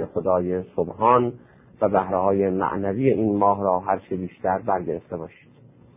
خدای سبحان و بهره‌های معنوی این ماه را هر چه بیشتر برگرفته باشید.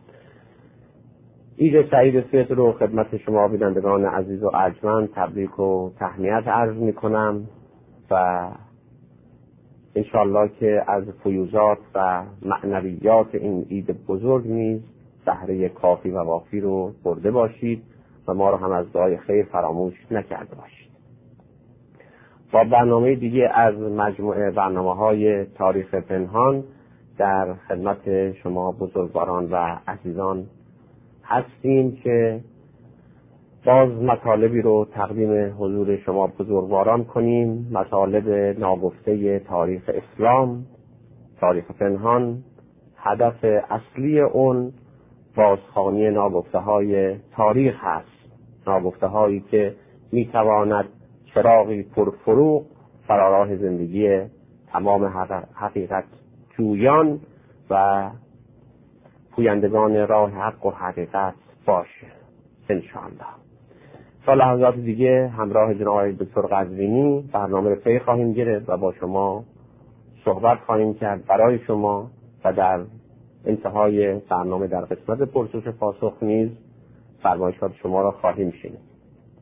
عید سعید فطر رو خدمت شما بینندگان عزیز و ارجمند تبریک و تهنیت عرض می‌کنم و انشاءالله که از فیوزات و معنویات این عید بزرگ نیز بهره کافی و وافی رو برده باشید و ما رو هم از دعای خیر فراموش نکرده باشید. با برنامه دیگه از مجموعه برنامه‌های تاریخ پنهان در خدمت شما بزرگواران و عزیزان هستیم که باز مطالبی رو تقدیم حضور شما بزرگواران کنیم، مطالب ناگفته تاریخ اسلام، تاریخ پنهان. هدف اصلی اون بازخوانی ناگفته های تاریخ هست، ناگفته هایی که میتواند چراغی پرفروغ فراراه زندگی تمام حقیقت جویان و پویندگان راه حق و حقیقت باشه انشاءالله. تا لحظات دیگه همراه جناب دکتر قزوینی برنامه رو پی خواهیم گرفت و با شما صحبت خواهیم کرد برای شما و در انتهای برنامه در قسمت پرسش پاسخ نیز فرمایشات شما را خواهیم شنید.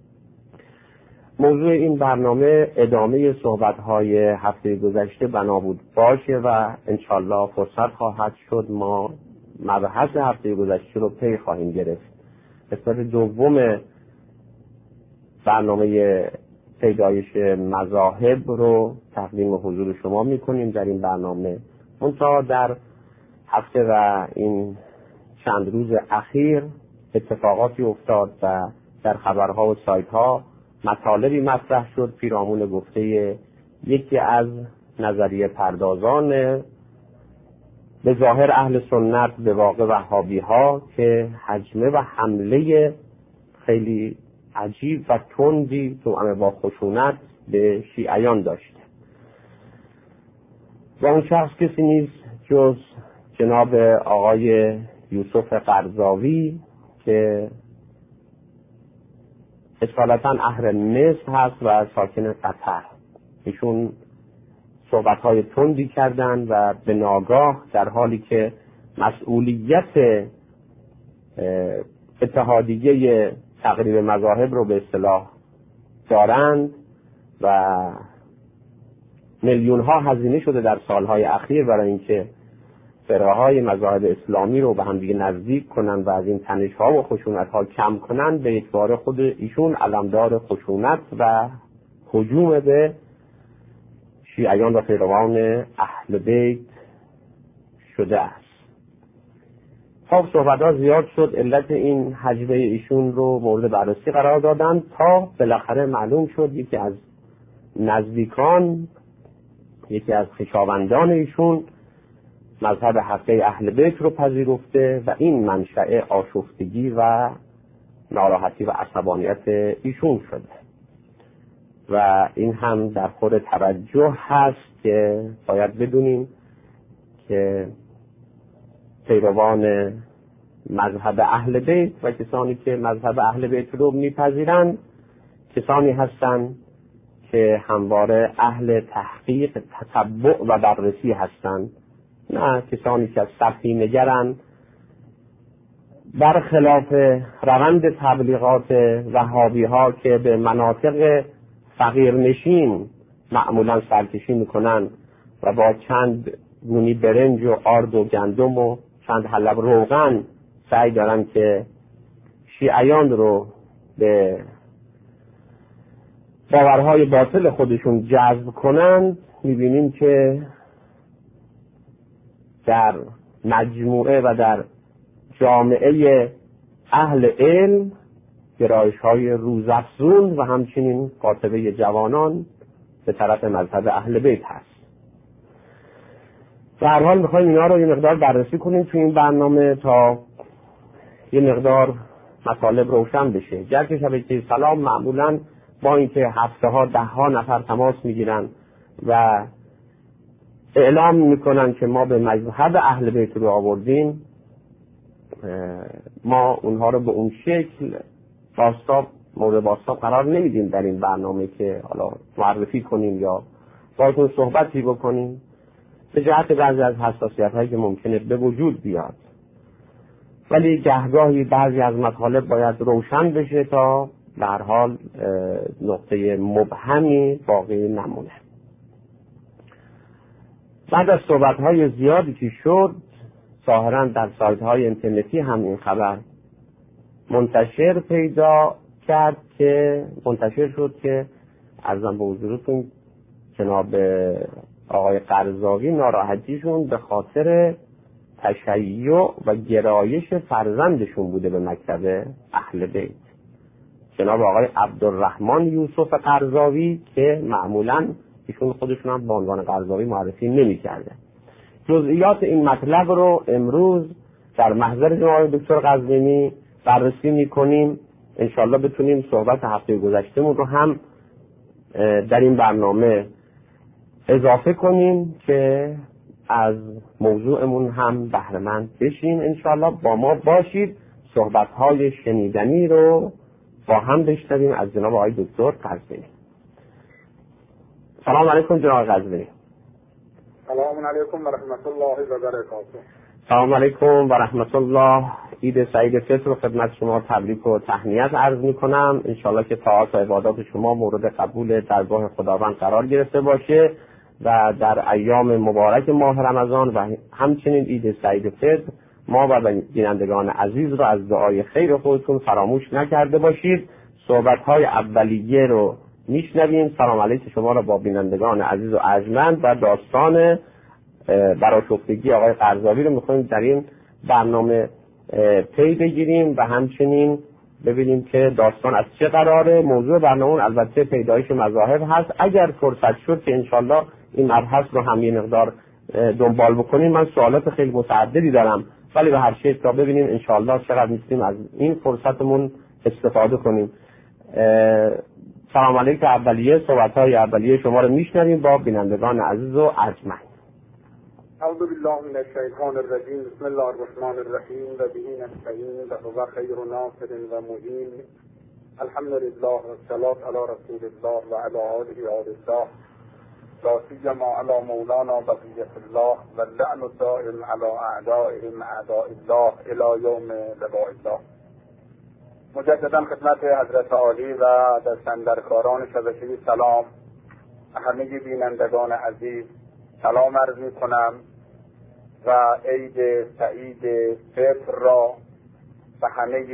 موضوع این برنامه ادامه صحبت‌های هفته گذشته بنا بود باشه و انشالله فرصت خواهد شد ما مبحث هفته گذشته رو پی خواهیم گرفت. قسمت دوم برنامه پیدایش مذاهب رو تقدیم حضور شما میکنیم در این برنامه. منتها در هفته و این چند روز اخیر اتفاقاتی افتاد و در خبرها و سایت‌ها مطالبی مطرح شد پیرامون گفته یکی از نظریه پردازان به ظاهر اهل سنت به واقع وهابی‌ها که حجمه و حمله خیلی عجیب و تندی توأم با خشونت به شیعیان داشته و اون شخص کسی نیست جز جناب آقای یوسف قرضاوی که اصالتا اهل مصر هست و ساکن قطر. ایشون صحبت‌های تندی کردند و به ناگاه در حالی که مسئولیت اتحادیه تقریب مذاهب رو به اصطلاح دارند و میلیون‌ها هزینه شده در سالهای اخیر برای اینکه فرقه‌های مذاهب اسلامی رو به هم دیگه نزدیک کنن و از این تنش‌ها و خشونت‌ها کم کنن، به اعتبار خود ایشون علمدار خشونت و هجوم به شیعیان و پیروان اهل بیت شده است. خب صحبت‌ها زیاد شد، علت این هجوه ایشون رو مورد بررسی قرار دادن تا بالاخره معلوم شد یکی از نزدیکان، یکی از خویشاوندان ایشون مذهب هفته اهل بیت رو پذیرفته و این منشأ آشفتگی و ناراحتی و عصبانیت ایشون شده و این هم در خور توجه هست که باید بدونیم که پیروان مذهب اهل بیت و کسانی که مذهب اهل بیت رو میپذیرند کسانی هستند که همواره اهل تحقیق، تتبع و بررسی هستند، نه کسانی که از سطحی نگرند برخلاف روند تبلیغات وهابی ها که به مناطق فقیرنشین معمولا سرکشی میکنن و با چند گونی برنج و آرد و گندم و چند حلب روغن سعی دارن که شیعیان رو به باورهای باطل خودشون جذب کنند. میبینیم که در مجموعه و در جامعه اهل علم گرایش‌های روزافزون و همچنین قاطبه جوانان به طرف مذهب اهل بیت هست. در هر حال می‌خوایم اینا رو یه مقدار بررسی کنیم تو این برنامه تا یه مقدار مطالب روشن بشه. جلسه شبکه سلام معمولاً با اینکه هفته‌ها ده‌ها نفر تماس می‌گیرن و اعلام میکنن که ما به مذهب اهل بیت رو آوردیم، ما اونها رو به اون شکل مورد باسطاب قرار نمیدیم در این برنامه که حالا معرفی کنیم یا باهاتون صحبتی بکنیم به جهت بعضی از حساسیت‌هایی که ممکنه به وجود بیاد، ولی گهگاهی بعضی از مطالب باید روشن بشه تا به هر حال نقطه مبهمی باقی نمونه. بعد از صحبت‌های زیادی که شد، ظاهراً در سایت‌های اینترنتی هم این خبر منتشر شد که عرضم به حضورتون جناب آقای قرضاوی ناراحتیشون به خاطر تشیع و گرایش فرزندشون بوده به مکتب اهل بیت، جناب آقای عبدالرحمن یوسف قرضاوی که معمولاً ایشون خودشون هم به عنوان قرضاوی معرفی نمی‌کرده. جزئیات این مطلب رو امروز در محضر جناب دکتر قزوینی بررسی می‌کنیم. انشالله بتونیم صحبت هفته گذشتهمون رو هم در این برنامه اضافه کنیم که از موضوعمون هم بهره‌مند بشین. انشالله با ما باشید، صحبت‌های شنیدنی رو با هم بشنویم از جناب آقای دکتر قزوینی. سلام علیکم جناب قزوینی. سلام علیکم و رحمت الله و برکاته. سلام علیکم و رحمت الله. عید سعید فطر رو خدمت شما تبریک و تهنیت عرض می‌کنم. انشالله که طاعات و عبادات شما مورد قبول درگاه خداوند قرار گرفته باشه و در ایام مبارک ماه رمضان و همچنین عید سعید فطر ما و بینندگان عزیز رو از دعای خیر خودتون فراموش نکرده باشید. صحبت‌های اولیه رو میشنویم. سلام علیکم شما رو با بینندگان عزیز و ارجمند و داستان برآشفتگی آقای قرضاوی رو می‌خوایم در این برنامه پی بگیریم و همچنین ببینیم که داستان از چه قراره. موضوع برنامه البته پیدایش مذاهب هست. اگر فرصت شد که انشالله این مبحث رو هم یه مقدار دنبال بکنیم. من سوالات خیلی متعددی دارم، ولی به هر شکل تا ببینیم انشالله چقدر میتونیم از این فرصتمون استفاده کنیم. سلام علیکم. اولیه صحبت‌های اولیه شما رو میشنویم با بینندگان عزیز و ارجمند. اعوذ بالله من الشیطان الرجیم. بسم الله الرحمن الرحیم و به نستعین و هو خیر ناصر و معین. الحمد لله و الصلاة علی رسول الله و علی آله و الله لا سیما علی مولانا بقیة الله و اللعن الدائم علی اعدائهم اعداء الله الی یوم لقاء الله. مجددا خدمت حضرت عالی و دستاندرکاران شبکه سلام همه بینندگان عزیز سلام عرض می کنم و عید سعید فطر را به همه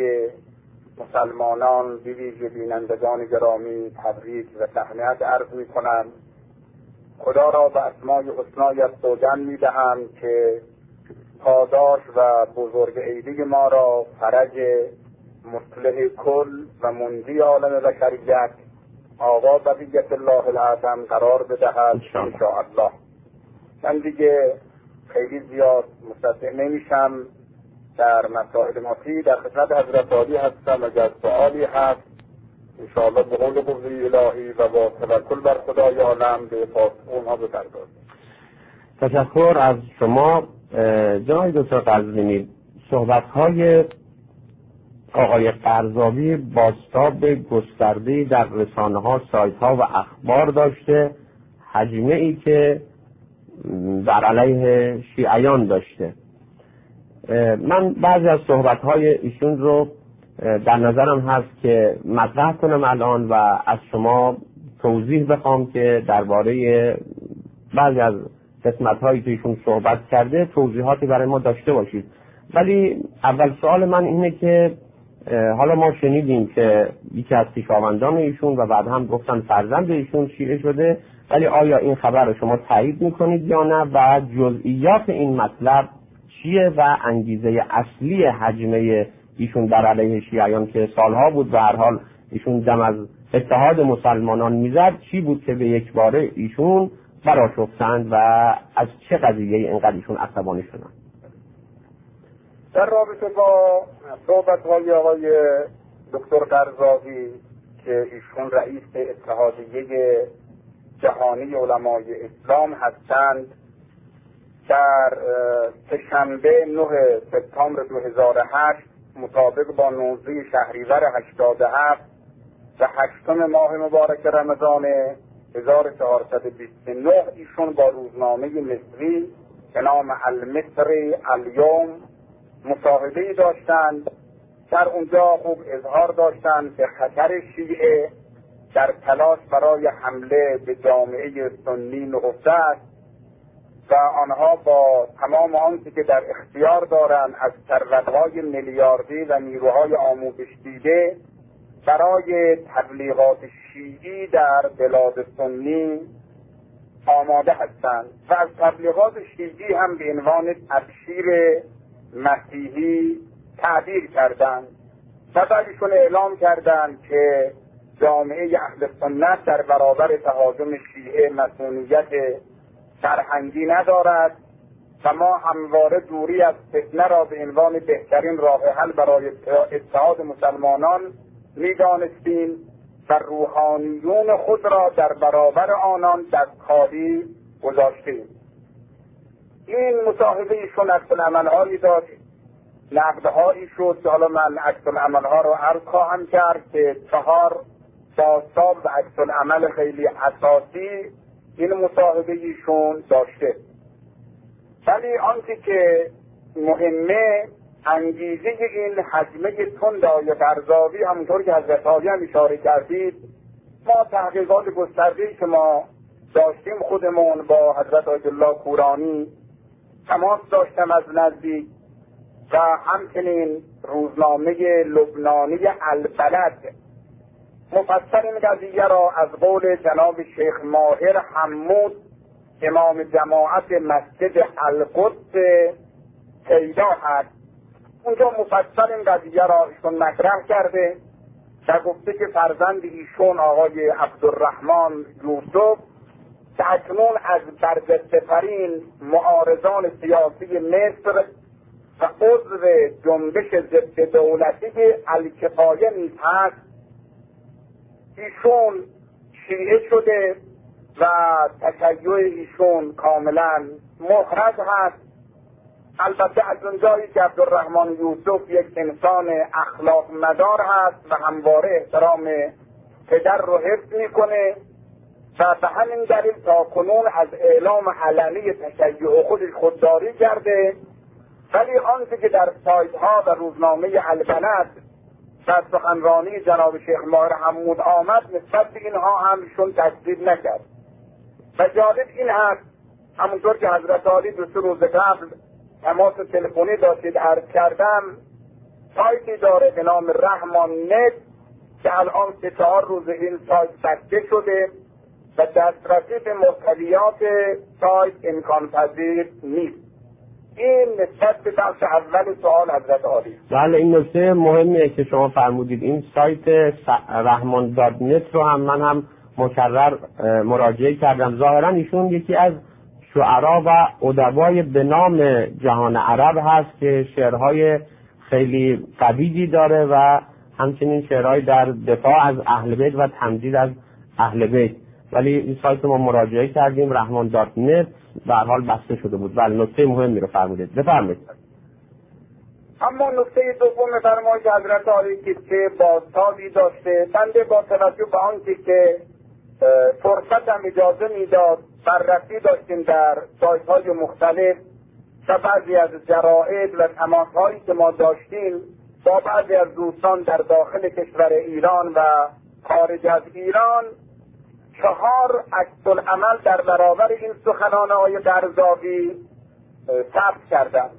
مسلمانان به ویژه بینندگان گرامی تبریک و تهنیت عرض می کنم. خدا را به اسمای حسنایش سوگند می دهم که پاداش و بزرگ عیدی ما را فرج مصلح کل و منجی عالم بشریت آقا بقیت الله الاعظم قرار بدهد انشاءالله. من دیگه خیلی زیاد مستطیع نمیشم در مسائل مفید. در خدمت حضرت عالی هستم. اگر سوالی هست انشاءالله به قول قوی الهی و با توکل بر خدای عالم به پاسخ اونها بپردازیم. تشکر از شما جناب دکتر قزوینی. صحبت‌های آقای قرضاوی بازتاب گسترده‌ای در رسانه‌ها، سایت‌ها و اخبار داشته، هجمه‌ای که بر علیه شیعیان داشته. من بعضی از صحبت‌های ایشون رو در نظرم هست که مطرح کنم الان و از شما توضیح بخوام که درباره بعضی از قسمت‌هایی که ایشون صحبت کرده توضیحاتی برای ما داشته باشید. ولی اول سوال من اینه که حالا ما شنیدیم که یکی از خویشاوندان ایشون و بعد هم گفتن فرزند ایشون شیعه شده، ولی آیا این خبر رو شما تایید میکنید یا نه و جزئیات این مطلب چیه و انگیزه اصلی هجمه ایشون بر علیه شیعیان که سالها بود به هر حال ایشون دم از اتحاد مسلمانان میزد چی بود که به یک باره ایشون برآشفتند و از چه قضیه اینقدر ایشون عصبانی شدن؟ در رابطه با صحبت‌های آقای دکتر قرضاوی که ایشون رئیس اتحادیه جهانی علمای اسلام هستند، در سه‌شنبه 9 سپتامبر 2008 مطابق با 19 شهریور 87 و 8 ماه مبارک رمضان 1429 ایشون با روزنامه مصری به نام المصری الیوم مصاحبه‌ای داشتند. در اونجا خوب اظهار داشتند که خطر شیعه در تلاش برای حمله به جامعه سنی نهفته است و آنها با تمام آنچه که در اختیار دارند از ثروت‌های میلیاردی و نیروهای آموزش دیده برای تبلیغات شیعی در بلاد سنی آماده هستند و از تبلیغات شیعی هم به عنوان تبشیر مسیحی تعبیر کردند و بعدشون اعلام کردند که جامعه اهل سنت در برابر تهاجم شیعه مصونیت فرهنگی ندارد و ما همواره دوری از فتنه را به عنوان بهترین راه حل برای اتحاد مسلمانان می‌دانستیم و روحانیون خود را در برابر آنان دستکاری گذاشتیم. این مصاحبه ایشون عکس‌العمل‌هایی داشت، نقدهایی شد که حالا من عکس‌العمل‌ها رو عرض خواهم کرد که 4 بازتاب و عکس‌العمل خیلی اساسی این مصاحبه ایشون داشته. ولی آنچه که مهمه انگیزه این حجمه تندای قرضاوی همونطور که حضرت عالی هم اشاره کردید، ما تحقیقات گسترده‌ای که ما داشتیم خودمون با حضرت آیت الله کورانی تماس داشتم از نزدیک و همچنین روزنامه لبنانی البلد مفصل این قضیه را از قول جناب شیخ ماهر حمود امام جماعت مسجد القدس پیدا هست. اونجا مفصل این قضیه را ایشون مطرح کرده و گفته که فرزند ایشون آقای عبدالرحمن یوسف که اکنون از برجسته‌ترین معارضان سیاسی مصر و عضو جنبش ضد دولتی الکفایه نیز هست، ایشون شیعه شده و تشیع ایشون کاملا محرز هست. البته از اونجایی که عبدالرحمن یوسف یک انسان اخلاق مدار هست و همواره احترام پدر رو حفظ میکنه و به همین دلیل تا کنون از اعلام علنی تشیع خودش خودداری کرده، ولی آنچه که در سایت ها و روزنامه البلد و سخنرانی جناب شیخ ماهر حمود آمد نسبت به اینها هم ایشون تکذیب نکرد. و جالب این هست همونطور که حضرت عالی 2-3 روز قبل تماس تلفنی داشتید عرض کردم، سایتی داره به نام رحمان نت که الان 3-4 روز این سایت بسته شده و دسترسی به محتویات سایت امکان پذیر نیست. این نسبت به بخش اول سوال حضرت عالی. بله، این نکته مهمیه که شما فرمودید. این سایت rahman.net رو من هم مکرر مراجعه کردم. ظاهرا ایشون یکی از شعرا و ادبای به نام جهان عرب هست که شعرهای خیلی قوی داره و همچنین شعرهای در دفاع از اهل بیت و تمجید از اهل بیت. ولی این سایت ما مراجعه کردیم rahman.net به هر حال بسته شده بود. بله، نکته مهمی رو فرمودید. بفرمایید. اما نکته دوم فرمایش حضرت عالی که بازتابی داشته، بنده با توجه به آنچه که فرصت هم اجازه میداد بررسی داشتیم در سایت های مختلف و بعضی از جرائد و تماس هایی که ما داشتیم با بعضی از دوستان در داخل کشور ایران و خارج از ایران 4 عکس‌العمل در برابر این سخنان آقای قرضاوی ثبت کردند.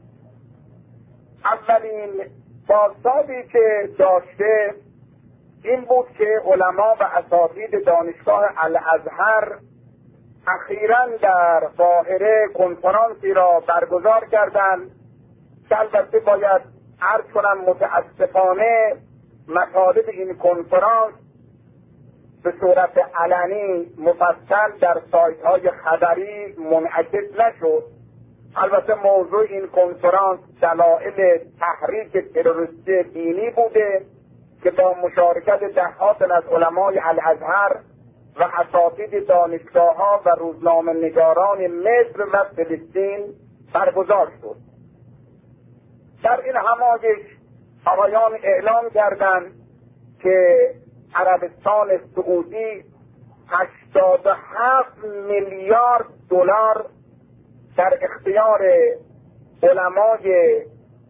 اولین بازتابی که داشته این بود که علما و اساتید دانشگاه الازهر اخیراً در قاهره کنفرانسی را برگزار کردند که البته باید عرض کنم متاسفانه مطالب این کنفرانس به صورت علنی مفصل در سایت های خبری منعکس نشد. البته موضوع این کنفرانس دلایل تحریک تروریستی دینی بوده که با مشارکت دهات از علمای الازهر و اساتید دانشگاه‌ها و روزنامه‌نگاران مصر و فلسطین برگزار شد. در این همایش آقایان اعلام کردند که عربستان سعودی 87 میلیارد دلار در اختیار علمای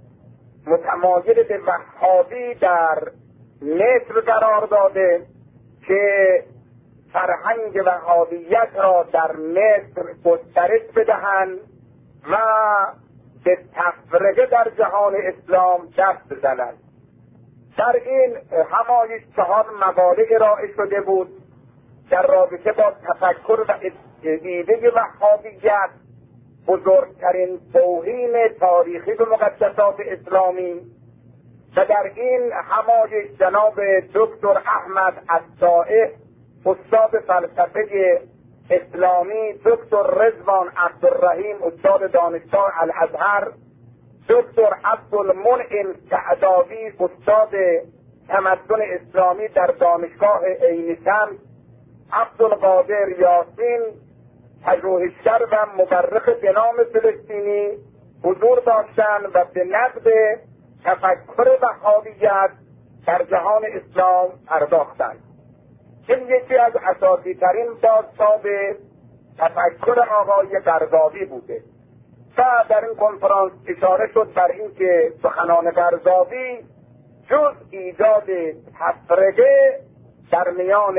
متمایل به وهابی در مصر قرار داده که فرهنگ وهابیت را در مصر گسترش بدهند و به تفرقه در جهان اسلام دست بزنند. در این همایش 4 مقاله ارائه شده بود در رابطه با تفکر و ایده وهابیت، بزرگترین توهین تاریخی به مقدسات اسلامی. و در این همایش جناب دکتر احمد الطائف استاد فلسفه اسلامی، دکتر رضوان عبدالرحیم استاد دانشگاه الازهر، دکتر عبدالمنعم سعداوی استاد تمدن اسلامی در دانشگاه عین شمس، عبدالقادر یاسین پژوهشگر و مورخ به نام فلسطینی حضور داشتند و به نقد تفکر وهابیت در جهان اسلام پرداختند. این یکی از اساسی ترین بازتاب تفکر آقای قرضاوی بوده و در این کنفرانس اشاره شد بر اینکه سخنان قرضاوی جز ایجاد تفرقه در میان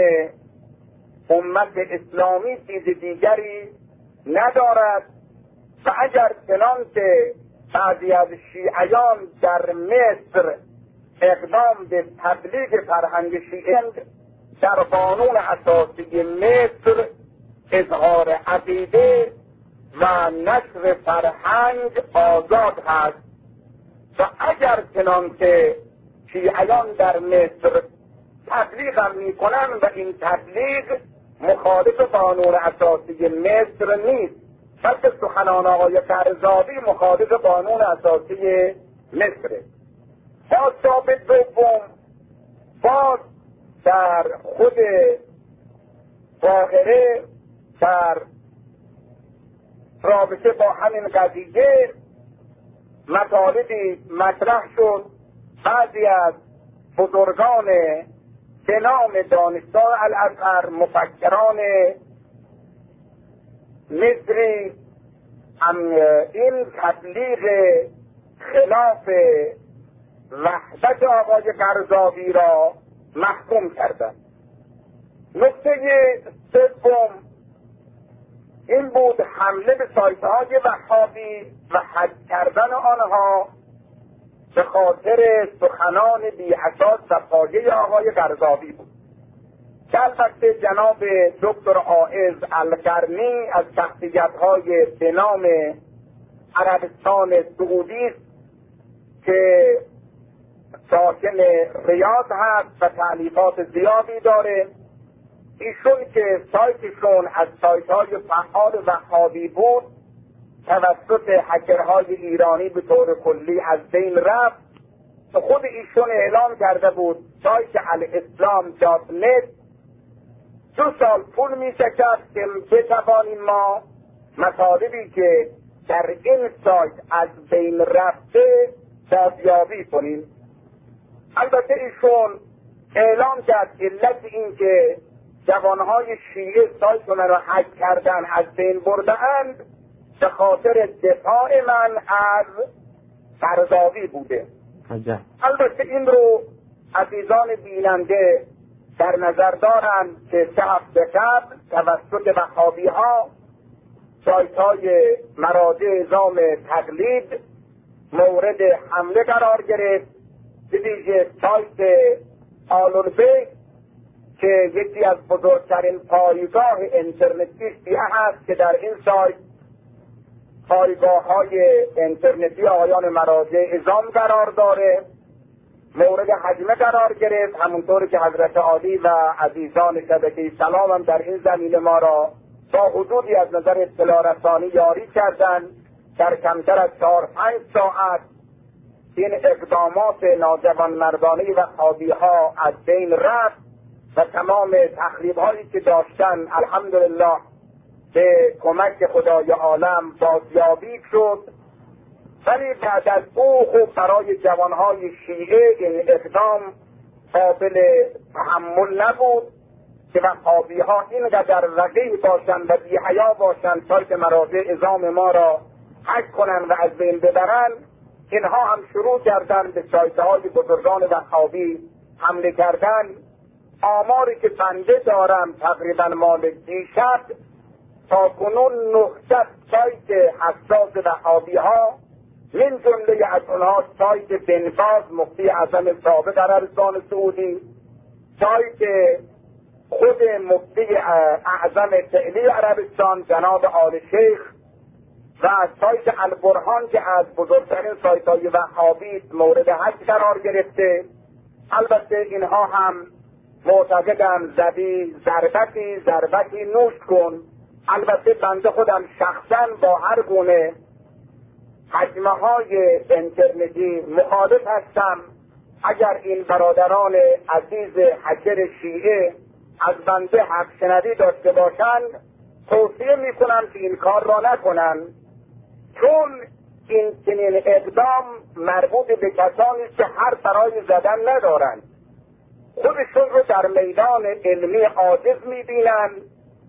امت اسلامی چیز دیگری ندارد و اگر چنانکه بعضی از شیعیان در مصر اقدام به تبلیغ فرهنگ شیعیند، در قانون اساسی مصر اظهار عقیده و نشر فرهنگ آزاد هست و اگر چنانکه شیعیان در مصر تبلیغ هم می کنند و این تبلیغ مخالف قانون اساسی مصر نیست، بلکه سخنان آقای قرضاوی مخالف قانون اساسی مصر. بازتاب دوم باز در خود قاهره در رابطه با همین قضیه مطالبی مطرح شد. بعضی از بزرگان به نام دانشگاه الازهر، مفکران مصری، این تبلیغ خلاف وحدت آقای قرضاوی را محکوم کردند. نکته سوم این بود حمله به سایت‌های وهابی و حذف کردن آنها به خاطر سخنان بی اساس و پایه آقای قرضاوی بود. که البته جناب دکتر عائض القرنی از شخصیت‌های به نام عربستان سعودی است که ساکن ریاض هست و تألیفات زیادی داره. ایشون که سایتشون از سایت‌های فعال وهابی بود توسط هکرهای ایرانی به طور کلی از بین رفت. خود ایشون اعلام کرده بود سایت الاسلام.net 2 سال طول می شود که بتوانیم ما مطالبی که در این سایت از بین رفته بازیابی کنیم. البته ایشون اعلام کرد علت این که جوانهای شیعه سایت من را هک کردن از بین برده‌اند به خاطر دفاع من از قرضاوی بوده. البته این رو عزیزان بیننده در نظر دارند که 3 هفته قبل توسط وهابی ها سایت های مراجع نظام تقلید مورد حمله قرار گرفت. به ویژه سایت آل‌البیت که یکی از بزرگترین پایگاه اینترنتی شیعه هست که در این سایت پایگاه های اینترنتی آقایان مراجع نظام قرار داره، مورد هجمه قرار گرفت. همونطور که حضرت عالی و عزیزان شبکه سلام هم در این زمینه ما را با حدودی از نظر اطلاع رسانی یاری کردند. در کمتر از 4-5 ساعت این اقدامات ناجوان مردانه وهابی ها از بین رفت و تمام تخریب هایی که داشتن الحمدلله به کمک خدای عالم بازیابی شد. ولی بعد از او خب برای جوانهای شیعه این اقدام قابل تحمل نبود که وهابی ها اینقدر وقیح باشند و بی‌حیا باشند سایت مراجع ازام ما را حک کنند و از بین ببرند، اینها هم شروع کردن به سایت های بزرگان وهابی حمله کردن. آماری که بنده دارم تقریبا مال دیشب، تا کنون 900 سایت حساس وهابی ها، من جمله از اونها سایت بن باز مفتی اعظم سابق عربستان سعودی، سایت خود مفتی اعظم فعلی عربستان جناب آل شیخ و سایت البرهان که از بزرگترین سایت های وهابی مورد حج قرار گرفته. البته اینها هم معتقدم زدی ضربتی نوش کن. البته بنده خودم شخصا با هر گونه حجمه های اینترنتی مخالف هستم. اگر این برادران عزیز حجر شیعه از بنده حق شنوی داشته باشند، توصیه میکنم که این کار را نکنند، چون این چنین اقدام مربوط به کسانی که هر برای زدن ندارند، خودشون رو در میدان علمی عاجز میبینند،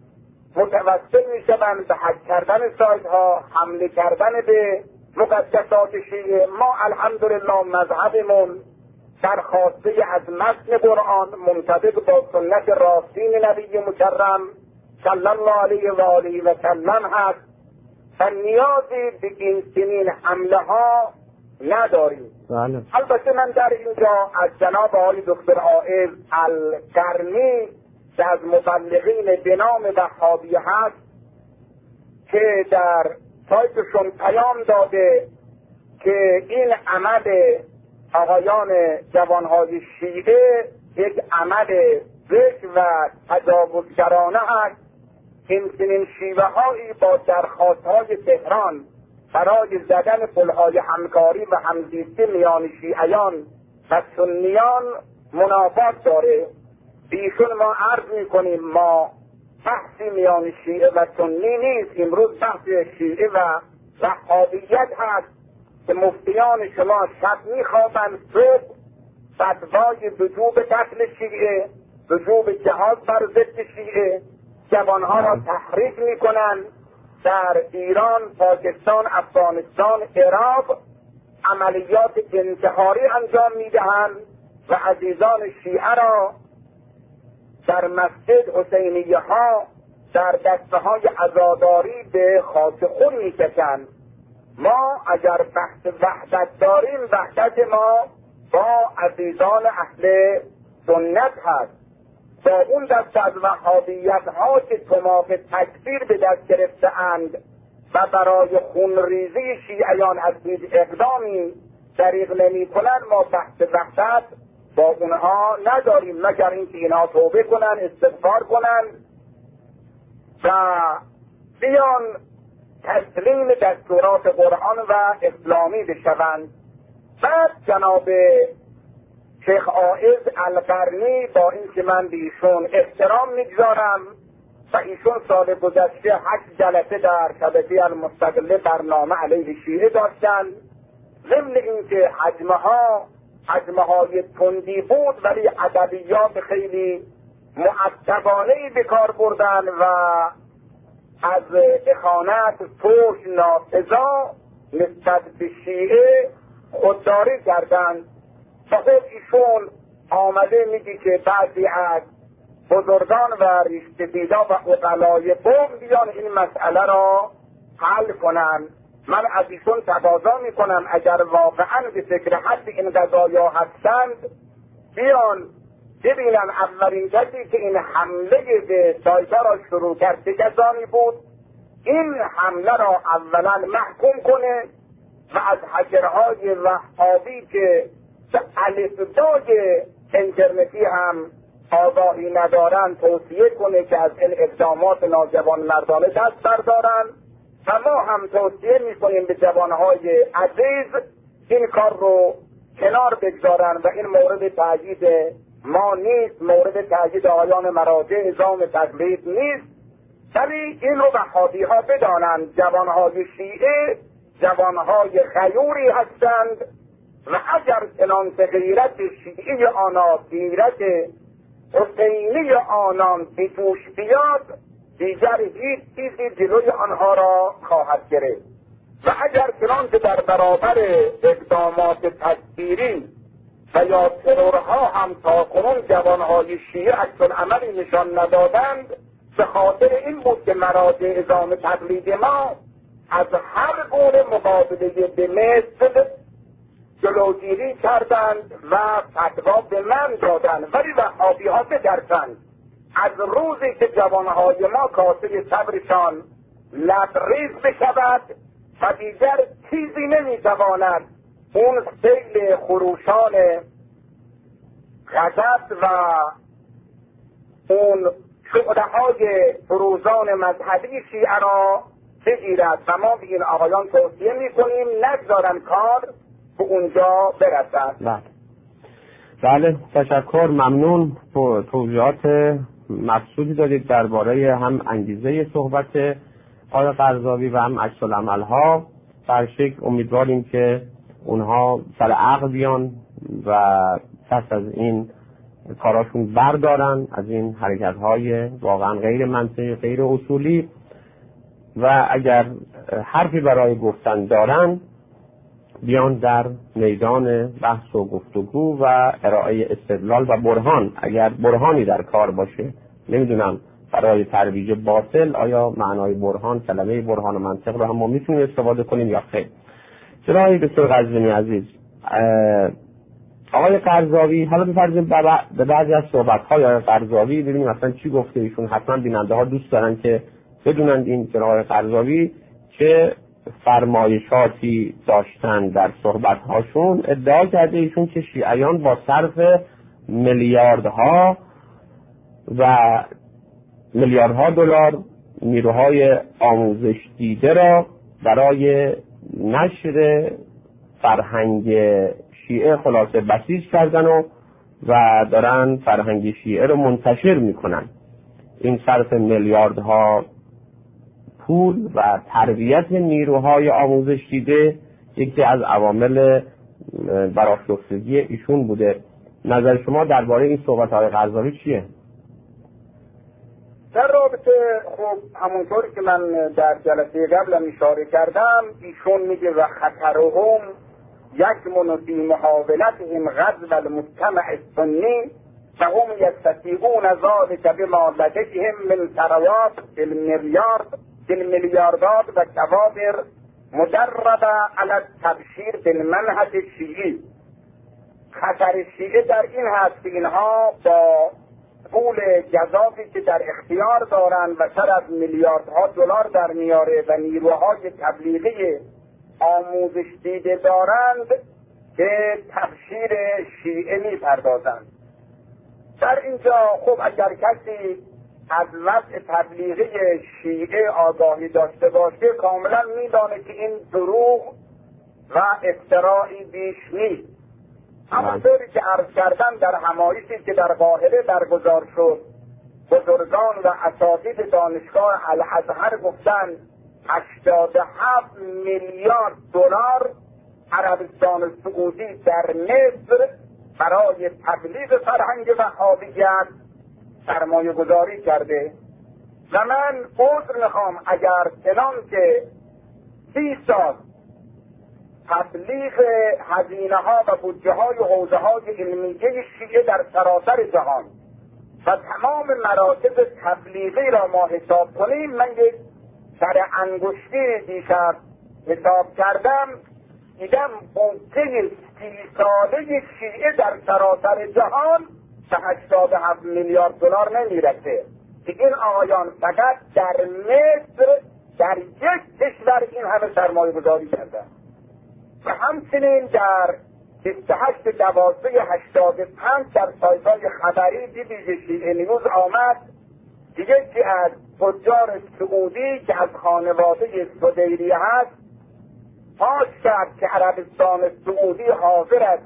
متوسل میشوند به حک کردن سایت ها، حمله کردن به مقدسات شیعه. ما الحمدلله مذهبمون در خواسته از متن قرآن منطبق با سنت راستین نبی مکرم صلی الله علیه و آله و سلم هست و نیازی به این چنین حمله ها نداریم. البته من در اینجا از جناب آقای دکتر عائض القرنی که از مبلغین به نام وهابی هست که در سایتشون پیام داده که این عمل آقایان جوانهای شیعه یک عمل ذکر و تجاوزگرانه است. این چنین شیوه هایی با درخواست های تهران برای زدن پلهای همکاری و همزیستی میان شیعیان و سنیان منافات داره. بیشون ما عرض میکنیم ما بحثی میان شیعه و سنی نیست، امروز بحث شیعه و وهابیت هست که مفتیان شما شب میخوابند، صبح فتوای وجوب قتل شیعه، وجوب جهاد بر ضد شیعه، جوانها را تحریک میکنند. در ایران، پاکستان، افغانستان، عراق عملیات انتحاری انجام میدهند و عزیزان شیعه را در مسجد حسینیه ها در دسته های عزاداری به خاک خون میکشند. ما اگر بحث وحدت داریم، وحدت ما با عزیزان اهل سنت هست، با اون دست از وهابیت ها که طماع تکفیر به دست گرفته اند و برای خونریزی شیعیان از هیچ اقدامی دریغ نمی کنند، ما بحث وحدت با اونها نداریم مگر اینکه اینها توبه کنن، استغفار کنن و بیان تسلیم دستورات قرآن و اسلامی بشوند. بعد جناب شیخ عائض القرنی، با اینکه من به ایشون احترام میگذارم و ایشون سال گذشته 8 جلسه در شبکه المستقله برنامه علیه شیعه داشتن، ضمن اینکه حجمه های تندی بود ولی ادبیات خیلی مؤدبانه‌ای به کار بردن و از اخوانت، فحش، نافضا نسبت به شیعه خودداری کردند. فقط ایشون آمده میگی که بعضی از بزرگان و ریشه‌دیدا و عقلای قوم بیان این مسئله را حل کنند. من از ایشون تقاضا میکنم اگر واقعا به فکر حل این قضایا هستند، بیان ببینن اولین کسی که این حمله به سایتا را شروع کرد چه کسانی بود، این حمله را اولا محکوم کنه و از حجرهای وهابی که الفبای اینترنتی هم آگاهی ندارن توصیه کنه که از این اقدامات ناجوان مردانه دست بردارن و ما هم توصیه میکنیم به جوانهای عزیز این کار رو کنار بگذارن و این مورد تأیید ما نیست، مورد تأیید آیان مراجع نظام تقلید نیست، ولی این رو وهابی ها بدانند جوانهای شیعه جوانهای غیوری هستند و اگر چنانچه غیرت شیعی آنها غیرت حسینی آنان به جوش بیاد دیگر هیچ چیزی جلوی آنها را خواهد گرفت. و اگر چنانکه در برابر اقدامات تکفیری و یا ترورها هم تاکنون جوانهای شیعه عکس‌العملی نشان ندادند، به خاطر این بود که مراجع اعظام تقلید ما از هر گونه مقابله به مثل جلوگیری کردند و فتوا به من دادند. ولی وهابی‌ها بترسند از روزی که جوانهای ما کاسه صبرشان لبریز بشود و دیگر چیزی نمیتواند اون سیل خروشان غضب و اون شعله‌های فروزان مذهبی شیعه را بگیرد. و ما به این آقایان توصیه میکنیم نگذارن کار به اونجا برسد. بله تشکر، ممنون. توضیحات مقصودی دارید درباره هم انگیزه صحبت آقای قرضاوی و هم عکس‌العمل‌ها. در شکل امیدواریم که اونها سر عقل بیان و دست از این کاراشون بردارن، از این حرکت‌های واقعا غیر منطقی، غیر اصولی، و اگر حرفی برای گفتن دارن بیان در میدان بحث و گفتگو و ارائه استدلال و برهان، اگر برهانی در کار باشه. نمیدونم برای ترویج باطل آیا معنای برهان، کلمه برهان و منطق رو هم ما میتونیم استفاده کنیم یا خیر. جناب دکتر قزوینی عزیز، آقای قرضاوی، حالا بپردازیم به بعضی از صحبت‌های آقای قرضاوی ببینیم اصلا چی گفته ایشون. حتما بیننده‌ها دوست دارن که بدونند این جناب آقای قرضاوی چه فرمایشاتی داشتن در صحبت‌هاشون. ادعا کرده ایشون که شیعیان با صرف میلیاردها و میلیاردها دلار نیروهای آموزش دیده را برای نشر فرهنگ شیعه خلاصه بسیج کردن و دارن فرهنگ شیعه رو منتشر میکنن. این صرف میلیاردها پول و تربیت نیروهای آموزش دیده یکی از عوامل برآشفتگی ایشون بوده. نظر شما درباره این صحبت‌های قرضاوی چیه؟ در رابطه همونطوری که من در جلسه قبل اشاره کردم، ایشون میگه و خطرهم یکمن فی محاولتهم غزو المجتمع السنی فهم یستطیعون ذلک بما لدیهم من ثروات بالمیلیاردات و کوادر مدربه علی التبشیر بالمنهج الشیعی. خطر شیعه در این هست که اینها با پول گزافی که در اختیار دارند و سر از میلیاردها دلار در میاره و نیروهای تبلیغی آموزش دیده دارند که تبشیر شیعه میپردازند. در اینجا خب اگر کسی از وضع تبلیغی شیعه آگاهی داشته باشه کاملا میدانه که این دروغ و افترائی بیش نیست. همونطوری که عرض کردم در همایشی که در قاهره برگزار شد، بزرگان و اساتید دانشگاه الازهر گفتند 87 میلیارد دلار عربستان سعودی در مصر برای تبلیغ فرهنگ وهابیت سرمایه گذاری کرده. و من عذر میخوام اگر چنان که 30 سال تبلیغ هزینه ها و بودجه های حوزه های علمیه شیعه در سراسر جهان و تمام مراکز تبلیغی را ما حساب کنیم، من یک سر انگشتی دیشب حساب کردم، دیدم بودجه 30 ساله شیعه در سراسر جهان به 87 میلیارد دلار نمیرسه که این آقایان فقط در مصر در یک کشور این همه سرمایه گذاری کردن. و همچنین در 28/12/85 در سایت‌های خبری دیدید شیعه نیوز آمد که یکی از تجار سعودی که از خانواده سدیری هست پاش کرد که عربستان سعودی حاضر است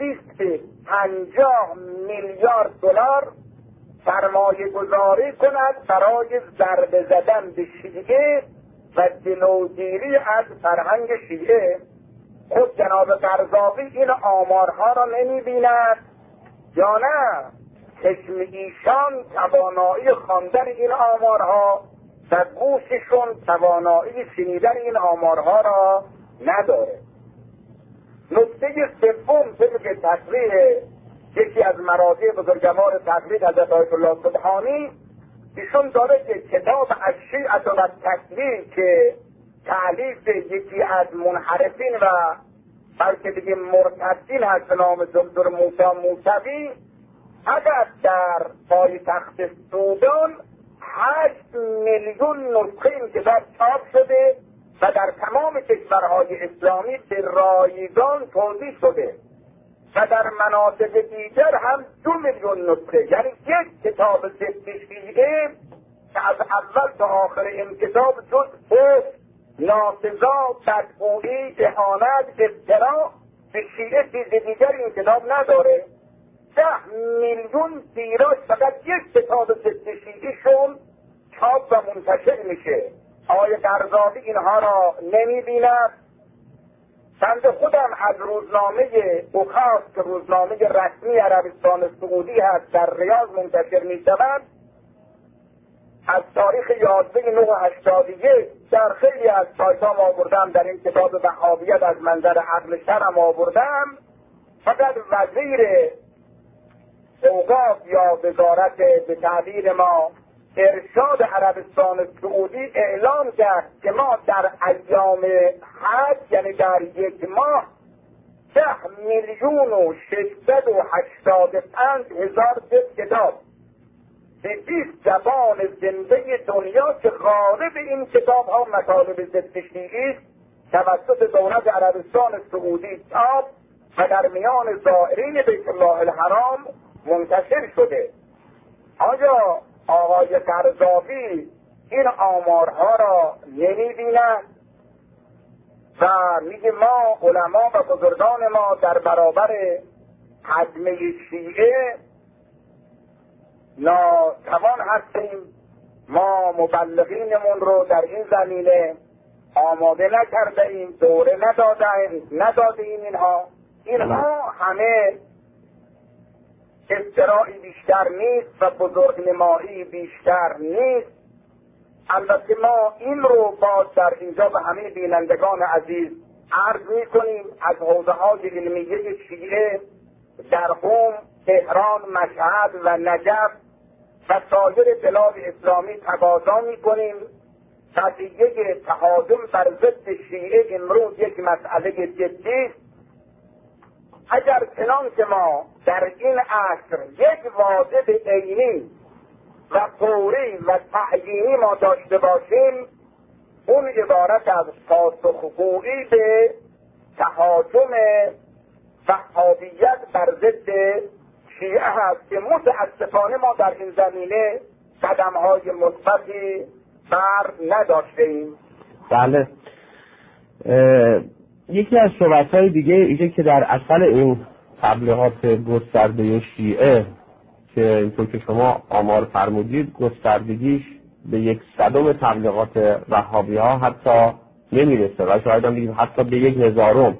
250 میلیارد دلار سرمایه گذاری کند برای ضربه زدن به شیعه و جلوگیری از فرهنگ شیعه. خود جناب قرضاوی این آمارها را نمی بیند یا نه؟ چشم ایشان توانایی خواندن این آمارها و گوششون توانایی شنیدن این آمارها را نداره. نکته سوم طبق تصریح یکی از مراجع بزرگوار تقلید حضرت آیت الله سبحانی، ایشون داره که کتاب الشیعة و التکفیر که تألیف یکی از منحرفین و بلکه دیگه مرتدین هست به نام دکتر موسی موسوی، اگر در پایتخت سودان 8 میلیون نسخه این کتاب چاپ شده و در تمام کشورهای اسلامی به رایگان توزیع شده و در مناطق دیگر هم 2 میلیون نسخه، یعنی یک کتاب ضد شیعه که از اول تا آخر این کتاب جز ناسزا، بدگویی، اهانت، افترا به شیعه چیز دیگر این کتاب نداره. 10 میلیون تیراژ فقط یک کتاب ضد شیعیشون چاپ و منتشر میشه. آقای قرضاوی اینها را نمیبیند. بنده خودم از روزنامه اوکاس که روزنامه رسمی عربستان سعودی هست در ریاض منتشر میشود، از تاریخ 11/9/81 در خیلی از سایتام آوردم، در این کتاب وهابیت از منظر عقل شرم آوردم. فقط وزیر اوقاف یا وزارت به تعبیر ما ارشاد عربستان سعودی اعلام کرد که ما در ایام حج، یعنی در یک ماه، 10,685,000 کتاب به 20 زبان زنده دنیا که غالب این کتاب ها مطالب ضد شیعی است توسط دولت عربستان سعودی چاپ و در میان زائرین بیت الله الحرام منتشر شده. آیا آقای قرضاوی این آمارها را نمی‌بیند و میگه ما علما و بزرگان ما در برابر هدمه شیعه ناتوان هستیم، ما مبلغینمون رو در این زمینه آماده نکرده ایم، دوره ندادیم. اینها همه افترائی بیشتر نیست و بزرگنمایی بیشتر نیست. البته ما این رو باز در اینجا به همه بینندگان عزیز عرض می‌کنیم، از حوزه‌های علمیه شیعه در قم، تهران، مشهد و نجف و سایر بلاد اسلامی تقاضا می‌کنیم قضیه تهاجم بر ضد شیعه امروز یک مسئله جدی است. اگر چنانکه ما در این عصر یک واجب عینی و فوری و تعیینی ما داشته باشیم، اون عبارت از پاسخگویی به تهاجم وهابیت بر ضد شیعه هست که متاسفانه ما در این زمینه قدم‌های مثبتی بر نداشتیم. بله. یکی از صحبت‌های دیگه اینه که در اصل این تبلیغات گسترده شیعه که اینطور که شما آمار فرمودید گستردگیش به 1/100 تبلیغات وهابی‌ها حتی نمیرسه و شاید هم بگیم حتی به 1/1000.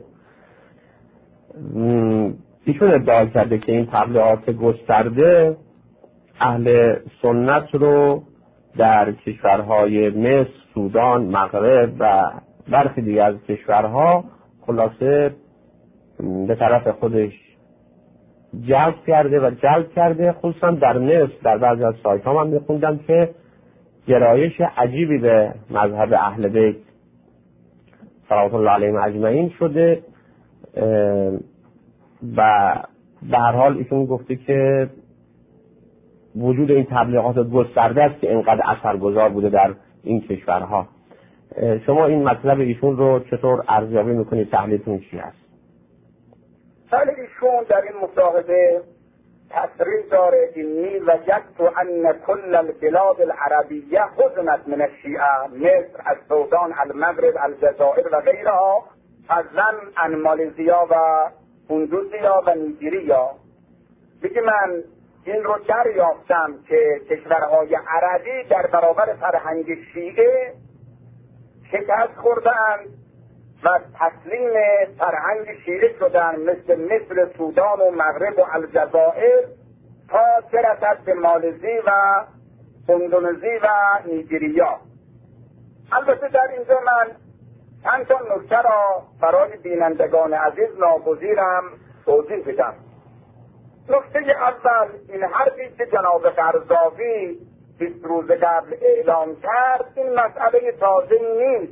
ایشون ادعا کرده که این تبلیغات گسترده اهل سنت رو در کشورهای مصر، سودان، مغرب و برخی دیگه از کشورها خلاصه به طرف خودش جلب کرده. خصوصا در مصر در بعضی از سایت ها من میخوندم که گرایش عجیبی به مذهب اهل بیت صلوات الله علیهم اجمعین شده و به هر حال ایشون گفته که وجود این تبلیغات گسترده است که اینقدر اثرگذار بوده در این کشورها. شما این مطلب ایشون رو چطور ارزیابی میکنید؟ تحلیلتون چی هست؟ بله، ایشون در این مصاحبه تصریح داره اینی وجدت ان کل البلاد العربیه حزنت من الشیعه، مصر، السودان، المغرب، الجزائر و غیرها، فضلا عن مالزیا و اندونزیا و نیجریه. میگه من این رو دریافتم که کشورهای عربی در برابر فرهنگ شیعه شکست خوردند و تسلیم فرهنگ شیعه شدن، مثل مصر، سودان و مغرب و الجزائر تا چه رسد به مالزی و اندونزی و نیجریه. البته در اینجا من چند تا نکته را برای بینندگان عزیز ناگزیرم توضیح بدم. نکته اول، این حرفی که جناب قرضاوی 20 روز قبل اعلام کرد این مسئله تازه نیست.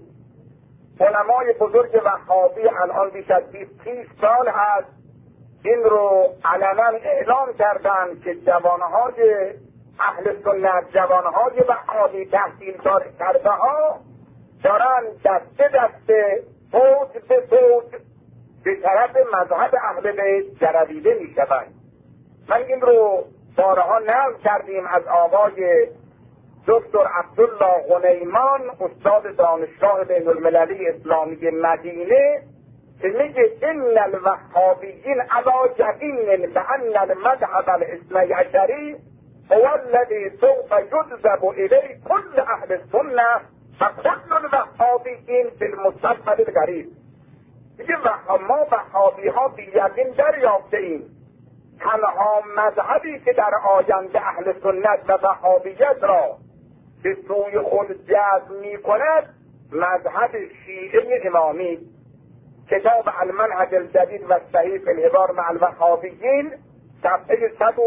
علمای بزرگ وهابی الان بیش از 20 سال هست این رو علنا اعلام کردن که جوانهای اهل سنت، جوانهای وهابی تحصیل کرده ها دارن دسته دسته فوج به فوج به طرف مذهب اهل بیت جرویده می شوند. من این رو بارها نقل کردیم از آقای دکتر عبدالله غنیمان استاد دانشگاه بین المللی اسلامی مدینه که میگه ان الوهابیین علی یقین بان المذهب الاثنی عشری هو الذی سوف یجذب الیه کل اهل السنه و کل الوهابیین فی المستقبل القریب. میگه ما وهابی ها بی یقین دریافته ایم تنها مذهبی که در آینده اهل سنت و وهابیت را به سوی خود جذب می کند مذهب شیعه امامی. کتاب المنهج الجدید و صحیح فی الحوار مع الوهابیین صفحه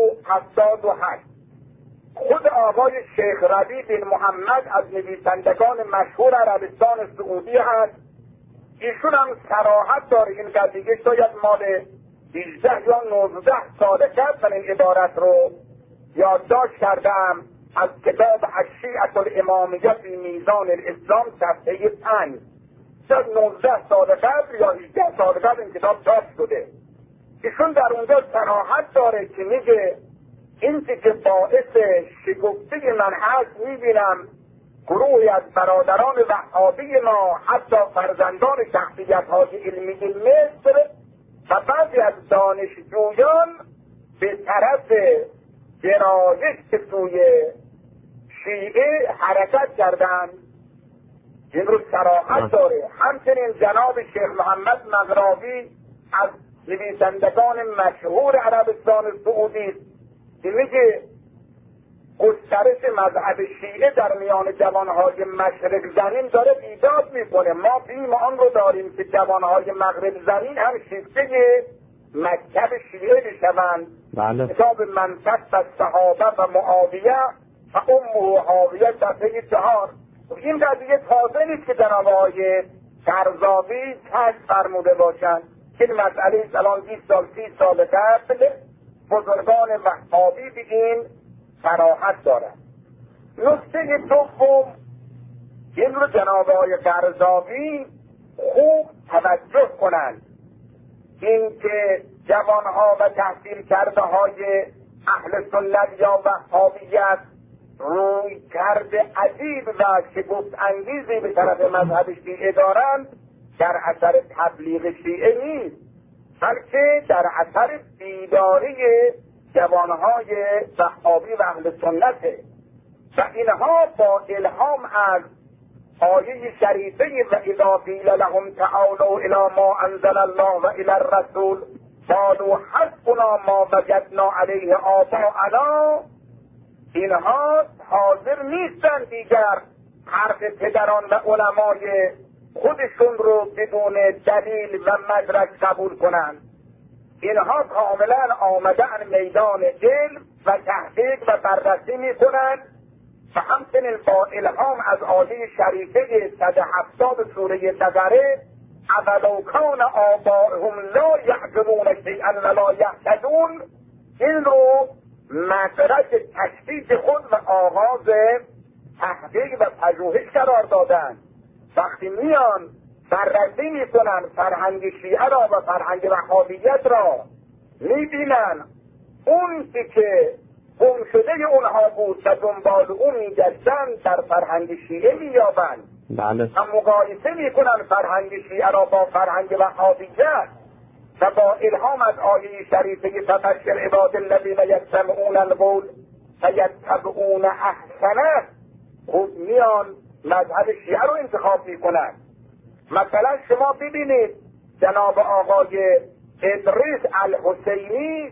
178. خود آقای شیخ ربیع بن محمد از نویسندگان مشهور عربستان سعودی هست. ایشون هم صراحت داره این قضیه شاید مال 18 یا 19 ساله کرد. من این عبارت رو یادداشت کردم از کتاب الشیعة الامامیه فی میزان الاسلام صفحه 5. شاید 19 سال قبل یا 18 سال قبل این کتاب چاپ شده. ایشون در اونجا صراحت داره که میگه این که باعث شگفتی من هست میبینم گروهی از برادران وهابی ما حتی فرزندان شخصیت‌های علمی مصر و بعضی از دانشجویان به طرف گرایش به سوی شیعه حرکت کردند. این رو صراحت داره. همچنین جناب شیخ محمد مغراوی از نویسندگان مشهور عربستان سعودی که میگه گسترش مذهب شیعه در میان جوانهای مشرق زمین داره ایجاد میکنه. ما بیم آن رو داریم که جوانهای مغرب زمین هم شیفته مکتب شیعه بشوند. کتاب منطق و صحابه و معاویه و امه حاویه صفحه 4. این قضیه تازه نیست که جناب آقای قرضاوی کشف فرموده باشند. این مسئله الان 20 سال 30 سال قبل بزرگان وهابی به این صراحت دارند. نکته دوم، این رو جناب آقای قرضاوی خوب توجه کنند، این که جوانها و تحصیل کرده های اهل سنت یا وهابیت روی کرده عجیب و شگفت انگیزی به طرف مذهب شیعه دارند در اثر تبلیغ شیعه نیست، بلکه در اثر بیداری جوانهای وهابی و اهل سنته و اینها با الهام از آیه شریفه و اذا قیل لهم تعالوا الی ما انزل الله و الی الرسول قالوا حسبنا ما وجدنا علیه آباءنا، اینها حاضر نیستن دیگر حرف پدران و علمای خودشون رو بدون دلیل و مدرک قبول کنند. اینها کاملا آمدن میدان علم و تحقیق و بررسی میکنند و همچنین با الهام از آیه شریفه 170 سوره بقره اولو کان آباءهم لا یعقلون شیئا ولا یهتدون، این رو مدرک تشخیص خود و آغاز تحقیق و پژوهش قرار دادند. وقتی میان بررسی میکنن فرهنگ شیعه را و فرهنگ وهابیت را، میبینن اون که گم شده اونها بود و دنبال اون میگشتن در فرهنگ شیعه مییابند و مقایسه میکنن فرهنگ شیعه را با فرهنگ وهابیت و با الهام از آیه شریفه فبشر عباد الذین یستمعون القول فیتبعون احسنه، خود میان مذهب شیعه رو انتخاب میکنن. مثلا شما ببینید جناب آقای ادریس الحسینی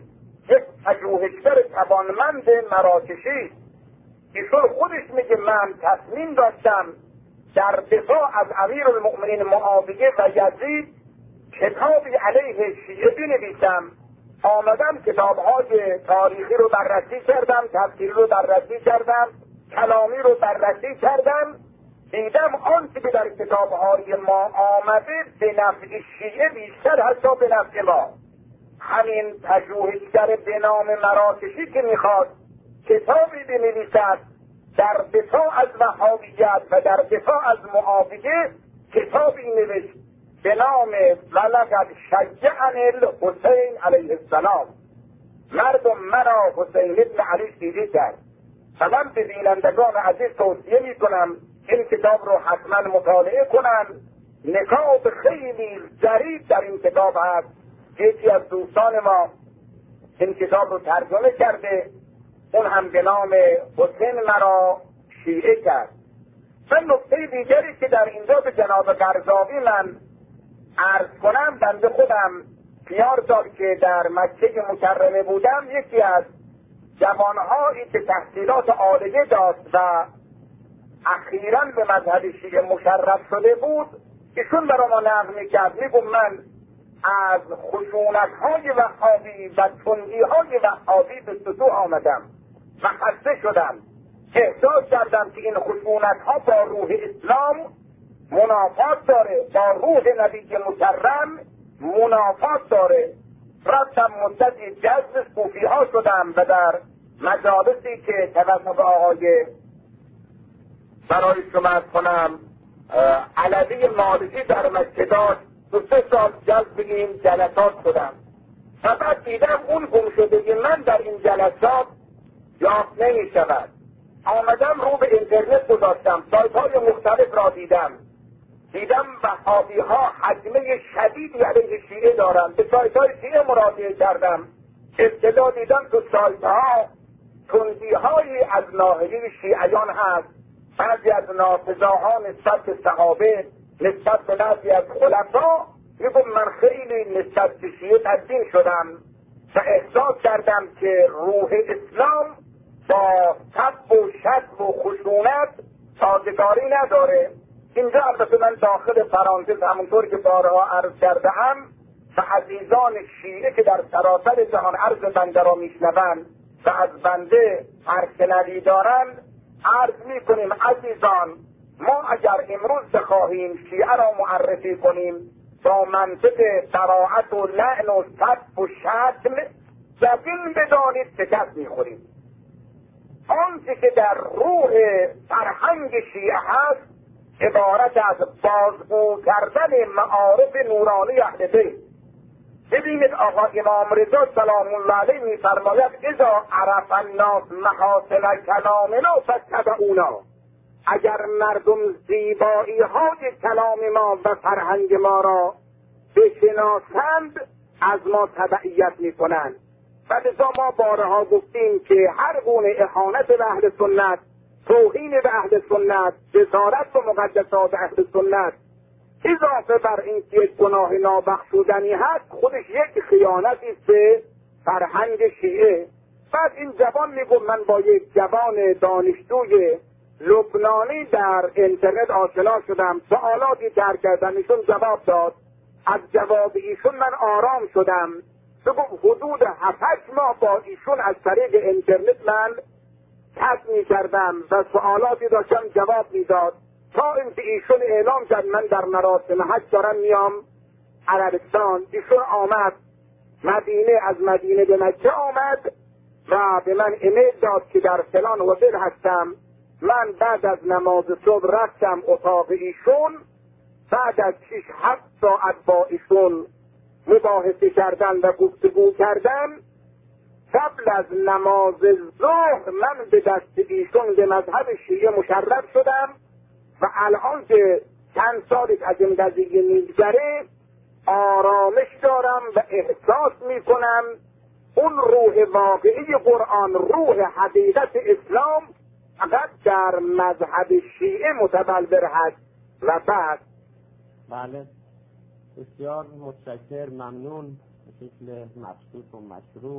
یک پژوهشگر توانمند مراکشی، ایشون خودش میگه من تصمیم داشتم در دفاع از امیرالمؤمنین معاویه و یزید کتابی علیه شیعه بنویسم. آمدم کتاب‌های تاریخی رو بررسی کردم، تفسیری رو بررسی کردم، کلامی رو بررسی کردم، دیدم آنچه که در کتاب‌های ما آمده به نفع شیعه بیشتر حتی به نفع ما. همین پژوهشگر به نام مراکشی که میخواد کتابی بنویسد در دفاع از وهابیت و در دفاع از معاویه، کتابی نوشت به نام ولقد شجعنی الحسین علیه السلام. مردم مرا حسین ابن علی دیده کرد. من به بینندگان عزیز توصیه میکنم این کتاب رو حتما مطالعه کنن. نکات خیلی ظریف در این کتاب هست. یکی از دوستان ما این کتاب رو ترجمه کرده، اون هم به نام حسین مرا شیعه کرد. و نکته دیگری که در اینجا به جناب قرضاوی من عرض کنم، بنده خودم 4 سال که در مکه مکرمه بودم، یکی از جوانهایی که تحصیلات عالیه داشت و اخیراً به مذهب شیعه مشرف شده بود، ایشون برای ما نقل میکرد، میگم من از خشونت‌های وهابی و تندی‌های وهابی به سطوح آمدم و خسته شدم. احساس کردم که این خشونت‌ها با روح اسلام منافات داره، با روح نبی مکرم منافات داره. رفتم مدتی جذب صوفی‌ها شدم و در مجالسی که توسط آقای برای شما کنم علوی مالکی در مکه داشت 2-3 سال جذب این جلسات شدم و بعد دیدم اون گمشدگی من در این جلسات یافت نمی شود. آمدم رو به اینترنت گذاشتم، سایت‌های مختلف را دیدم وهابی‌ها حجمه شدیدی علیه شیعه دارند. به سایت‌های شیعه مراجعه کردم، ابتدا دیدم تو سایت‌ها تندی‌هایی از ناحیه شیعیان هست، بعضی از نافذاها نسبت به صحابه، نسبت به بعضی از خلفا. میگم من خیلی نسبت به شیعه تبدیل شدم و احساس کردم که روح اسلام با تب و شتم و خشونت سازگاری نداره. اینجا البته من داخل پرانتز همونطور که بارها عرض کرده‌ام و عزیزان شیعه که در سراسر جهان عرض بنده را میشنوند و از بنده هر شنوی دارند، عرض میکنیم عزیزان، ما اگر امروز بخواهیم شیعه را معرفی کنیم با منطق براعت و لعن و سب و شتم، یقین بدانید شکست میخوریم. آنچه که در روح فرهنگ شیعه هست عبارت از بازگو کردن معارف نورانی اهل بیت. ببینید آقا امام رضا سلام الله علیه میفرماید اذا عرف الناس محاسن کلامنا فاتبعونا. اگر مردم زیبایی های کلام ما و فرهنگ ما را بشناسند از ما تبعیت میکنند. و لذا ما بارها گفتیم که هر گونه اهانت به اهل سنت، توهین به اهل سنت، جسارت به مقدسات اهل سنت، اضافه بر این که یک گناه نابخشودنی هست، خودش یک خیانتی است به فرهنگ شیعه. بعد این جوان میگم من با یک جوان دانشجوی لبنانی در اینترنت آشنا شدم، سوالاتی در کردم، ایشون جواب داد. از جواب ایشون من آرام شدم. بگم حدود 7-8 ماه با ایشون از طریق اینترنت من چت می‌کردم و سوالاتی داشتم جواب میداد، تا اینکه ایشون اعلام کرد من در مراسم حج دارم میام عربستان. ایشون آمد مدینه، از مدینه به مکه آمد و به من ایمیل داد که در فلان هتل هستم. من بعد از نماز صبح رفتم اتاق ایشون، بعد از 6-7 ساعت با ایشون مباحثه کردن و گفتگو کردن. قبل از نماز ظهر من به دست ایشون به مذهب شیعه مشرف شدم و الان که چند سالی از این قضیه میگذره آرامش دارم و احساس میکنم اون روح واقعی قرآن، روح حقیقت اسلام فقط در مذهب شیعه متبلور هست. و بعد بله، بسیار متشکر، ممنون، به شکل مبسوط و مشروع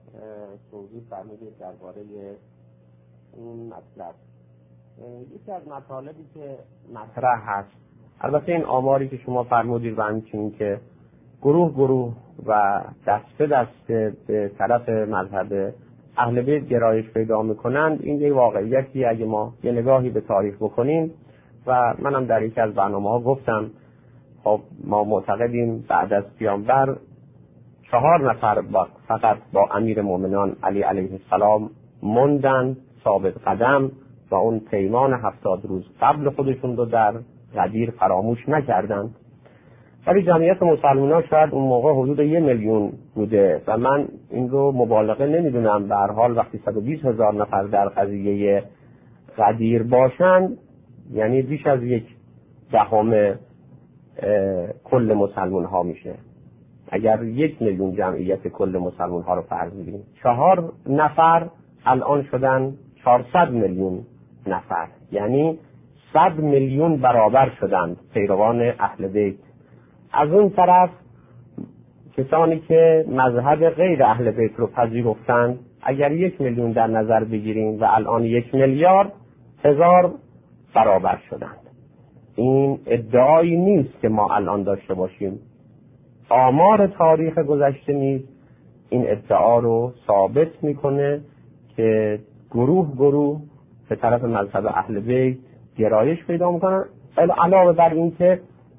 توضیح فرمودید درباره این مطلب. یکی از مطالبی که مطرح هست، البته این آماری که شما فرمودید و همچنین که گروه و دسته به طرف مذهب اهل بیت گرایش پیدا میکنند، این یک واقعیتی اگه ما یه نگاهی به تاریخ بکنیم و منم در یکی از برنامه‌ها گفتم، خب ما معتقدیم بعد از پیامبر 4 نفر فقط با امیر مومنان علی علیه السلام موندن ثابت قدم و اون پیمان 70 روز قبل خودشون رو در غدیر فراموش نکردند. ولی جمعیت مسلمانان شاید اون موقع حدود 1 میلیون بوده و من این رو مبالغه نمیدونم. به هر حال وقتی 120,000 نفر در قضیه غدیر باشند، یعنی بیش از 1/10 کل مسلمان ها میشه. اگر 1 میلیون جمعیت کل مسلمان ها رو فرض بگیریم، 4 نفر الان شدن 400 میلیون نفر، یعنی 100 میلیون برابر شدند پیروان اهل بیت. از اون طرف کسانی که مذهب غیر اهل بیت رو پذیرفتند، اگر 1 میلیون در نظر بگیریم و الان 1,000,000 برابر شدند. این ادعایی نیست که ما الان داشته باشیم. آمار تاریخ گذشته نیز این ادعا رو ثابت میکنه که گروه به طرف مذهب اهل بیت گرایش پیدا میکنن. علاوه بر این که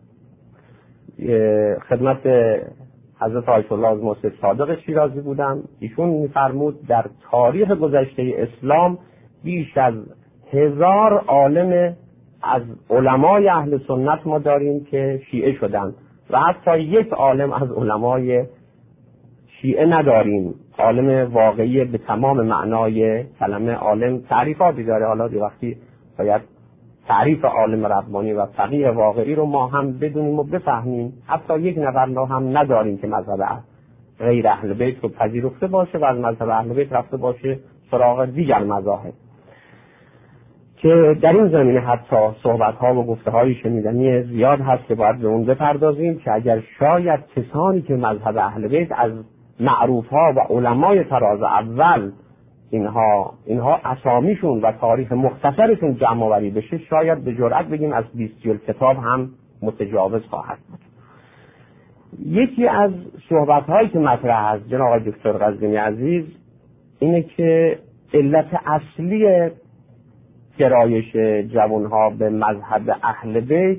خدمت حضرت آیت الله از موسی صادق شیرازی بودم، ایشون میفرمود در تاریخ گذشته اسلام بیش از 1000 عالم از علمای اهل سنت ما داریم که شیعه شدند و حتی 1 عالم از علمای شیعه نداریم. عالم واقعی به تمام معنای کلمه. عالم تعریفاتی داره، حالا دی وقتی باید تعریف عالم ربانی و فقیه واقعی رو ما هم بدونیم و بفهمیم. حتی 1 نفر رو هم نداریم که مذهب غیر اهل بیت رو پذیرفته باشه و از مذهب اهل بیت رفته باشه سراغ دیگر مذاهب، که در این زمینه حتی صحبت‌ها و گفته‌های شنیدنی زیاد هست که باید به اون بپردازیم که اگر شاید کسانی که مذهب اهل بیت از معروف‌ها و علمای طراز اول اینها اسامیشون و تاریخ مختصرشون جمع آوری بشه، شاید به جرئت بگیم از 20 کتاب هم متجاوز خواهد بود. یکی از صحبت‌هایی که مطرح است جناب آقای دکتر قزوینی عزیز اینه که علت اصلی گرایش جوانها به مذهب اهل بیت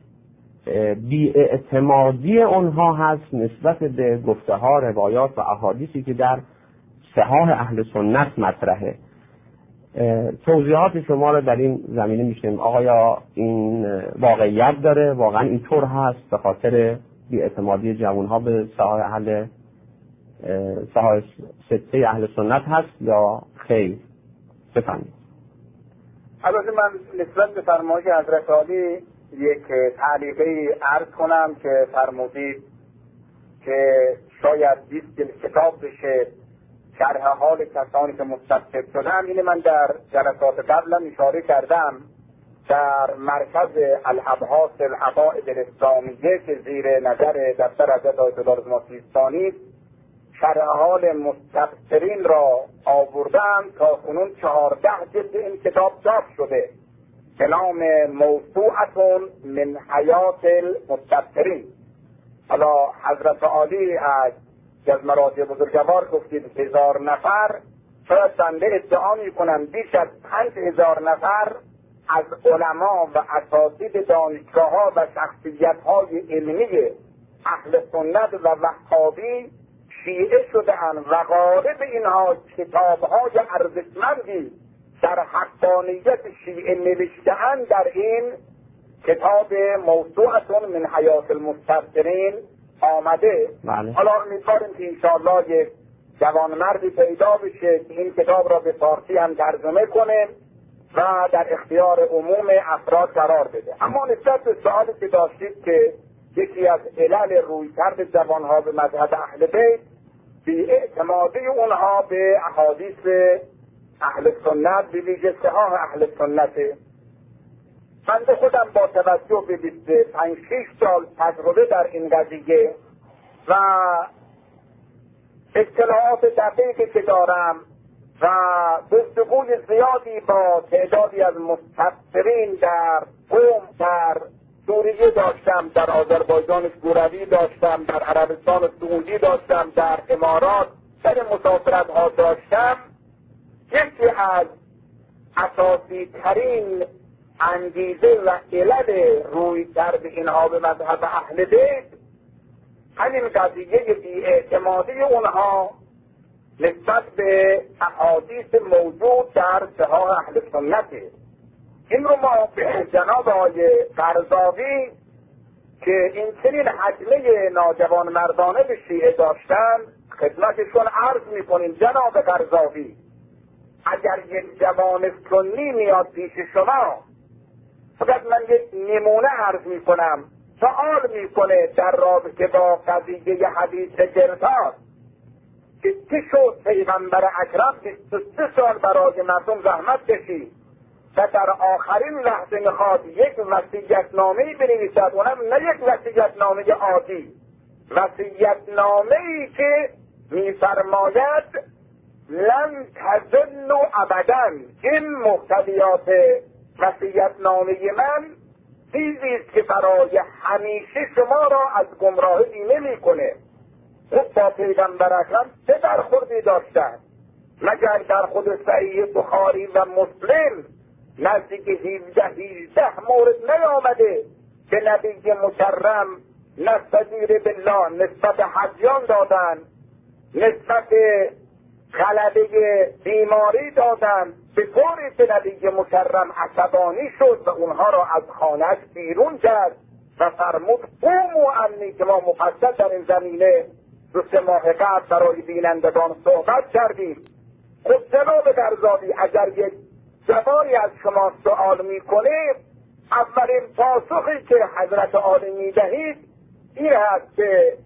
بی‌اعتمادی اونها هست نسبت به گفته‌ها، روایات و احادیثی که در صحاح اهل سنت مطرحه. توضیحات شما رو در این زمینه میشنیم. آقایا این واقعیت داره؟ واقعا اینطور هست به خاطر بی‌اعتمادی جوانها به صحاح سته اهل سنت هست یا خیر؟ بفرمایید. البته من نسبت به فرمایش حضرت عالی یک تعلیقی عرض کنم که فرمودید که شاید 20 کتاب بشه شرح حال کسانی که مستفسر شدن. اینه من در جلسات قبلا اشاره کردم. در مرکز الابحاث العقائد الاسلامیه که زیر نظر دفتر حضرت آیت الله رضا سیستانی شرح حال مستفسرین را آوردم، تا کنون 14 جلد این کتاب چاپ شده به نام موسوعة من حیات المستفسرین. حالا حضرت عالی از مراتب بزرگوار گفتید 1000 نفر، شاید بنده ادعا میکنم بیش از 5000 نفر از علما و اساتید دانشگاه‌ها و شخصیت‌های علمی اهل سنت و وهابی شیعه شده‌اند و غالب اینها کتاب‌های ارزشمندی در حقانیت شیعه نوشته‌اند در این کتاب موسوعة من حیات المستفسرین آمده. بله. حالا امیدواریم که انشاءالله یک جوانمردی پیدا بشه که این کتاب را به فارسی هم ترجمه کنه و در اختیار عموم افراد قرار بده. اما نسبت به سوالی که داشتید که یکی از علل رویکرد جوانها به مذهب اهل بیت بی‌اعتمادی اونها به احادیث اهل سنت، به ویژه صحاح اهل سنت. من خودم با توجه به 25-6 سال تجربه در این قضیه و اطلاعات دقیقی که دارم و گفتگوی زیادی با تعدادی از مستبصرین در قم، در سوریه داشتم، در آذربایجان شوروی داشتم، در عربستان سعودی داشتم، در امارات در مسافرت ها داشتم. یکی از اساسی ترین انگیزه و علل روی کرد اینها به مذهب اهل بیت همین قضیه بی‌اعتمادی اونها نسبت به احادیث موجود در صحاح اهل سنته. این رو ما به جناب آقای قرضاوی که این چنین حجمه ناجوان مردانه به شیعه داشتن خدمتشون عرض میکنیم. جناب قرضاوی، اگر یک جوان سنی میاد پیش شما، فقط من یک نمونه عرض میکنم، سوال میکنه در رابطه با قضیه حدیث گرتار که چی شد پیغمبر اکرم 23 سال برای مردم زحمت کشید و در آخرین لحظه میخواد یک وصیت‌نامه‌ای بنویسد، اونم نه یک وصیت‌نامه عادی، وصیت‌نامه‌ای که میفرماید لن تضلوا ابدا. این مقتضیات وصیت‌نامه من چیزی است که برای همیشه شما را از گمراهی بیمه میکنه. خود با پیغمبر اکرم چه برخوردی داشتند؟ مگر در خود صحیح بخاری و مسلم نزدیک 17 مورد نیامده که نبی مکرم نستجیر بالله نسبت حجیان دادن، نسبت غلبه بیماری دادن، به طوری که نبی مکرم عصبانی شد و اونها را از خانه‌اش بیرون کرد و فرمود قوموا عنی، که ما مفصل در این زمینه 2 ماه قبل برای بینندگان صحبت کردیم. خب جناب قرضاوی، اگر یک جوانی از شما سوال میکنه، اولین پاسخی که حضرت عالی میدهید این هست که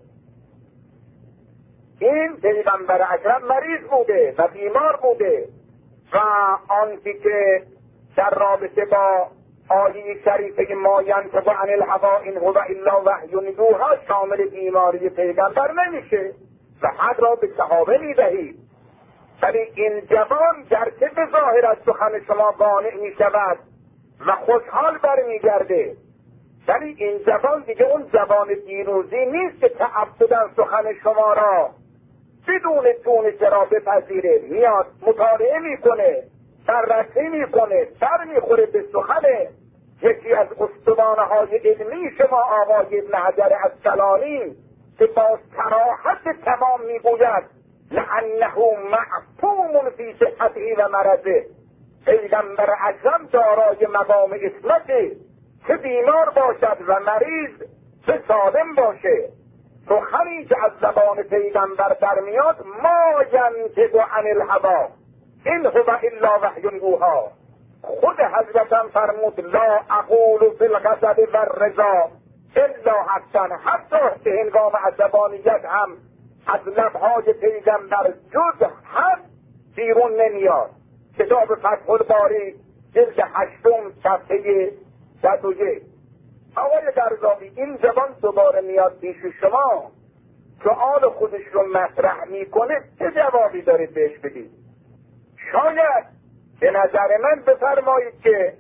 این پیغمبر اکرم مریض بوده و بیمار بوده و آنچه که در رابطه با آیه شریفه ما ینطق عن الهوی ان هو الا وحی یوحی شامل بیماری پیغمبر نمیشه و حق را به صحابه میدهید. ولی این جوان گرچه به ظاهر از سخن شما قانع میشود و خوشحال برمیگرده، ولی این جوان دیگه اون جوان دیروزی نیست که تعبداً سخن شما را بدون چون چرا بپذیره. میاد مطالعه میکنه، بررسی میکنه، سر میخوره به سخن یکی از استوانه‌های علمی شما آقای ابن حجر عسقلانی که با صراحت تمام میگوید لأنه معصوم فی صحته و مرضه. پیغمبر اکرم دارای مقام عصمته، چه بیمار باشد و مریض چه سالم باشه. سخنی که از زبان پیغمبر برمیاد ما ینطق عن الهوی ان هو الا وحی یوحی. خود حضرتم فرمود لا اقول فی الغضب و الرضا الا حقا. حتی به هنگام عصبانیت هم از لبهای پیغمبر جز حق بیرون نمیاد. کتاب فتح الباری جلد 8 صفحه 101. آقای قرضاوی، این جوان دوباره میاد پیش شما، سؤال خودش رو مطرح میکنه، چه جوابی دارید بهش بدید؟ شاید به نظر من بفرمایید که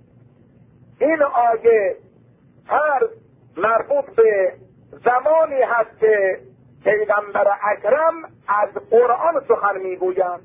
این آیه هر مربوط به زمانی هست که پیغمبر اکرم از قرآن سخن میگویند.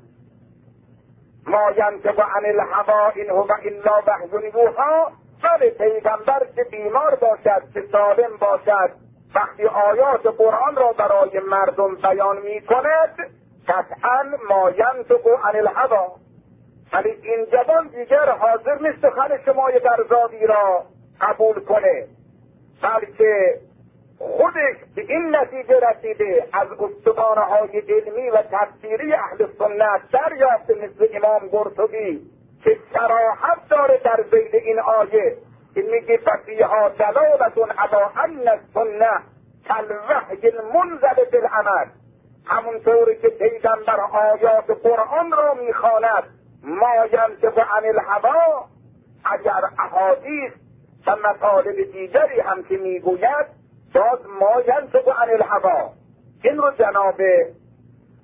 ما ینطق عن الهوی ان هو الا وحی یوحی. ولی پیغمبر که بیمار باشد که سالم باشد وقتی آیات قرآن را برای مردم بیان می کند قطعا ما ینطق عن الهوی. ولی این جوان دیگر حاضر نیست سخن شمای قرضاوی را قبول کنه، بلکه خودش به این نتیجه رسیده از استوانه‌های علمی و تفسیری اهل سنت دریافته مثل امام قرطبی که صراحت داره در ذیل این آیه که میگه فیها دلالة علی ان السنة کالوحی المنزل بالعمل. همونطوری که پیغمبر آیات قرآن را میخواند ما ینطق عن الهوی، اگر احادیث و مطالب دیگری هم که میگوید باز ما ینطق عن الهوی. این رو جناب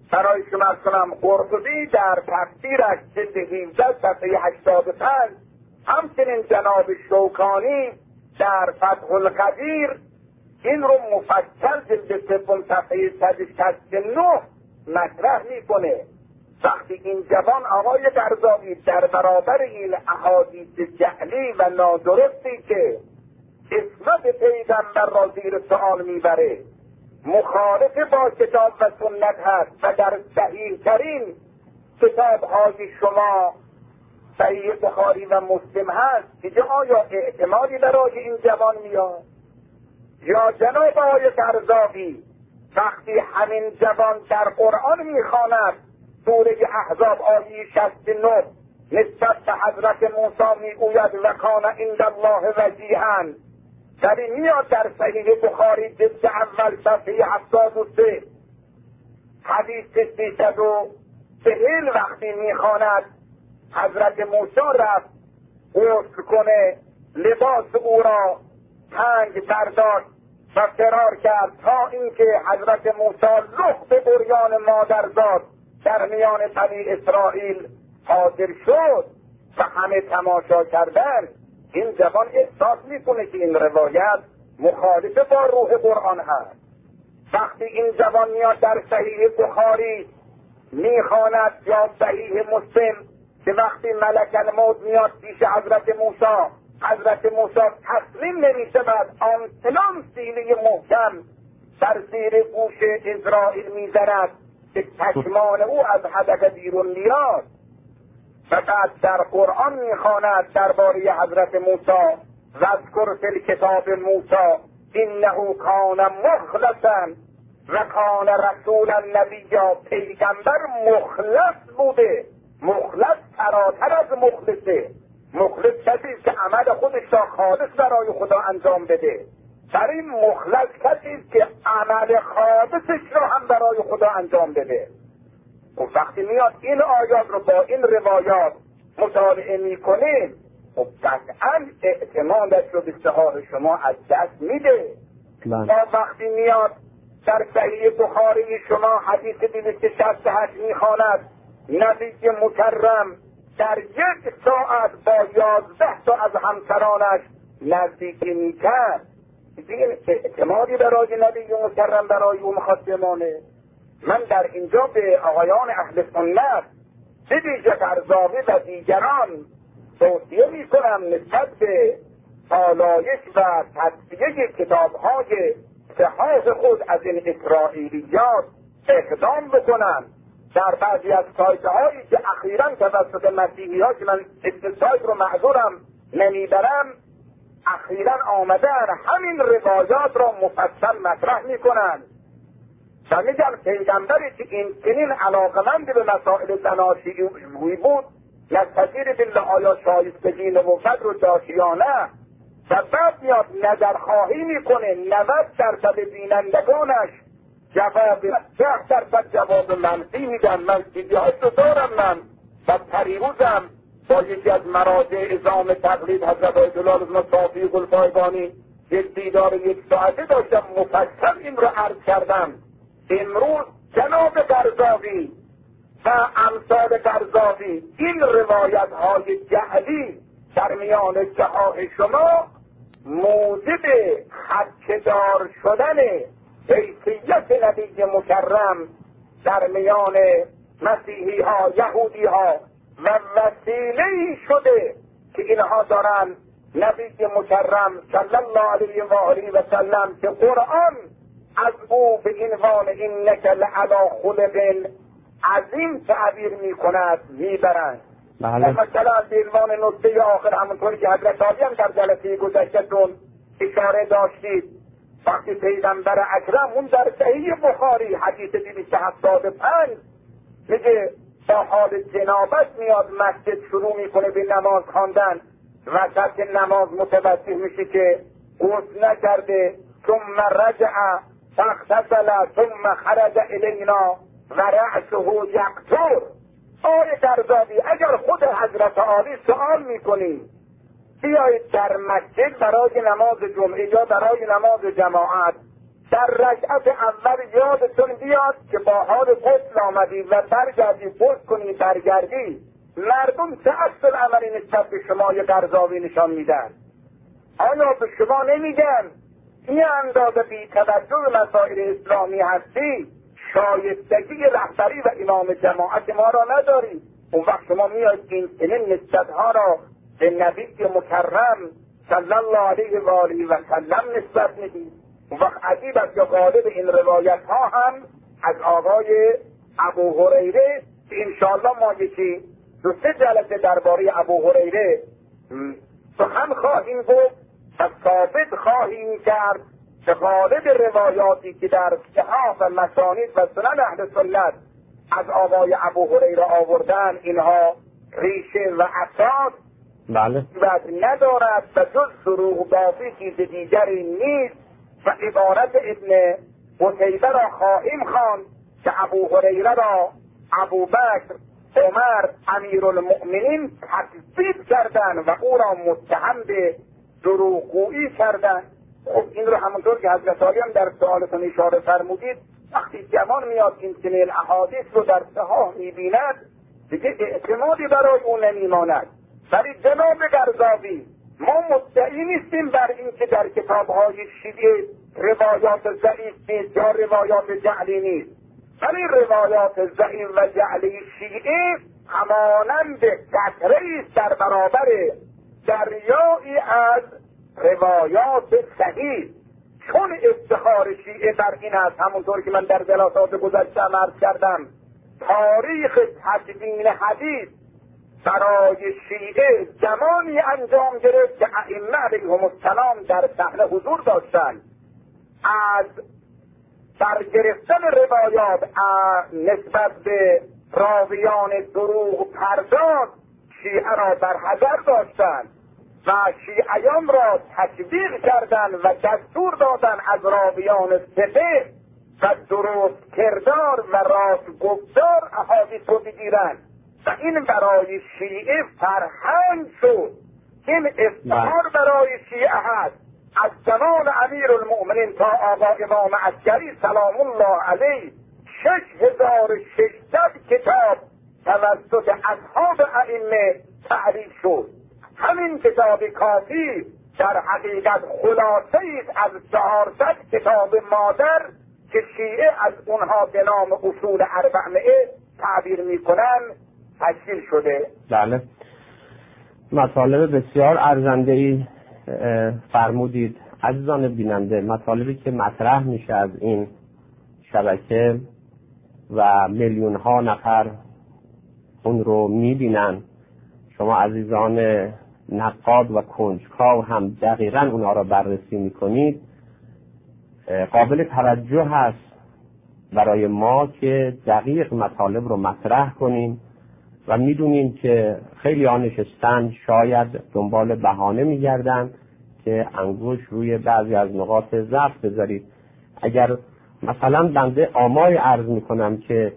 برای شما ارز کنم قرطبی در تفسیرش جلد 17 صفحه 85، همچنین جناب شوکانی در فتح القدیر این رو مفصل جلد 3 صفحه 169 مطرح میکنه. وقتی این جوان آقای قرضاوی در برابر این احادیث جعلی و نادرستی که اسمت پیغمبر را زیر سوال میبره، مخالف با کتاب و سنت هست و در صحیح ترین کتاب های شما صحیح بخاری و مسلم هست، دیگه آیا اعتمادی برای این جوان میاد؟ یا جناب آقای قرضاوی وقتی همین جوان در قرآن میخواند سوره احزاب آیه 69 نسبت به حضرت موسی میگوید و کان عند الله وجیها، در این میاد در صحیح بخاری جلد اول صفحه 73 حدیث 340 وقتی میخواند حضرت موسی رفت غسل کنه، لباس او را تنگ برداشت و فرار کرد تا اینکه حضرت موسی لخت بریان مادرزاد در میان بنی اسرائیل حاضر شد و همه تماشا کردن. این جوان احساس میکنه که این روایت مخالف با روح قرآن هست. وقتی این جوان میاد در صحیح بخاری میخواند یا صحیح مسلم که وقتی ملک الموت میاد پیش حضرت موسی تسلیم نمیشود، آنچنان سینه محکم در زیر گوش اسرائیل میزند که چشمان او از حدقه بیرون میاد. و بعد در قرآن میخواند درباره حضرت موسی واذکر فی الکتاب موسی انه کان مخلصا و کان رسولا نبیا، پیغمبر مخلص بوده. مخلص فراتر از مخلصه. مخلص کسی که عمل خودش را خالص برای خدا انجام بده، در این مخلص کسی که عمل خالصش را هم برای خدا انجام بده. و وقتی میاد این آیات رو با این روایات مطالعه میکنه، خب قطعا اعتمادش رو به اشتهار شما از دست میده. و وقتی میاد در صحیح بخاری شما حدیث 268 میخواند نبی مکرم در 1 ساعت با 11 تا از همسرانش نزدیکی میکرد. این اعتمادی برای نبی مکرم برای او میخواد بمانه. من در اینجا به آقایان اهل سنت به ویژه قرضاوی و دیگران توصیه میکنم نسبت به آلایش و تصفیه کتاب‌های صحاح خود از این اسرائیلیات اقدام بکنن. در بعضی از سایت‌هایی که اخیراً توسط مسیحی‌ها که من سایت رو معذورم نمیبرم، اخیراً آمدن همین روایات را مفصل مطرح میکنن و میگم پیغمبری که این چنین علاقمند به مسائل زناشویی بود، نستجیر بالله آیا شایستگی نبوت رو داشت یا نه، و بعد میاد نظرخواهی میکنه 90% بینندگانش جواب 10% جواب منفی میدن. من سیدیاش رو دارم. من و پریروزم با یکی از مراجع ازام تقلید حضرت آیت الله المصافی گلپایگانی یک دیدار 1 ساعته داشتم، مفصل این رو عرض کردم. امروز جناب قرضاوی و امثال قرضاوی این روایت های جعلی در میان صحاح شما موجب خدشه‌دار شدن حیثیت نبی مکرم در میان مسیحی ها، یهودی ها و وسیله‌ای شده که اینها دارن نبی مکرم صلی الله علیه و آله و سلم که قرآن از او به عنوان انک لعلی خلق عظیم تعبیر میکند میبرند. مثلا به عنوان نکته آخر، همونطوری که حضرت عالی هم در جلسه گذشته‌تون اشاره داشتید، وقتی پیغمبر اکرم اون در صحیح بخاری حدیث 275 میگه با حال جنابت میاد مسجد شروع میکنه به نماز خواندن، وسط نماز متوجه میشه که غسل نکرده، ثم رجع فاغتسل ثم خرج الینا و رأسه یقطر. آیه قرضاوی اگر خود حضرت عالی سوال میکنیم بیایید در مسجد برای نماز جمعه یا برای نماز جماعت در رکعت اول یادتون بیاد که با حال غسل آمدی و برگردی غسل کنی برگردی، مردم چه عکس عملی نسبت به شما یه قرضاوی نشان میدن؟ آیا به شما نمیگن این اندازه بی توجه به مسائل اسلامی هستی، شایستگی رهبری و امام جماعت ما را نداری؟ اون وقت شما میاد این چنین نسبتها را به نبی مکرم صلی الله علیه و آله و سلم نسبت میدید. اون وقت عجیب است که غالب این روایت ها هم از آقای ابو هریره که انشاءالله ما یکی 2-3 جلسه درباره ابو هریره سخن خواهیم گفت و ثابت خواهیم کرد که غالب روایاتی که در صحاح و مسانید و سنن اهل سنت از آقای ابو هریره آوردن اینها ریشه و اساس بله ندارد و جز دروغ بافی چیز دیگری نیست و عبارت ابن قتیبه را خواهیم خواند که ابو هریره را ابوبکر، عمر، امیرالمؤمنین تکذیب کردند و او را متهم به دروغگویی کردند. خب این رو همونطور که حضرت علی هم در سوالتون اشاره فرمودید، وقتی جوان میاد این چنین احادیث رو در صحاح میبیند دیگه اعتمادی برای اون نمیماند. ولی جناب قرضاوی، ما مدعی نیستیم بر این که در کتاب‌های شیعه روایات ضعیف نیست یا روایات جعلی نیست، ولی روایات ضعیف و جعلی شیعه همانند قطره‌ای است در برابر دریایی از روایات صحیح. چون افتخار شیعه بر این است، همونطور که من در جلسات گذشته عرض کردم، تاریخ تدوین حدیث برای شیعه زمانی انجام گرفت که ائمه علیهم السلام در صحنه حضور داشتند. از برگرفتن روایات نسبت به راویان دروغ پرداز شیعه را در حذر داشتند و شیعیان را تشویق کردند و دستور دادند از راویان ثقه و درست کردار و راست گفتار احادیث رو بگیرند و این برای شیعه فرهنگ شد. این افتخار برای شیعه هست. از زمان امیرالمؤمنین تا آقا امام عسکری سلام الله علیه 6600 کتاب توسط اصحاب ائمه تعریف شد. همین کتاب کافی در حقیقت خلاصه‌ای از 400 کتاب مادر که شیعه از اونها به نام اصول 400 تعبیر میکنن تشکیل شده. بله، مطالب بسیار ارزنده‌ای فرمودید عزیزان بیننده. مطالبی که مطرح میشه از این شبکه و میلیون ها نفر اون رو میبینن. شما عزیزان نقاد و کنجکاو هم دقیقاً اونها را بررسی میکنید. قابل توجه هست برای ما که دقیق مطالب رو مطرح کنیم و میدونیم که خیلی ها نشستن شاید دنبال بهانه میگردن که انگوش روی بعضی از نقاط ضعف بذارید. اگر مثلا بنده آماری عرض میکنم که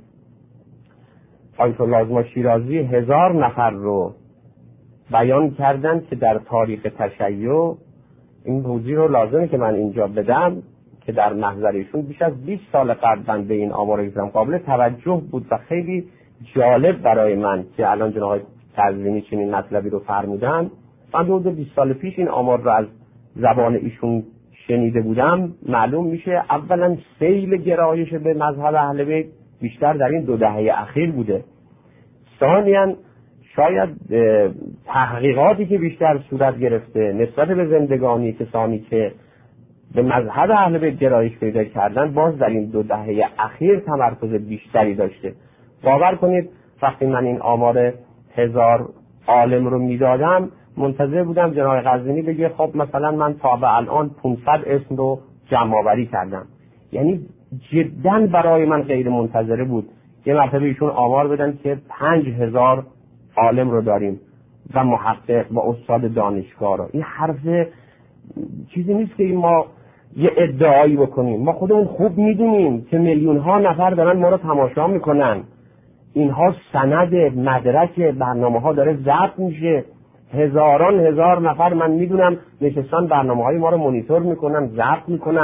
آیت الله اعظم شیرازی 1000 نفر رو بیان کردن که در تاریخ تشیع، این توضیح رو لازمه که من اینجا بدم که در محضرشون بیش از 20 سال قبل بنده این آمار رو قابل توجه بود و خیلی جالب برای من که الان جناب تزوینی چنین مطلبی رو فرمودن. من حدود 20 سال پیش این آمار رو از زبان ایشون شنیده بودم. معلوم میشه اولا سیل گرایش به مذهب اهل بیت بیشتر در این 2 دهه اخیر بوده. ثانیاً شاید تحقیقاتی که بیشتر صورت گرفته نسبت به زندگانی کسانی که به مذهب اهل بیت گرایش پیدا کردن باز در این 2 دهه اخیر تمرکز بیشتری داشته. باور کنید وقتی من این آمار 1000 عالم رو میدادم منتظر بودم جناب قزوینی بگه خب مثلا من تا به الان 500 اسم رو جمع آوری کردم. یعنی جدا برای من غیر منتظره بود یه مرتبه ایشون آمار بدن که 5000 عالم رو داریم و محقق و استاد دانشگاه رو. این حرف چیزی نیست که ما یه ادعایی بکنیم. ما خودمون خوب میدونیم که میلیون ها نفر دارن ما رو تماشا میکنن. اینها سند مدرک برنامه ها داره ضبط میشه. هزاران هزار نفر من میدونم نشستن برنامه های ما رو مانیتور میکنن، ضبط میکنن،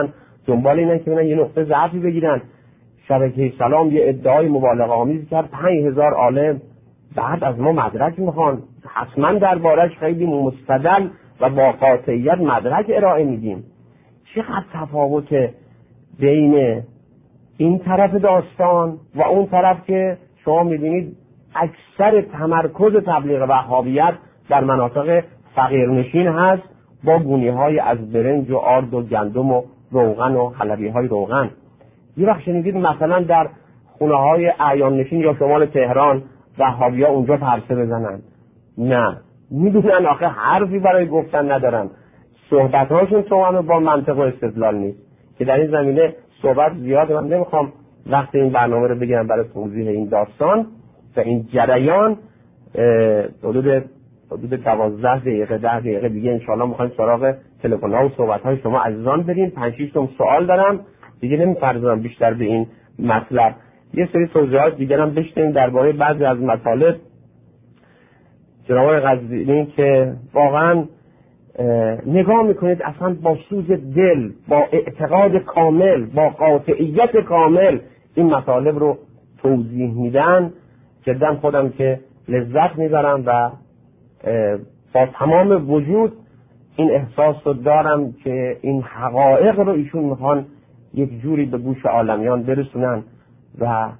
دنبال اینن که یه نقطه ضعفی بگیرن. شبکه سلام یه ادعای مبالغه آمیز کرد 5000 عالم بعد از ما مدرک میخوان، حتما دربارش خیلی مستدل و با قاطعیت مدرک ارائه میدیم. چقدر تفاوت بین این طرف داستان و اون طرف که شما میبینید اکثر تمرکز تبلیغ وهابیت در مناطق فقیرنشین هست با گونی‌های از برنج و آرد و گندم و روغن و حلبی‌های روغن. یه وقت شنیدید مثلا در خونه‌های اعیان نشین یا شمال تهران وهابی‌ها اونجا پرسه بزنن؟ نه، میدونن آخه حرفی برای گفتن ندارن، صحبت‌هاشون توأم با منطق و استدلال نیست. که در این زمینه صحبت زیاد من نمیخوام وقت این برنامه رو بگیرم برای توضیح این داستان و این جریان. حدود 12 دقیقه 10 دقیقه دیگه انشاءالله میخوایم سراغ تلفن‌ها و صحبت‌های شما عزیزان بریم. 5-6 تا سوال دارم دیگه، نمی‌پردازم بیشتر به این مطلب. یه سری توضیحات دیگه هم بشنویم درباره بعضی از مطالب جناب قزوینی که واقعا نگاه میکنید اصلا با سوز دل، با اعتقاد کامل، با قاطعیت کامل این مطالب رو توضیح میدن. جدا خودم که لذت میبرم و با تمام وجود این احساس رو دارم که این حقایق رو ایشون میخوان یک جوری به گوش عالمیان برسونن و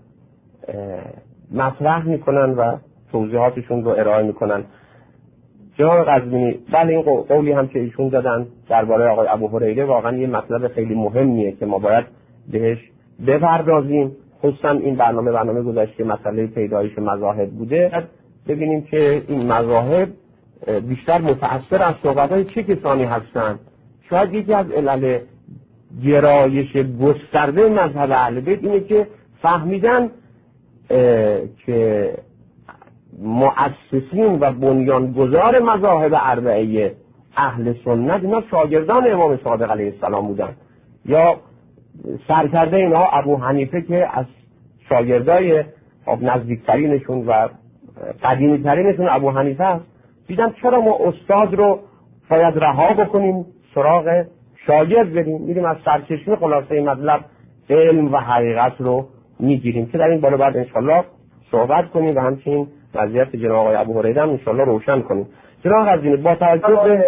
مطرح میکنن و توضیحاتشون رو ارائه میکنن. جناب قزوینی، بله این قولی هم که ایشون دادن درباره آقای ابوهریره واقعا یه مطلب خیلی مهمیه که ما باید بهش بپردازیم. خصوصا این برنامه گذشته مسئله پیدایش مذاهب بوده، ببینیم که این مذاهب بیشتر متأثر از صحبت‌های چه کسانی هستند. شاید یکی از علل گرایش گسترده مذهب اهل بیت اینه که فهمیدن که مؤسسین و بنیانگذار مذاهب اربعه اهل سنت اینا شاگردان امام صادق علیه السلام بودن، یا سرکرده اینها ابو حنیفه که از شاگردای نزدیکترینشون و قدیمیترینشون ابو حنیفه است. دیدن چرا ما استاد رو باید رها بکنیم سراغ شاگرد بریم، میریم از سرچشمه خلاصه مطلب علم و حقیقت رو میگیریم که در این بالا بعد انشالله صحبت کنیم و همچنین وضعیت جناب آقای ابوهریره هم انشالله روشن کنیم. جناب قزوینی با توجه به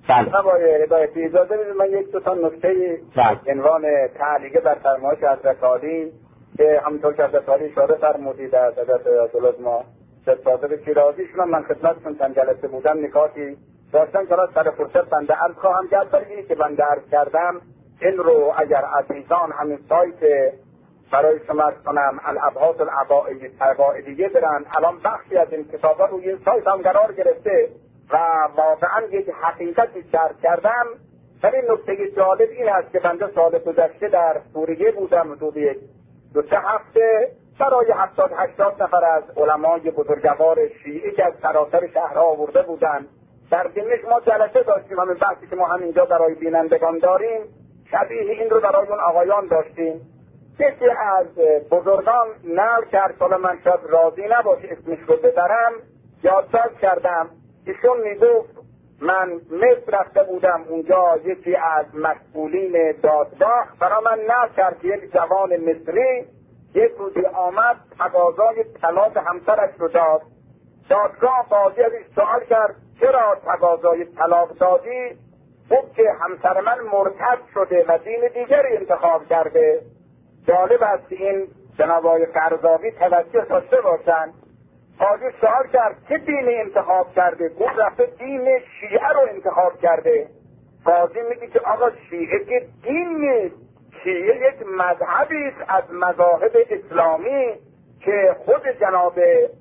هدایتی اجازه بدید من یک دو تا نکته عنوان تعلیق بر فرمایش حضرت عالی که همونطور که حضرت عالی اشاره فرمودید از حضرت آیت ما صادق شیرازیشون من خدمتتون چند جلسه بودم نکاتی داشتن که سر فرصت بنده عرض خواهم کرد. برای که بنده عرض کردم این رو اگر عزیزان همین سایت برای شما کنم الابحاث العقائدیه برن، الان بخشی از این کتابا روی این سایت هم قرار گرفته و واقعا یک حقیقتی درک کردم. ولی نکته جالب این است که بنده سال گذشته در سوریه بودم حدود 2-3 هفته برای 70-80 نفر از علمای بزرگوار شیعه که از سراسر شهرها آورده بودند. در دمشق ما جلسه داشتیم، همین بحثی که ما همینجا برای بینندگان داریم شبیه این رو برای اون آقایان داشتیم. یکی از بزرگان نقل کرد، حالا من شاید راضی نباشه اسمش رو ببرم، یادداشت کردم. ایشون میگفت من مصر رفته بودم، اونجا یکی از مسئولین دادگاه برای من نقل کرد که یک جوان مصری یک روزی آمد تقاضای طلاق همسرش رو داد. دادگاه قاضی ازش سوال کرد چرا تقاضای طلاق دادی؟ گفت که همسر من مرتد شده و دین دیگری انتخاب کرده. جالب است این جناب آقای قرضاوی توجه داشته باشند. قاضی سوال کرد چه دینی انتخاب کرده؟ گفت رفته دین شیعه رو انتخاب کرده. قاضی میگه که آقا شیعه که دین نیست، شیعه یک مذهبی است از مذاهب اسلامی که خود جناب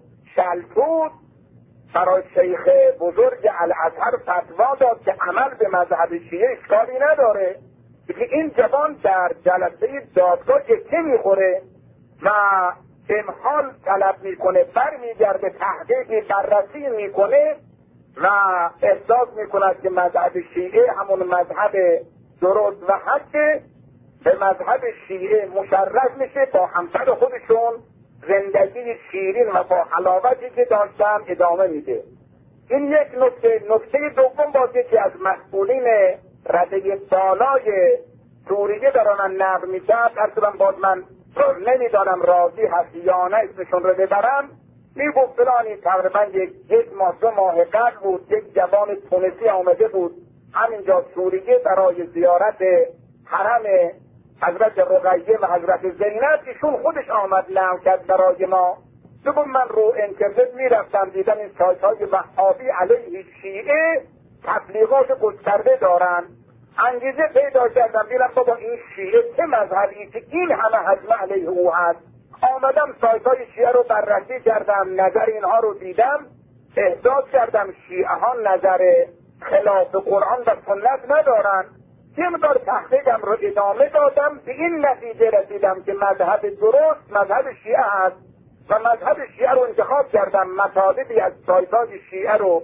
شلتوت برای شیخ بزرگ الازهر فتوا داد که عمل به مذهب شیعه اشکالی نداره. که این جوان در جلسه دادگاه که میخوره و امحال طلب میکنه، برمیگرده تحقیقی بررسی میکنه و احساس میکنه که مذهب شیعه همون مذهب درست و حق به مذهب شیعه مشرف میشه، با همسر خودشون زندگی شیرین و با حلاوتی که داشتن ادامه میده. این یک نکته. نکته دوم باز که از مسئولین رده بالای سوریه در آن نقل میکرد، اصلا باز من نمیدانم راضی هست یا نه اسمشون رو ببرم، میگفت فلانی تقریبا یک ماه 2 ماه قبل بود یک جوان تونسی آمده بود همینجا سوریه برای زیارت حرم حضرت رقیه و حضرت زینب، ایشون خودش آمد نقل کرد برای ما. دوم من رو اینترنت میرفتم دیدم این سایت های وهابی علیه شیعه تبلیغات گسترده دارن، انگیزه پیدا کردم دیدم بابا این شیعه چه مذهبی که این همه حجم علیه او هست. آمدم سایت های شیعه رو بررسی کردم، نظر اینها رو دیدم، احساس کردم شیعه ها نظر خلاف قرآن و سنت ندارن. یه مقدار تحقیقم رو ادامه دادم، به این نتیجه رسیدم که مذهب درست مذهب شیعه هست و مذهب شیعه رو انتخاب کردم. مطالبی از سایت‌های شیعه رو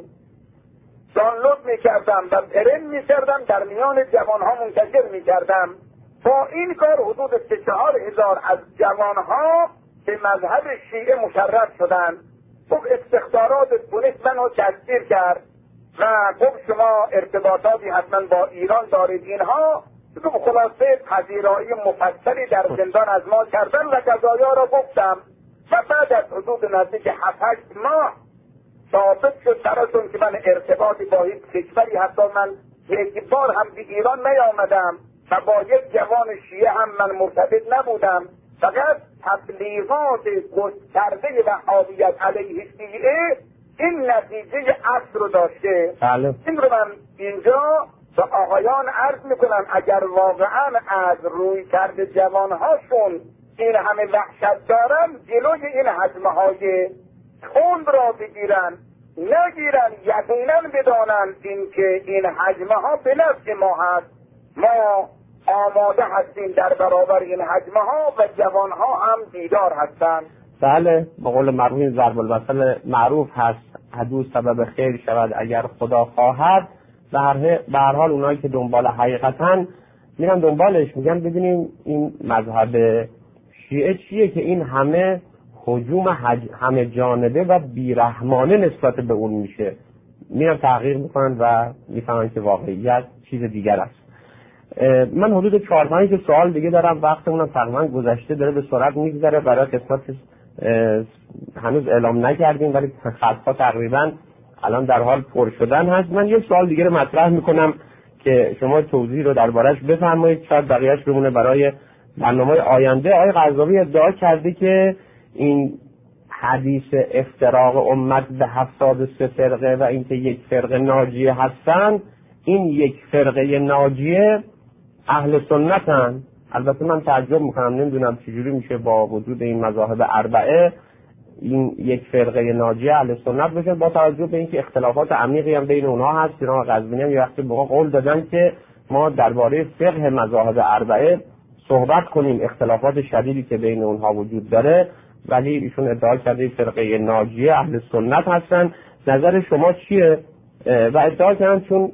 دانلود میکردم و پرینت میکردم، در میان جوانها منتشر میکردم. با این کار حدود 3-4 هزار از جوانها به مذهب شیعه مشرف شدند. خب استخبارات تونس منو دستگیر کرد و خب شما ارتباطاتی حتما با ایران دارید، اینها تو خلاصه پذیرایی مفصلی در زندان از ما کردن و قضایا را گفتم و بعد از حدود نزدیک 7-8 ماه ثابت شد براشون که من ارتباطی با هیچ کشوری، حتی من یک بار هم به ایران نیامدم و با یک جوان شیعه هم من مرتبط نبودم، فقط تبلیغات گسترده وهابیت علیه شیعه این نتیجه اصل رو داشته. بله. این رو من اینجا به آقایان عرض میکنم اگر واقعا از روی کرده جوانهاشون این همه وحشت دارن، جلوی این حجمه های تند را بگیرن، نگیرن، یقینا بدانند اینکه این حجمه ها به نفع ما هست، ما آماده هستیم در برابر این حجمه ها و جوان ها هم بیدار هستند. بله، به قول مرحوم ضرب المثل معروف هست حدوث سبب خیر شود اگر خدا خواهد. به هر حال اونایی که دنبال حقیقتن میرن دنبالش، میگن ببینیم این مذهب شیعه چیه که این همه هجوم همه جانبه و بیرحمانه نسبت به اون میشه. میرن تحقیق میکنن و میفهمن که واقعیت چیز دیگر است. من حدود 4-5 سوال دیگه دارم، وقتمون تقریبا گذشته داره به سرعت میگذره، برای قسمت هنوز اعلام نکردیم ولی خطها تقریبا الان در حال پر شدن هست. من یه سوال دیگه رو مطرح میکنم که شما توضیح رو دربارش بفرمایید، شاید بقیه‌اش بمونه برای برنامه آینده. آقای قرضاوی ادعا کرده که این حدیث افتراق امت به 73 فرقه و اینکه یک فرقه ناجیه هستن، این یک فرقه ناجیه اهل سنتن. البته من تعجب میکنم، نمیدونم چجوری میشه با وجود این مذاهب اربعه این یک فرقه ناجیه اهل سنت بشه، با توجه به اینکه اختلافات عمیقی هم بین اونها هست. اینا قزوینی هم یه وقتی به ما قول دادن که ما درباره فقه مذاهب اربعه صحبت کنیم، اختلافات شدیدی که بین اونها وجود داره، ولی ایشون ادعا کرده فرقه ناجیه اهل سنت هستن. نظر شما چیه؟ و ادعا کردن چون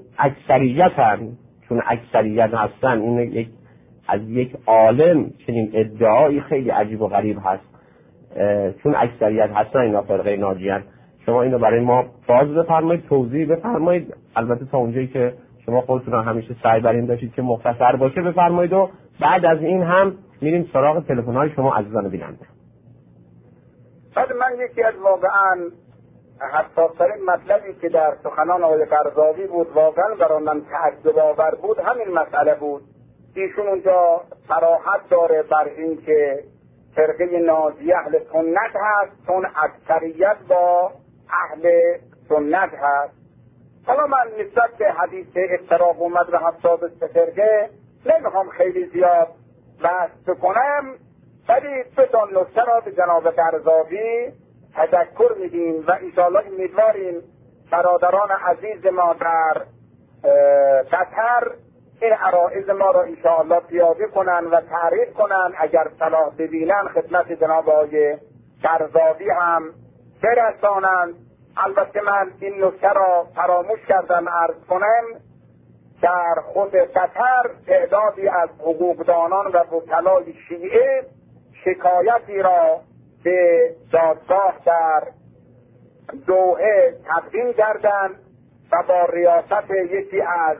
اکثریت هستن، این از یک عالم چنین ادعایی خیلی عجیب و غریب هست. چون اکثریت هستن اینا فرقه ناجیه. شما اینو برای ما باز بفرمایید، توضیح بفرمایید، البته تا اونجایی که شما خودتون همیشه سعی بر این داشتید که مختصر باشه بفرمایید و بعد از این هم میریم سراغ تلفن‌های شما عزیزان بیننده. بعد من یکی از واقعا حساس‌ترین مطلبی که در سخنان آقای قرضاوی بود، واقعا برای من تعجب آور بود، همین مسئله بود. ایشون اونجا صراحت داره بر این که فرقه ناجیه اهل سنت هست چون اکثریت با اهل سنت هست. حالا من نسبت به حدیث افتراق اومد و 73 فرقه نمیخوام خیلی زیاد بحث کنم، ولی 2 نکته را به جناب قرضاوی تذکر میدیم و انشاءالله امیدواریم برادران عزیز ما در قطر این عرائض ما را انشاءالله پیاده کنن و تعریف کنن، اگر صلاح ببینن خدمت جناب آقای قرضاوی هم برسانند. البته من این نکته را فراموش کردم عرض کنم، در خود قطر تعدادی از حقوقدانان و وکلای شیعه شکایتی را به دادگاه در دوحه تقدیم کردند و با ریاست یکی از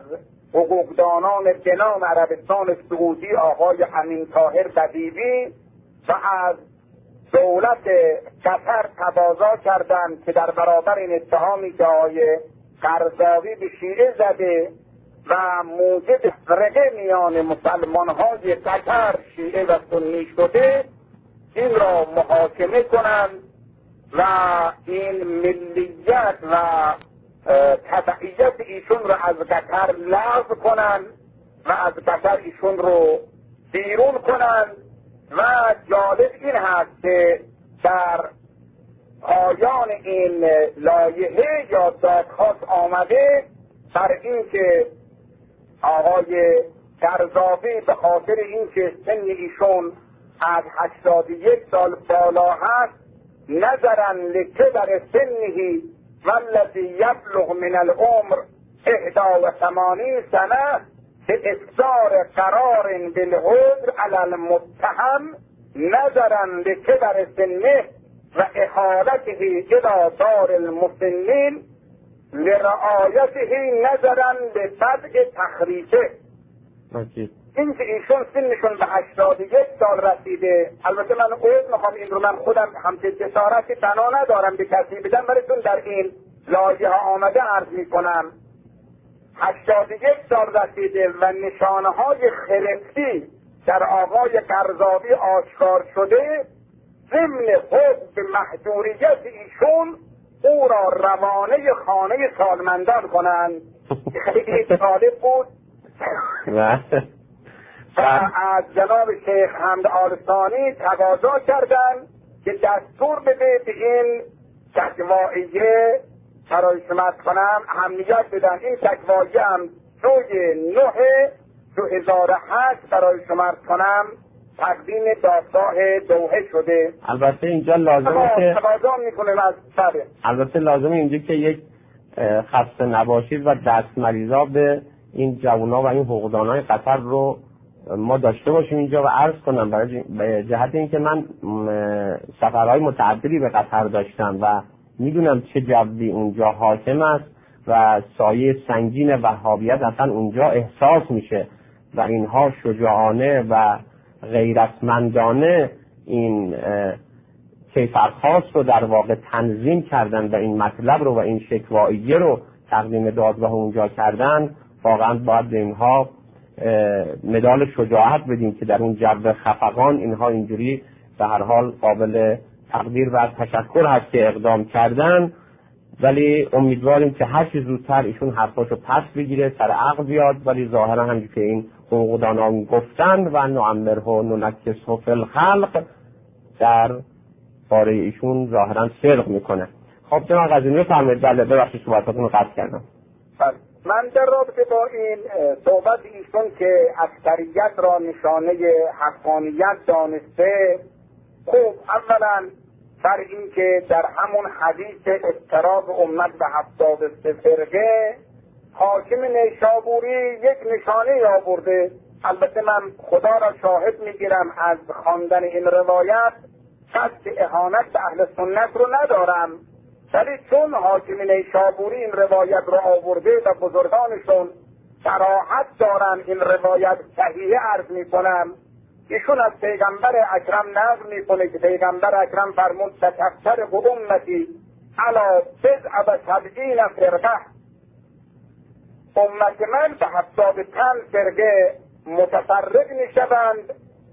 حقوقدانان به نام عربستان سعودی آقای امین طاهر بدیوی و از دولت قطر تقاضا کردند که در برابر این اتهامی که آقای قرضاوی به شیعه زده و موجب تفرقه میان مسلمان‌های قطر شیعه و سنی شده این را محاکمه کنند و این ملیت و تبعیت ایشون رو از قطر لغو کنند و از قطر ایشون رو بیرون کنند. و جالب این هست که در پایان این لایحه یا دادخواست آمده بر این که آقای قرضاوی به خاطر اینکه سن ایشون از 81 سال بالا هست نظرا لکبر سنه والذی یبلغ من العمر 81 سنه به اصدار قرار بالعذر علی المتهم نظرا لکبر سنه و احالته الى دار المسنین لرعایته نظرا به طبع تخریجه. این که ایشون سنشون به 81 سال رسیده، البته من عذر میخوام این رو من خودم همچه جسارتی بنا ندارم به کسی بدم ولی چون در این لایحه آمده عرض میکنم 81 سال رسیده و نشانه های خرفتی در آقای قرضاوی آشکار شده، ضمن حب محجوریت ایشون او را روانه خانه سالمندان کنند. خیلی جالب بود. و از جناب شیخ حمد آلستانی تقاضا کردند که دستور بده به این تکواییه برای شما کنم اهمیت بدن. این تکواییه هم 2/9/2008 برای شما کنم تقدیم دادگاه دوحه شده. البته اینجا لازمه که تقاضا میکنه از سره. البته لازمه اینجا که یک خسته نباشید و دست مریضا به این جوونا و این حقوقدانای قطر رو ما داشته باشیم اینجا و عرض کنم برای جهت اینکه من سفرهای متعددی به قطر داشتم و میدونم چه جوی اونجا حاکم است و سایه سنگین وهابیت اصلا اونجا احساس میشه و اینها شجاعانه و غیرتمندانه این کیفرخواست رو در واقع تنظیم کردن و این مطلب رو و این شکواییه رو تقدیم دادگاه اونجا کردن. واقعا باید به اینها مدال شجاعت بدیم که در اون جو خفقان اینها اینجوری به هر حال قابل تقدیر و تشکر هست که اقدام کردن. ولی امیدواریم که هر چه زودتر ایشون حرفاشو پس بگیره، سر عقل بیاد. ولی ظاهرا همونجوری که این حقوقدانان گفتن و نعمره و ننکسه فی الخلق در باره ایشون ظاهرا صدق میکنه. خب جناب قزوینی فرمایید. بله ببخشید صحبتاتون رو قطع کردم. من در رابطه با این صحبت ایشون که اکثریت را نشانه حقانیت دانسته، خوب اولا بر این که در همون حدیث اضطراب امت به 73 فرقه حاکم نیشابوری یک نشانه آورده. البته من خدا را شاهد میگیرم از خواندن این روایت قصد اهانت به اهل سنت رو ندارم، ولی چون حاکم نیشابوری این روایت رو آورده و بزرگانشون صراحت دارن این روایت صحیح عرض میکنم، ایشون از پیغمبر اکرم نقل میکنه که پیغمبر اکرم فرمود ستفتر امتی علی 77 فرقه، امت من به 75 فرقه متفرق میشوند،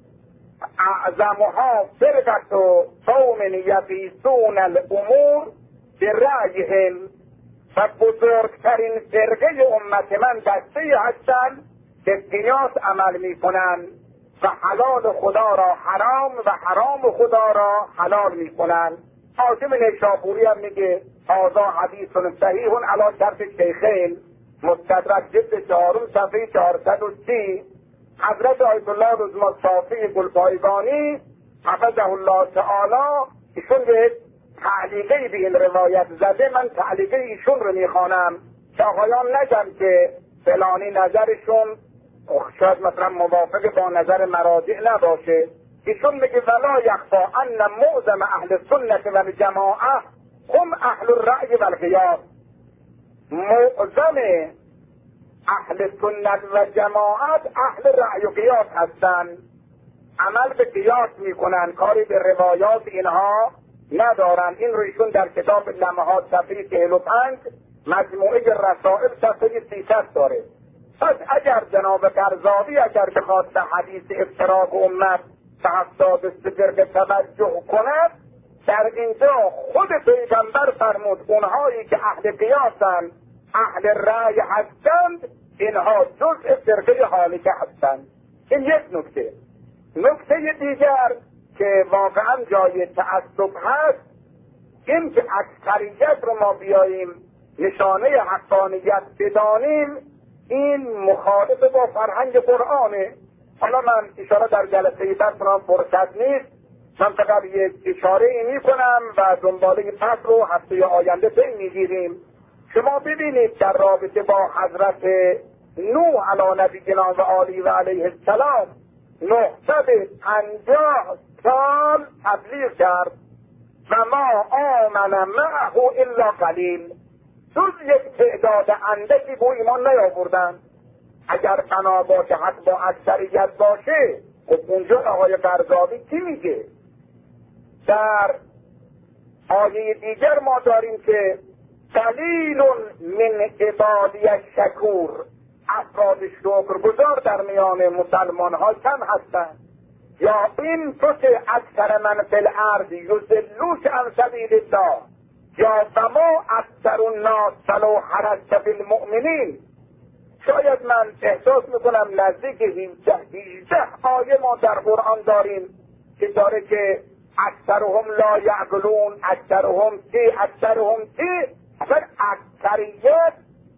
اعظمها فرقه قوم یقیسون الامور برأیهم، و بزرگترین فرقه امت من دسته هستند که قیاس عمل میکنند و حلال خدا را حرام و حرام خدا را حلال میکنند. حاکم نیشابوری هم میگه هذا حدیث صحیح علی شرط شیخین، مستدرک جلد 4 صفحه 430. حضرت آیت الله رضا صافی گلپایگانی حفظه الله تعالی ایشون به تعلیقی به این روایت زده. من تعلیقی ایشون رو میخوانم که آقایان نگم که فلانی نظرشون شاید مثلا موافق با نظر مراجع نباشه. ایشون میگه ولا یخفا ان معظم اهل سنت و الجماعه هم اهل الرأی و القیاس. معظم اهل سنت و جماعت اهل رأی و قیاس هستند، عمل به قیاس میکنن، کاری به روایات اینها ندارن. این رو ایشون در کتاب لمحات صفحه 45 مجموعه رسائل صفحه 300 داره. پس اگر جناب قرضاوی اگر بخواد به حدیث افتراق امت به 73 فرقه توجه کند، در اینجا خود پیغمبر فرمود اونهایی که اهل قیاسند، اهل رأی هستند، اینها جزء فرقه هالکه هستند. این یک نکته. نکته دیگر که واقعا جای تعصب هست، این که اکثریت رو ما بیاییم نشانه حقانیت بدانیم، این مخالف با فرهنگ قرآنه. حالا من اشاره در جلسه بعد کنم فرصت نیست، من فقط یک اشاره می کنم و دنباله پس رو هفته آینده پی میگیریم. شما ببینید در رابطه با حضرت نوح علی نبینا و آله و علیه السلام 950 سال تبلیغ کرد و ما آمن معه الا قلیل، جز یک تعداد اندکی به ایمان نیاوردند. اگر بنا باشه حق با اکثریت باشه، خب اونجا آقای قرضاوی چی میگه؟ در آیه دیگر ما داریم که قلیل من عبادی الشکور، افراد شکرگزار در میان مسلمان ها کم هستند. یا این تو که اکثر من فی الارض یضلوک عن سبیل الله، یا فما اکثر الناس ولو حرصت بالمؤمنین. شاید من احساس میکنم نزدیک 18 آیه ما در قرآن داریم که داره که اکثرهم لا یعقلون، اکثرهم چی اصلا اکثریت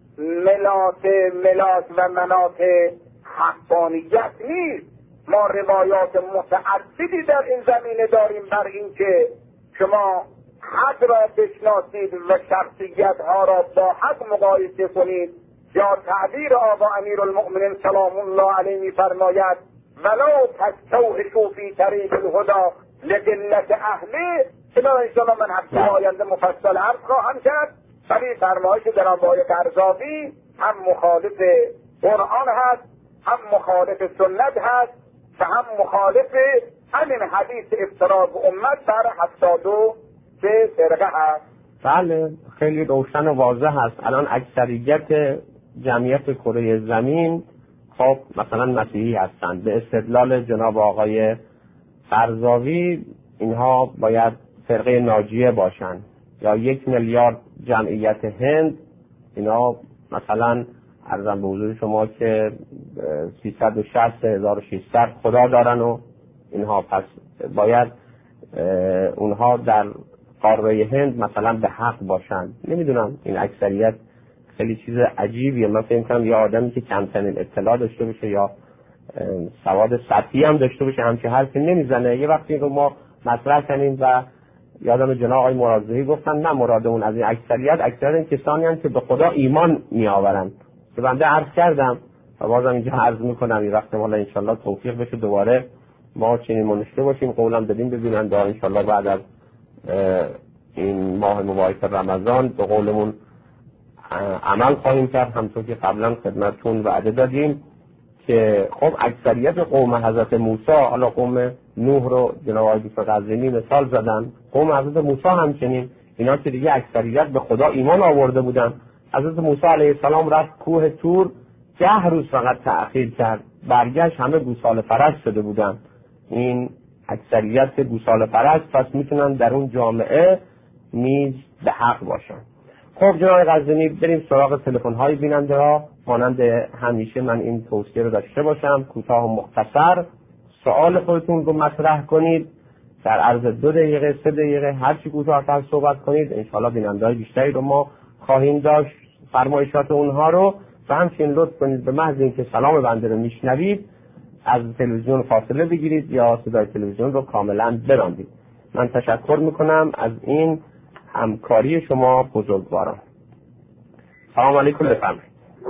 ملاک و مناط حقانیت نیست. ما روایات متعددی در این زمینه داریم بر این که شما حق را بشناسید و شخصیت ها را با حق مقایسه کنید. یا تعبیر آقا امیرالمؤمنین سلام الله علیه می‌فرماید ولو تستوحشوا فی طریق الهدی لقلت اهله. انشاءالله من هفته آینده مفصل عرض خواهم کرد. ولی فرمایش جناب آقای قرضاوی هم مخالف قرآن هست، هم مخالف سنت هست و هم مخالف همین حدیث افتراق امت بر 73 فرقه هست. بله، خیلی روشن و واضح هست. الان اکثریت جمعیت کره زمین خب مثلا مسیحی هستند. به استدلال جناب آقای قرضاوی اینها باید فرقه ناجیه باشند. یا 1 میلیارد جمعیت هند، اینا مثلا عرضم به حضور شما که 360,600 خدا دارن و اینها، پس باید اونها در قاره هند مثلا به حق باشند. نمیدونم، این اکثریت خیلی چیز عجیبیه. من فکر کنم یا آدمی که کمترین اطلاع داشته باشه یا سواد سطحی هم داشته باشه همچین حرفی نمیزنه. یه وقتی رو ما مطرح کنیم و یادم جناب آقای مرادزهی گفتن نه، مرادمون از این اکثریت کسانی هستند که به خدا ایمان می آورند. که بنده عرض کردم و بازم اینجا عرض میکنم این وقت مالا انشالله توفیق بشه دوباره ما چنین منشته باشیم، قولم بدیم ببینن دار انشالله بعد از این ماه مبارک رمضان به قولمون عمل خواهیم کرد. همطور که قبلا خدمتتون وعده دادیم که خب اکثریت قوم حضرت موسی، حالا قوم نوح رو جناب آقای دکتر قزوینی مثال زدن، قوم حضرت موسی همچنین، اینا که دیگه اکثریت به خدا ایمان آورده بودن. حضرت موسی علیه السلام رفت کوه طور 10 روز فقط تأخیر کرد، برگشت همه گوساله پرست شده بودن. این اکثریت گوساله پرست، پس میتونن در اون جامعه نیز به حق باشن. خب جناب قزوینی بریم سراغ تلفن های بیننده ها. مانند همیشه من این توصیه رو داشته باشم کوتاه و مختصر سوال خودتون رو مطرح کنید، در عرض 2 دقیقه 3 دقیقه هر چی کوتاه‌تر صحبت کنید. انشالله بیننده های بیشتری رو ما خواهیم داشت، فرمایشات اونها رو. و همچنین لطف کنید به محض اینکه سلام بنده رو میشنوید از تلویزیون فاصله بگیرید یا صدای تلویزیون رو کاملا ببندید. من تشکر میکنم از این همکاری شما بزرگواران. سلام علیکم. بفرمایید.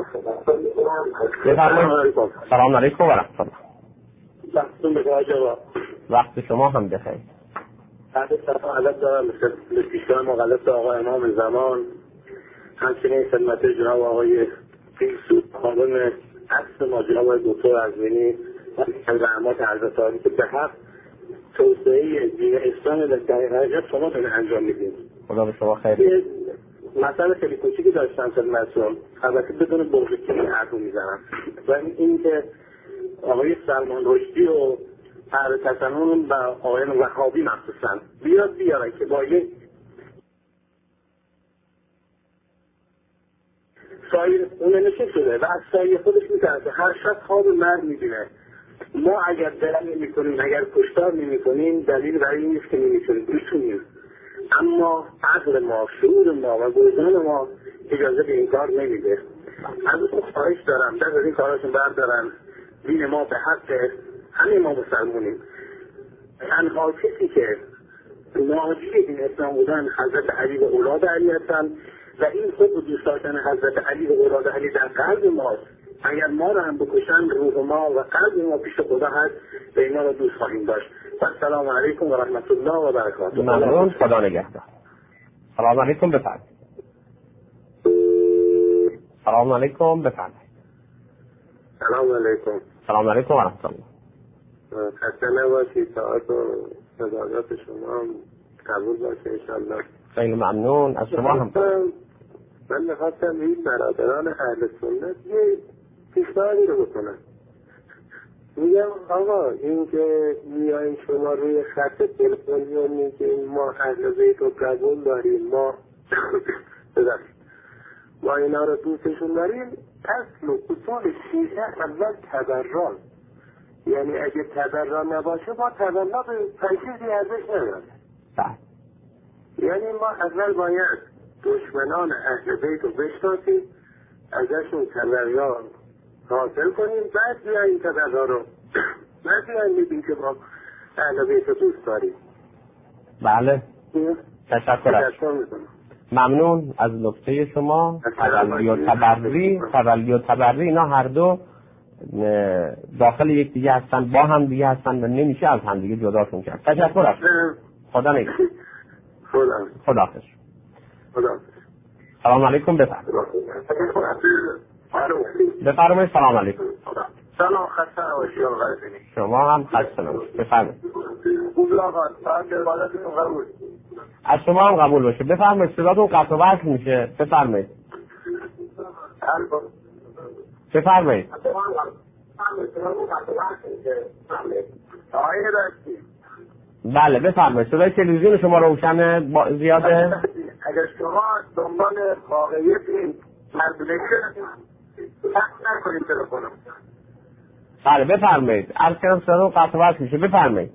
سلام علیکم و رحمت الله. وقت شما هم بخیر. بعد سلام دارم لطیفان مقلط آقای امام زمان، همچنین خدمت جناب آقای فیلسوف خانم اصل ماجرا و دکتر ازمینی از زحمات حضرت عالی که به حق توسعه دین اسلام در حقیقت شما داره انجام میدین. خدا به شما خیر. مثلا خیلی کوچیکی داشتم خدمتتون، البته بدون بغض‌کنی حرف میزنم، و این که آقای سلمان رشدی و اهل تسنن و آقایان وهابی مخصوصا بیارن که با یک سایه اون نشون شده و از سایه خودش میتونه که هر شب خواب مرد میبینه. ما اگر درنگ نمیکنیم، اگر کشتار نمیکنیم، دلیل برای این نیست که نمیتونیم بتونیم، اما عقل ما، شعور ما و وجدان ما اجازه به این کار نمیده. از اون خواهش دارم دست از این کاراشون بردارن. دین ما به حق همه ما مسلمونیم. تنها کسی که ناجی دین اسلام بودن حضرت علی و اولاد علی هستن و این خود و دوست داشتن حضرت علی و اولاد علی در قلب ماست. اگر ما رو هم بکشن، روح ما و قلب ما پیش خدا هست و اینا رو دوست خواهیم داشت. السلام علیکم و رحمت الله و برکاته. ممنون، خدا نگهدار. سلام علیکم، بفرمایید. سلام علیکم، بفرمایید. سلام علیکم. سلام علیکم و رحمت الله. خسته نباشید، ساعت و نظارات شما قبول باشه انشالله. خیلی ممنون از شما هم. من میخواستم این برادران اهل سنت یه پیشنهادی رو بکنم. میگم آقا این که میایین شما روی خط تلفنی میگین ما اهل بیت رو قبول داریم، ما اینا رو دوستشون داریم، اصل و اصول شیعه اول تبران. یعنی اگه تبران نباشه ما تبران به تنشیزی ارزش نداره. یعنی ما اول باید دشمنان اهل بیت رو بشناسیم، ازشون تبران حاصل کنیم، بعد بیاییم تبران رو بعد بیاییم میدیم که ما اهل بیت رو دوست داریم. بله، تشکر. ممنون از نکته شما. تولی و تبری اینا هر دو داخل یک دیگه هستن، با هم دیگه هستن و نمیشه از هم دیگه جداشون کرد. تشکر از خدا نگهدار. خداحافظ. سلام علیکم، بفرمایید. بفرمایید. سلام علیکم. سلام، خسته نباشید آقا ازمینی. شما هم خسته نباشید. بفرمایید. از شما هم قبول باشه. بفرمایید. صداتون قطع و وصل میشه. بفرمایید. بفرمایید. بله بفرمایید. صدای تلویزیون شما روشنه زیاده؟ اگر شما دنبال واقعیت این مردمشه فقط نکنید تلفنم. بله بفرمایید. عرض کردم صداتون قطع و وصل میشه. بفرمایید.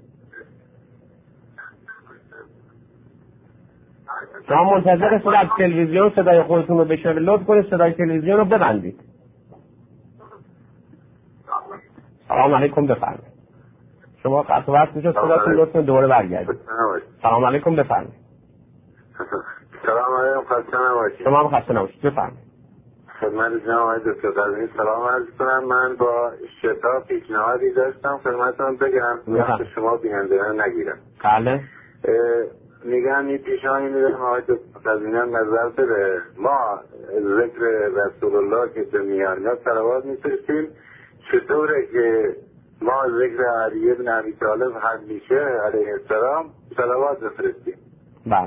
شما منتظر صدای تلویزیون صدای خودتون رو بشنوید. لطف کنید صدای تلویزیون رو ببندید. سلام علیکم، بفرمایید. شما قطع و وصل میشه، صداتون لطف کنید دوباره برگردید. سلام علیکم، بفرمایید. سلام علیکم، خسته نباشید. شما هم خسته نباشید. بفرمایید. خدمت جناب آقای دکتر قزوینی سلام عرض کنم. من با شتاب پیشنهادی داشتم خدمتتون بگم، وقت شما بیننده نگیرم. بله. میگم این پیشنهادی میدم آقای دکتر قزوینی نظر بده. ما ذکر رسول الله که به میانجا صلوات میفرستیم، چطوره که ما ذکر علی بن ابی طالب همیشه علیه السلام صلوات بفرستیم؟ بله.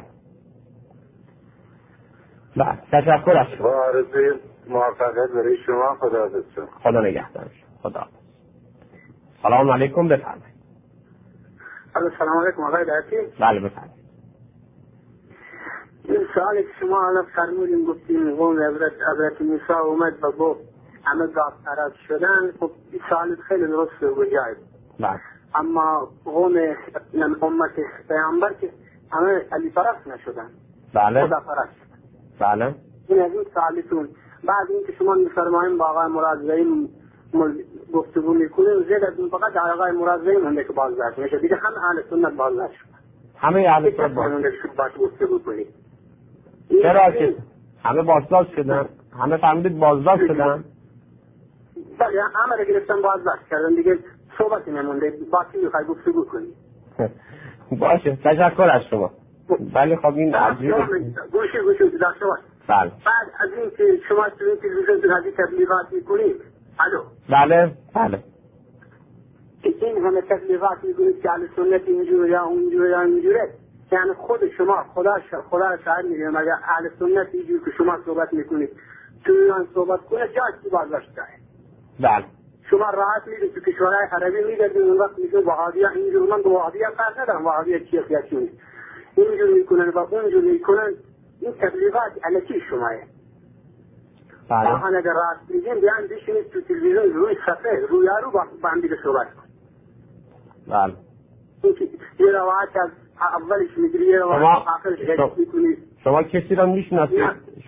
بله، تشکر از شما. با آرزوی موفقیت برای شما. خداحافظ. خدا نگهدار. خدا. سلام علیکم، بفرمایید. سلام علیکم آقای دعتی. بله بفرمایید. این سوالی که شما الان فرمودین گفتین قوم عبرت موسی اومد و گفت همه داد پرست شدن، خب این سوال خیلی درست و جایز. بله. اما قوم امت پیامبر که همه علی پرست نشدن، بله. خدا پرست. بله. این از این سوالتون. بعد اینکه شما میفرمایید با آقای مرادزایی گفتگو میکنیم، زیر از این فقط آقای مرادزایی مونده که بازداشت میشه، دیگه همه اهل سنت بازداشت شدن. همه اهل سنت بازداشت گفتگو کنید. چرا که همه بازداشت شدن؟ همه فهمیدید بازداشت شدن؟ بله، همه رو گرفتن بازداشت کردن، دیگه صحبتی نمونده، باقی میخوای گفتگو کنید. باشه، تشکر از شما. ولی خب این عجیبه. گوشی داشته باش. بله. بعد از این که شما تو این تلویزیون جهادی تبلیغات میکنید، الو، بله بله، این همه تبلیغات میکنید که اهل سنت اینجوره یا اونجوره یا اینجوره، یعنی خود شما خدا را شاهد میگه مگر اهل سنت اینجور که شما صحبت میکنید تو ایران صحبت کنه جاش بازداشت داره. بله. شما راحت میرید تو کشورهای عربی میگردید، اون وقت میگه وهابی اینجور، من با وهابی کار ندارم، وهابی چیه نیست، اینجور میکنن و اونجور میکنن. این تبلیغات الکی شماه. بله. آن اگر راست میگیم بیان بشینید تو تلویزیون روی صفحه روی یارو با هم دیگه صحبت کن. بله. یه روایت از اولش میگیری، یه روایت آخرش غیرت میکنید. شما کسی را میشناسید؟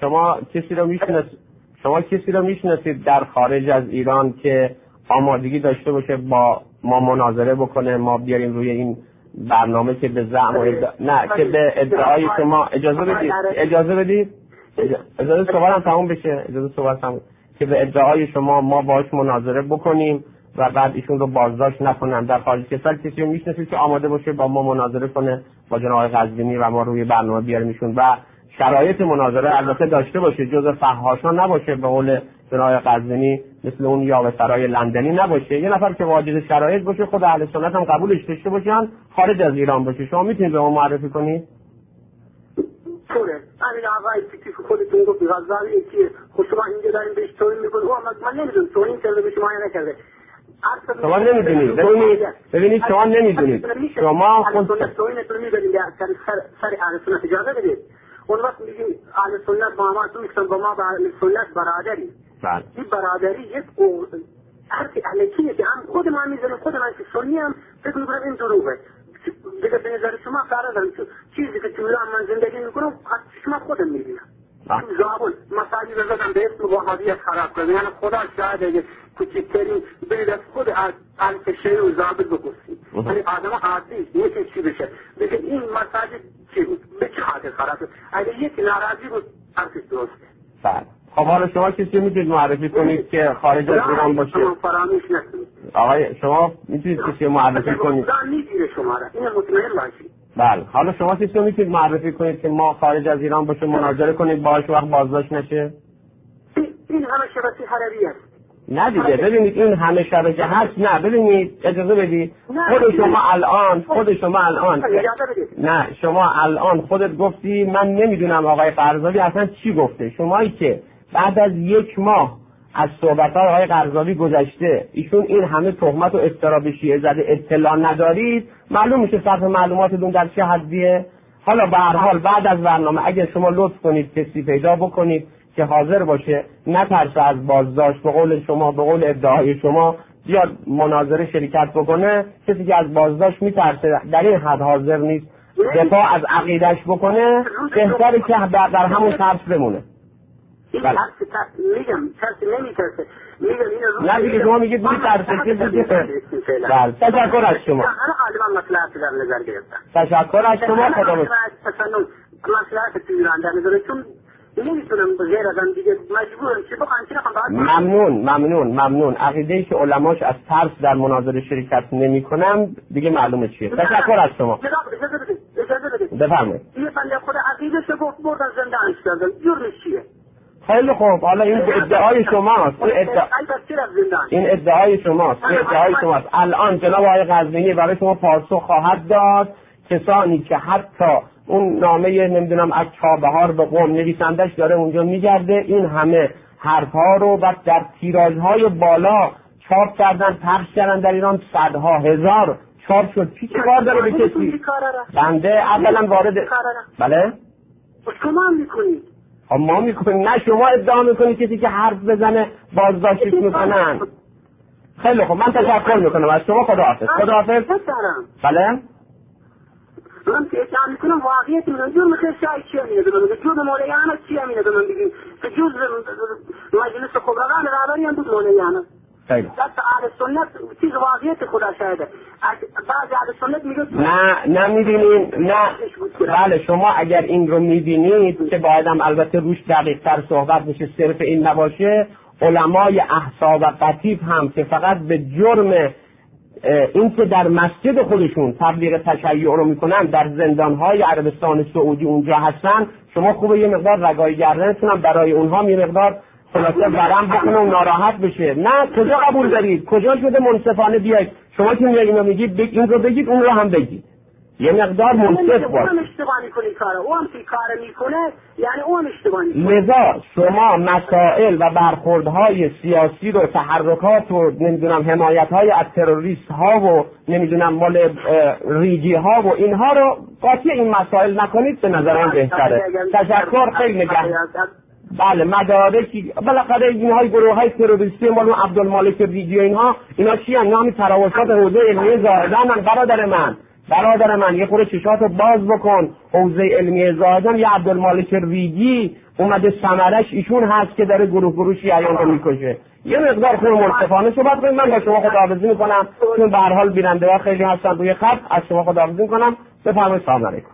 شما کسی را میشناسید در خارج از ایران که آمادگی داشته باشه با ما مناظره بکنه، ما بیاریم روی این برنامه که به زعم و نه که به ادعای شما اجازه بدید صحبتم تموم بشه، که به ادعای شما ما باهاش مناظره بکنیم و بعد ایشون رو بازداشت نکنن در خارج کشور؟ کسی رو میشناسید که آماده باشه با ما مناظره کنه، با جناب آقای قزوینی و ما روی برنامه بیاریم ایشون و شرایط مناظره البته داشته باشه، جزء فحاشا نباشه، به قول جناب آقای قزوینی مثل اون یاوه سرای لندنی نباشه، یه نفر که واجد شرایط باشه، خود اهل سنت هم قبولش داشته باشن، خارج از ایران باشه. شما میتونید به ما معرفی کنید؟ طوره همین آقای که خودتون گفت غزالی که خود شما اینجا داریم بهش توهین میکنید، من نمیدونم توهین کرده به شما یا نکرده. شما نمیدونید. ببینید شما نمیدونید. شما خود توهینتون میبرید سر اهل سنت اجازه بدید. اون وقت میگیم اهل سنت با ما تویستن، با ما با اهل سنت برادری. این برادری یک حرف علکیه که هم خود ما میزنیم، خود من که سنی هم فکر میکنم این دروغه. دیگه به نظر شما قرار دارم چیزی که تو ایران من زندگی میکنم شما خودم میبینم. زابل مساجی بزدم به اسم وهابیت خراب کرده، یعنی خدا شاید اگه کوچکترین برید از خود الکشه و زابل بپرسید، یعنی آدم عادی یکی چی بشه بگه این مساجی به چه خاطر خراب کرد؟ اگه یک ناراضی بود حرفش درسته. خب حالا شما کسی میتونید معرفی کنید که خارج از ایران باشه؟ شما فراموش نکنید آقای شما میتونید کسی معرفی کنید؟ خدا میگیره شما را، این مطمئن باشید. بله. حالا شما کسی میتونید معرفی کنید که ما خارج از ایران باشه مناظره کنید باهاش وقت بازداشت نشه؟ این همه شبکه حربی است. نه دیگه ببینید این همه شبکه هست. نه ببینید اجازه بدید. خود شما الان نه شما الان خودت گفتی من نمیدونم آقای قرضاوی اصلا چی گفته. شمایی که بعد از 1 ماه از صحبت‌های آقای قرضاوی گذشته ایشون این همه تهمت و افترا به شیعه زده اطلاع ندارید، معلوم میشه سطح معلوماتتون در چه حدیه. حالا به هر حال بعد از برنامه اگر شما لطف کنید کسی پیدا بکنید که حاضر باشه نترسه از بازداشت، به قول شما به قول ادعای شما بیاد مناظره شرکت بکنه، کسی که از بازداشت میترسه در این حد حاضر نیست دفاع از عقیدش بکنه، بهتره که در همون ترس بمونه. میگم ترس نمیترسه، میگم اینو نه دیگه شما میگید میترسه که دیگه. بله تشکر از شما. انا عالم مصلحت در نظر گرفتم. تشکر از شما. خدا مصلحت تو ایران در نظر، چون نمیتونم غیر از دیگه مجبورم چه بخوام. ممنون. عقیده‌ای که علماش از ترس در مناظره شرکت نمی‌کنن دیگه معلومه چیه. تشکر از شما. اجازه بدید. بفرمایید. این بنده خدا عقیده‌ش گفت بردن زندانش کردن. جرمش چیه؟ خیلی خوب. حالا این ادعای شماست. این ادعای شماست. الان جناب آقای قزوینی برای شما پاسخ خواهد داد. کسانی که حتی اون نامه نمیدونم از چابهار به قم نویسندش داره اونجا میگرده، این همه حرفها رو و در تیراژهای بالا چاپ کردن، پخش کردن در ایران، صدها هزار چاپ شد. چی کار داره به کسی؟ بنده اولا وارد بله شما میکنید. ما میکنیم؟ نه شما ادعا میکنید کسی که حرف بزنه بازداشتش میکنن. خیلی خب من تشکر میکنم از شما. خداحافظ. بله من که اتعام میکنم واقعیت میدونم جرم خیلی شاید چی همینه دونم جرم مولیانه چی همینه دونم بگیم که جز مجلس خبرگان رهبری هم بود مولیانه دست اهل سنت چیز واقعیت خدا شاهده. بعض اهل سنت میگه نه میبینین. نه بله شما اگر این رو میبینید که باید هم البته روش دقیق تر صحبت بشه، صرف این نباشه، علمای احساب و قطیف هم که فقط به جرم این که در مسجد خودشون تبلیغ تشیع رو میکنن، در زندانهای عربستان سعودی اونجا هستن، شما خوبه یه مقدار رگای گردنتون هم برای اونها یه مقدار خلاصه ورم بکنه و ناراحت بشه. نه، کجا قبول دارید؟ کجا شده منصفانه بیاید؟ شما که اینو میگید این رو بگید اون رو هم بگید، یه مقدار منصف باش. اونم اشتباه میکنه کارو، اونم که کار میکنه یعنی اونم اشتباه میکنه. لذا شما مسائل و برخوردهای سیاسی رو، تحرکات و نمیدونم حمایت‌های از تروریست ها و نمیدونم مال ریگی ها و اینها رو قاطی این مسائل نکنید، به نظر من بهتره. تشکر، خیلی نگهدار. بله، مدارکی بالاخره اینهای گروه‌های تروریستی مال عبدالمالک ریگی و اینا چی ان؟ نامی تراوشات حوزه علمی زاهدان. برادر من یه خورده چشاتو باز بکن. حوزه علمی زاهدان یه عبدالمالک ریگی اومده ثمرش ایشون هست که داره گروه شیعیان رو میکشه. یه مقدار خود منصفانه صحبت کنید. من با شما خداحافظی میکنم، چون به هر حال بیننده‌ها خیلی هستن روی خط. از شما خداحافظی میکنم. بفرمایید. سلام علیکم.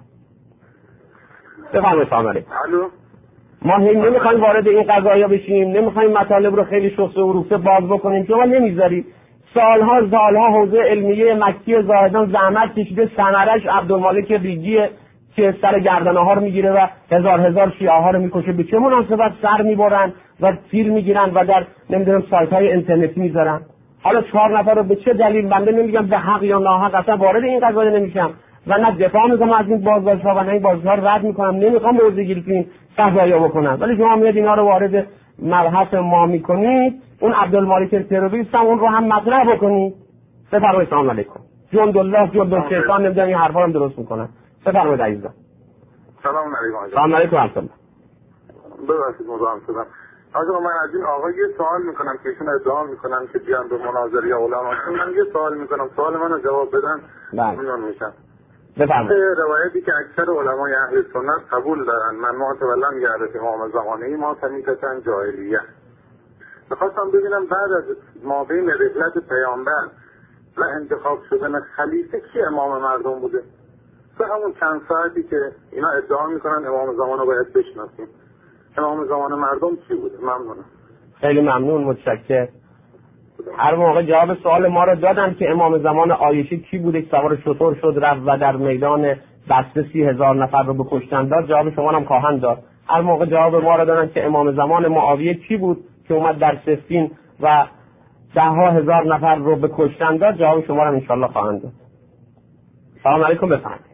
الو. ما نمیخوایم وارد این قضایا بشیم، نمیخوایم مطالب رو خیلی شخص و روسه باز بکنیم. شما نمیذارید. سالها حوزه علمیه مکی زاهدان زحمت کشیده، ثمرش عبدالمالک ریگی که سر گردنه ها رو میگیره و هزار شیعه ها رو میکشه. به چه مناسبت سر میبرن و تیر میگیرن و در نمیدونم سایت های اینترنتی میذارن؟ حالا 4 نفر رو به چه دلیل؟ بنده نمیگم به حق یا ناحق، اصلا وارد این قضایا نمیشم و نه دفاع میکنم از این بازداشت‌ها و نه این بازداشت‌ها رو رد میکنم. نمیخوام موضوع گیری قضایا بکنم، ولی شما میاد اینا رو وارد مبحث ما میکنید. اون عبدالمالک تروریست هم اون رو هم مطرح بکنید. بفرمایید. سلام علیکم. جند الله جند الشیطان نمیدونم این حرفا رو درست میکنن. بفرمایید عزیزم. سلام علیکم. سلام علیکم ورحمت الله. ببخشید مزاحم شدم. آقا من از این آقا یه سوال میکنم که ایشون ادعا میکنن که بیان به مناظره یا علما. من یه سوال میکنم، سوال منو جواب بدن. ممنون میشم. بفرمایید. روایتی که اکثر علمای اهل سنت قبول دارن، من معتبرا گردت امام زمانه ما تمیتتن جاهلیه. میخواستم ببینم بعد از ما بین رحلت پیامبر و انتخاب شدن خلیفه کی امام مردم بوده؟ به همون چند ساعتی که اینا ادعا میکنن امام زمان رو باید بشناسیم، امام زمان مردم کی بوده؟ ممنونم. خیلی ممنون، متشکرم. هر موقع جواب سوال ما رو دادن که امام زمان عایشه کی بوده که سوار شتر شد رفت و در میدان بسته 30,000 نفر رو به کشتن داد، جواب شما هم خواهند داد. هر موقع جواب ما رو دادن که امام زمان معاویه کی بود که اومد در سفین و 10,000 نفر رو به کشتن داد، جواب شما رو ان شاء الله خواهند داد. سلام علیکم. بفرمایید.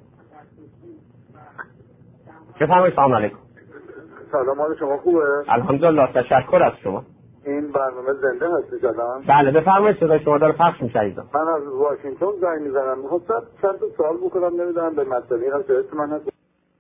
سلام علیکم. سلام، حال شما خوبه؟ الحمدلله، تشکر از شما. این برنامه زنده هستی جلان؟ بله بفرمایید، صدای شما داره پخش میشه عزیزم. من از واشنگتن زنگ میزنم، میخواستم چند تا سوال بکنم، نمیدونم به مسئله هست اسم من هست.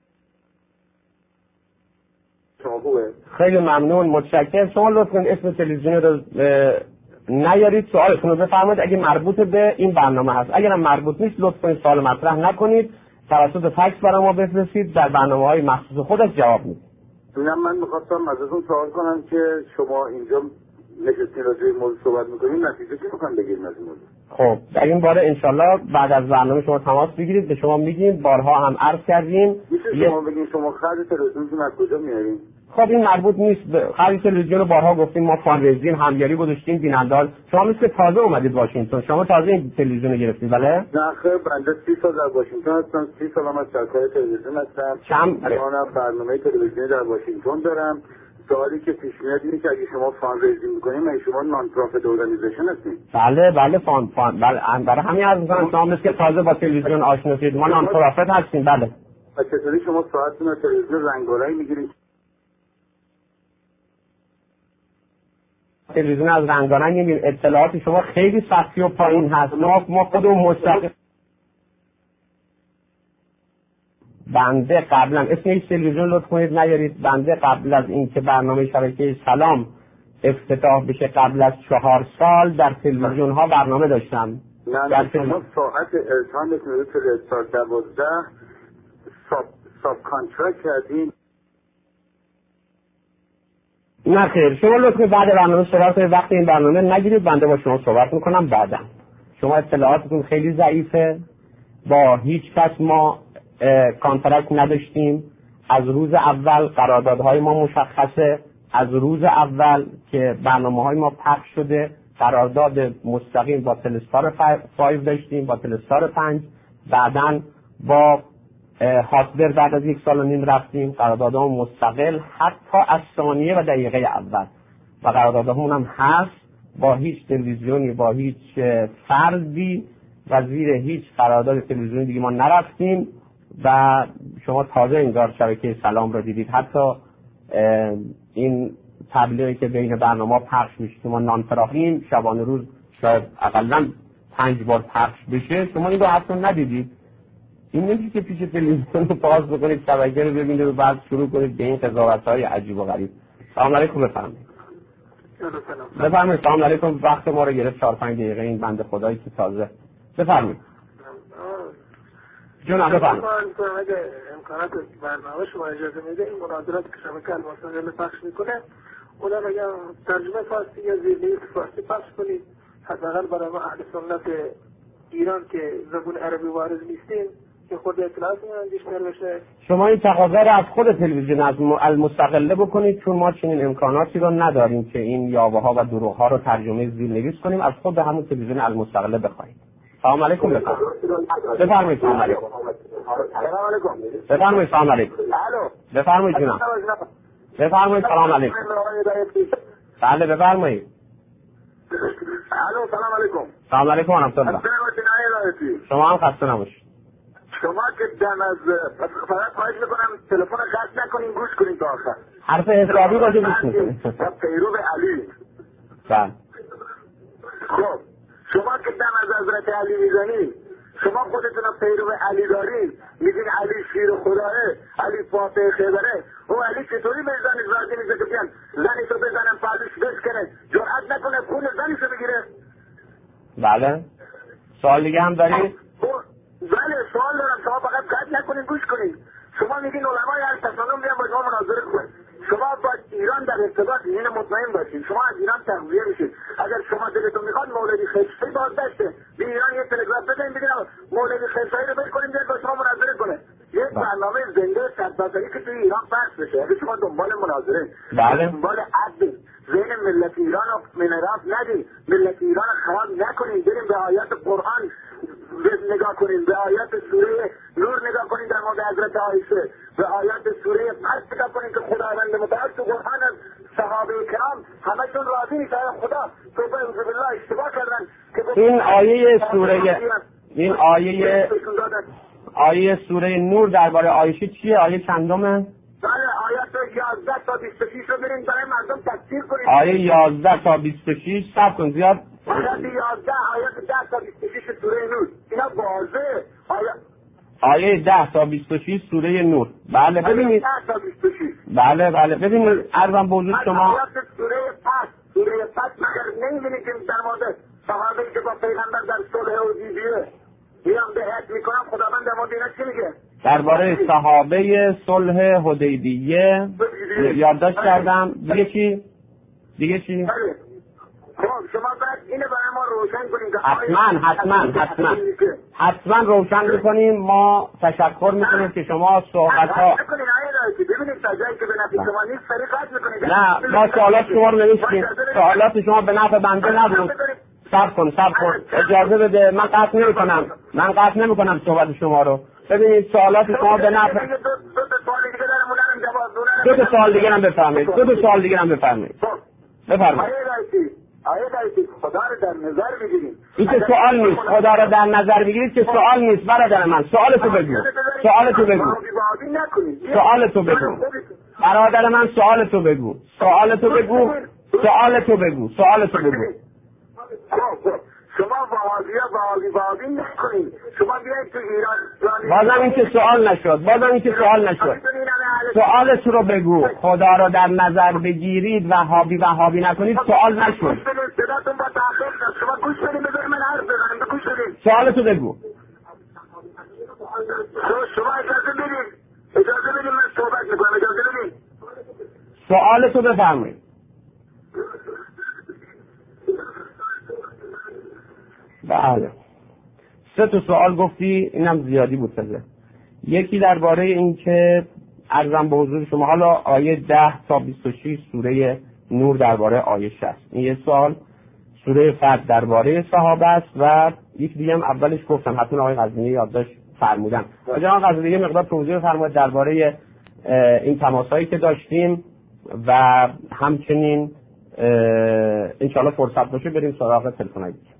شما خوبه؟ خیلی ممنون، متشکرم. شما لطفاً اسم تلویزیون رو نیارید، سوالتون رو بفرمایید اگه مربوط به این برنامه هست. اگر هم مربوط نیست لطفاً سوال مطرح نکنید، توسط فکس برای ما بفرستید، در برنامه‌های مخصوص خودش جواب میدیم. من میخواستم ازتون سوال کنم که شما اینجا نشستین راجع به موضوع صحبت میکنید، نتیجه چی میخواین بگیریم از این موضوع؟ خب در این باره انشالله بعد از برنامه شما تماس بگیرید، به شما میگیم. بارها هم عرض کردیم. میشه شما بگین شما خرج تلویزیونتون از کجا میارین؟ خب این مربوط نیست به خرید تلویزیون. بارها گفتیم ما فاندریزین همیاری گذاشتیم بینندار. شما مثل تازه اومدید واشنگتن، شما تازه این تلویزیون رو گرفتید بله؟ نه خیر، بنده 30 سال در واشنگتن هستم، 30 سال هم از شرکت تلویزیون هستم. الان برنامه تلویزیونی در واشنگتن دارم. سوالی که پیش میاد اینه که اگه شما فاندریزینگ می‌کنید، مگه شما نان پروفیت ارگانیزیشن هستید؟ بله بله، برای همین عرض می‌کنم شما مثل تازه با تلویزیون آشنا شدید، ما نان پروفیت هستیم. بله. و چطوری شما ساعتتون از تلویزیون رنگارنگ می‌گیرید؟ تلویزیون از رنگارنگ می‌گیرید. اطلاعات شما خیلی سطحی و پایین هست. ما خودمون مستقیم بنده قبلا اسم این تلویزیون لطف کنید نیارید. بنده قبل از اینکه برنامه شبکه سلام افتتاح بشه قبل از 4 سال در تلویزیون ها برنامه داشتم. نه شما ساعت ارتانتون رو تو رستار 12 ساب کانترکت کردین؟ نه خیر، شما لطفا بعد برنامه صحبت کنید، وقت این برنامه نگیرید، بنده با شما صحبت میکنم بعدا. شما اطلاعاتتون خیلی ضعیفه، با هیچ کس ما کانترکت نداشتیم. از روز اول قراردادهای ما مشخصه، از روز اول که برنامه‌های ما پخش شده قرارداد مستقیم با تلستار 5 داشتیم، با تلستار 5، بعداً با هاتبر بعد از 1.5 سال رفتیم قراردادمون مستقل حتی از ثانیه و دقیقه اول و قراردادمون هم هست با هیچ تلویزیونی، با هیچ فردی و زیر هیچ قرارداد تلویزیونی دیگه ما نرفتیم و شما تازه انگار شبکه سلام رو دیدید. حتی این تبلیغی که بین برنامه پخش میشه که ما نانفراخیم شبانه روز شاید اقلا 5 بار پخش بشه، شما این رو حتی ندیدید. این نمیشه که پیش تلویزیون رو باز بکنید شبکه رو ببینید و بعد شروع کنید به این قضاوت‌های عجیب و غریب. سلام علیکم. بفرمایید. سلام علیکم. وقت ما رو گرفت 4-5 دقیقه این بنده خدایی که تازه. بفرمایید. جناب بفرمایید. اگه امکانات برنامه شما اجازه میده این مناظرات که شبکه المستقل پخش میکنه اونا اگه ترجمه فارسی یا زیرنویس فارسی پخش کنید حداقل برای ما اهل سنت ایران که زبون عربی وارد نیستیم که خود اطلاعاتمون بیشتر بشه. شما این تقاضا رو از خود تلویزیون از المستقله بکنید، چون ما چنین امکاناتی رو نداریم که این یاوه ها و دروغ ها رو ترجمه زیرنویس کنیم، از خود همون تلویزیون المستقله بخواید. سلام علیکم. بفرمایید. سلام علیکم. بفرمایید. سلام علیکم. بفرمایید جناب. بفرمایید. سلام علیکم. بله بفرمایید. الو سلام علیکم. سلام علیکم و رحمت الله. شما هم خسته نباشید. شما که دم از فقط خواهش میکنم تلفن قطع نکنین، گوش کنین تا آخر. حرف حسابی باشه گوش میکنین. پیرو علی. بله. خب شما که دم از حضرت علی میزنین، شما خودتون پیرو علی دارین، میگین علی شیر خداه، علی فاتح خیبره، او علی چطوری میزنید راضی میشه که بیان زنیشو بزنن پادش بشکنه، جرأت نکنه خون زنیشو بگیره؟ بله. سوال دیگه هم دارید؟ بله سوال دارم، شما فقط قطع نکنین گوش کنین. شما میگین علمای هر تسانم بیان با شما مناظره کنن. شما با ایران در ارتباط این مطمئن باشین، شما از ایران تغذیه میشین. اگر شما دلتون میخواد مولوی خیشی بازداشته به ایران یه تلگراف بدین بگین مولوی خیشی رو بکنیم بیاد با شما مناظره کنه. یک برنامه زنده 100% که توی ایران پخش بشه. اگه شما دنبال مناظره، دنبال عدل ذهن ملت ایران رو منراف ندید، ملت ایران رو خراب نکنید، بریم به آیات قرآن نگاه کنید، به آیات سوره نور نگاه کنید در مورد حضرت عایشه، به آیات سوره قصد نگاه کنید که خداوند متعال تو قرآن از صحابه کرام همشون راضی نیست. خدا توبه اعوذ بالله اشتباه کردن که این آیه سوره آیه سوره نور درباره عایشه چیه؟ آیه چندمه؟ بله آیات 11 تا 26 رو بریم برای مردم تفسیر کنید. آیه 11 تا 26 صبر کن زیاد. آیات 11 آیات 10 تا 26 سوره نور اینا واضحه. آیه 10 تا 26 سوره نور. بله ببینید. 10 تا 26. بله ببینید عرضم به حضور شما. آیات سوره پس مگر نمی‌بینید که در مورد صحابه‌ای که با پیغمبر در صلح حدیبیه میام بهت میکنم، خداوند در مورد اینا چی میگه؟ درباره صحابه صلح حدیبیه یادداشت کردم. دیگه چی؟ خب شما باید اینو برای ما روشن کنید. حتما روشن میکنیم. ما تشکر میکنیم که شما صحبت‌ها ببینید تا جایی که به نفع شما نیست سریقت میکنید. نه ما سوالات شما رو نمیشکیم، سوالات شما به نفع بنده نبود. صبر کن اجازه بده. من قطع نمیکنم صحبت شما رو. ببینید سوالات شما به نفع. دو تا سوال دیگه هم بفرمایید. آیه دایتی خدا رو در نظر بگیرید. این که سوال نیست. خدا رو در نظر بگیرید که سوال نیست برادر من. سوالتو بگو. برادر من سوالتو بگو. شما وهابی نکنید. شما بیایید تو ایران. بازم این که سوال نشد. سوالت رو بگو. خدا رو در نظر بگیرید وهابی نکنید. سوال نشد. صداتون با تاخیر شد. شما گوش بدید بذارید من حرف بزنم. گوش بدید. سوالتو بگو. شما اجازه بدید من صحبت میکنم. اجازه بدید. سوالتو بفرمایید. بله 3 سوال گفتی، اینم زیادی بود تازه. یکی درباره این که عرضم به حضور شما حالا آیه 10 تا 26 سوره نور درباره آیه 60. این یه سوال سوره فتح درباره صحابه است و یک دیگه هم اولش گفتم حتما آقای قزوینی یادداشت فرمودن. آقای قزوینی یه مقدار توضیح فرمایید درباره این تماسایی که داشتیم و همچنین انشاءالله فرصت باشه بریم سراغ تلفن‌های دیگه.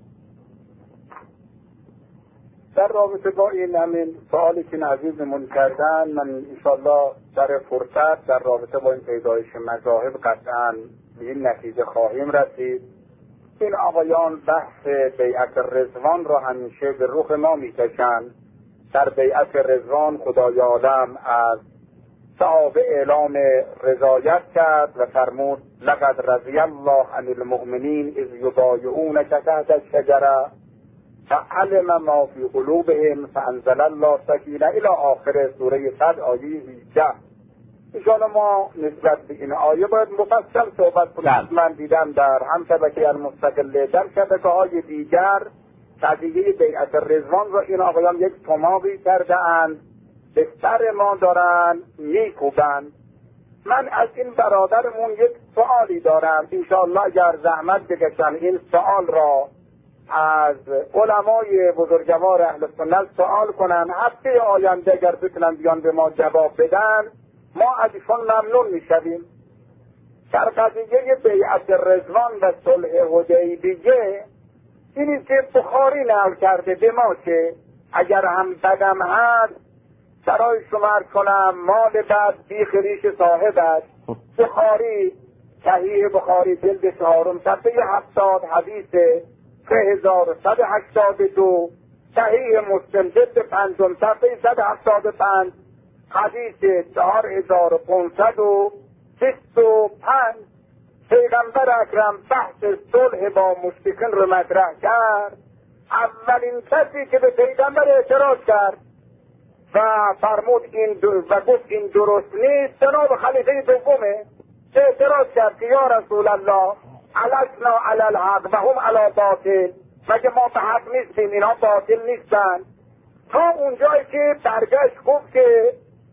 در رابطه با این همین سوالی که عزیزمون کردن، من انشاءالله در فرصت در رابطه با این پیدایش مذاهب قطعا به این نتیجه خواهیم رسید. این آقایان بحث بیعت رضوان را همیشه به رخ ما میکشند. در بیعت رضوان خدای عالم از صحابه اعلام رضایت کرد و فرمود لقد رضی الله عن المؤمنین اذ یبایعونک تحت الشجره فعلم ما فی قلوبهم فانزل الله سکینه الی آخر سوره صد آیه 18. انشاءالله ما نسبت به این آیه باید مفصل صحبت کنیم. من دیدم در هم شبکه المستقله در شبکه‌های دیگر قضیه بیعت رضوان را این آقایان یک تماقی کرده اند، به سر ما دارن میکوبند. من از این برادرمون یک سوالی دارم، انشاءالله اگر زحمت بکشن این سوال را از علمای بزرگوار اهل سنت سوال کنن، هفته آینده اگر بتونن بیان به ما جواب بدن ما از ایشون ممنون میشویم. در قضیه بیعت رضوان و صلح حدیبیه اینی که بخاری نقل کرده به ما که اگر هم بدم هست برای شما کنم مال بعد بیخ ریش صاحبش. بخاری صحیح بخاری جلد 4 صفحه 70 حدیث 3182، صحیح مسلم جلد 5 صفحه 175 حدیث 4525. پیغمبر اکرم بحث صلح با مشرکین رو مطرح کرد. اولین کسی که به پیغمبر اعتراض کرد و فرمود و گفت این درست نیست جناب خلیفه دومه. اعتراض کرد که یا رسول الله علسنا علی الحق و هم علی باطل، مگه ما به حق نیستیم اینا باطل نیستن؟ تا اونجایی که برگشت گفت که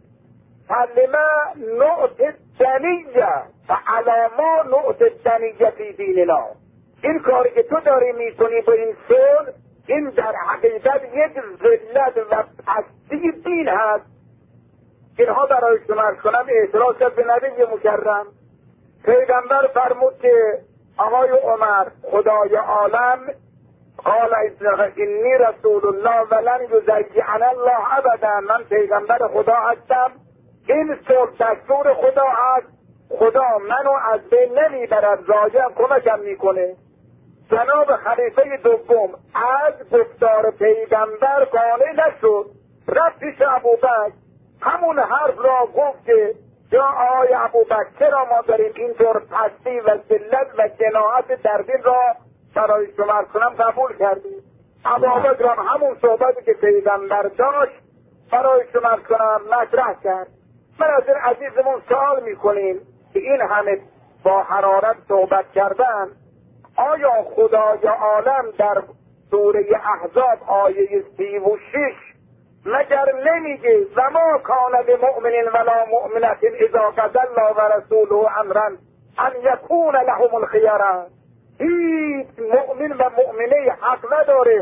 فلما نعت الدنیه و علاما نعت الدنیه فی دیننا، این کاری که تو داری میکنی با این صلح این در حقیقت یک ذلت و پستی دین هست. اینها برای شما کنم اعتراض کرد به نبی مکرم. پیغمبر فرمود که آقای عمر خدای عالم قال انی رسول الله ولن یضیعنا الله ابدا، من پیغمبر خدا هستم، این صلح دستور خدا هست، خدا منو از بین نمیبرد، راجع کمکم میکنه. جناب خلیفه دوم از گفتار پیغمبر قانع نشد، رفت پیش ابوبکر همون حرف را گفت که یا آقای ابوبکر چرا ما داریم اینطور پستی و ذلت و جناحت در دین را برای شما کنم قبول کردیم؟ ابوبکر همون صحبتی که پیغمبر داشت برای شما کنم مطرح کرد. من از این عزیزمون سوال میکنیم که این همه با حرارت صحبت کردن، آیا خدای عالم در سوره احزاب آیه 36 مگر نمیگه و ما کان لمؤمن ولا مؤمنة اذا قضى الله ورسوله امرا ان یکون لهم الخیارة؟ هیچ مؤمن و مؤمنه حق نداره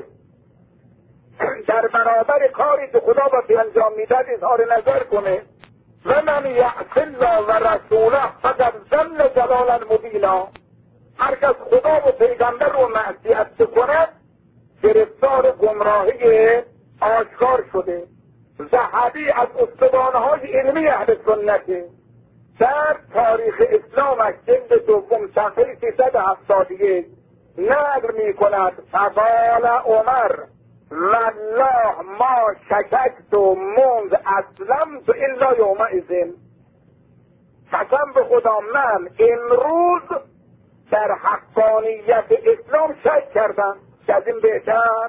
در برابر کاری که خدا با انجام میداد اظهار نظر کنه. و من یعص الله و رسوله فقد ضل ضلالا مبینا، هر کس خدا و پیغمبر رو معصیت بکنه گرفتار گمراهی آشکار شده. ذهبی از استوانهای علمی اهل سنته در تاریخ اسلامش جلد 2 صفحه 371 نقل می کند فقال عمر والله ما شککت منذ اسلمت الا یومئذ، قسم به خدا من امروز در حقانیت اسلام شک کردم. از این بهتر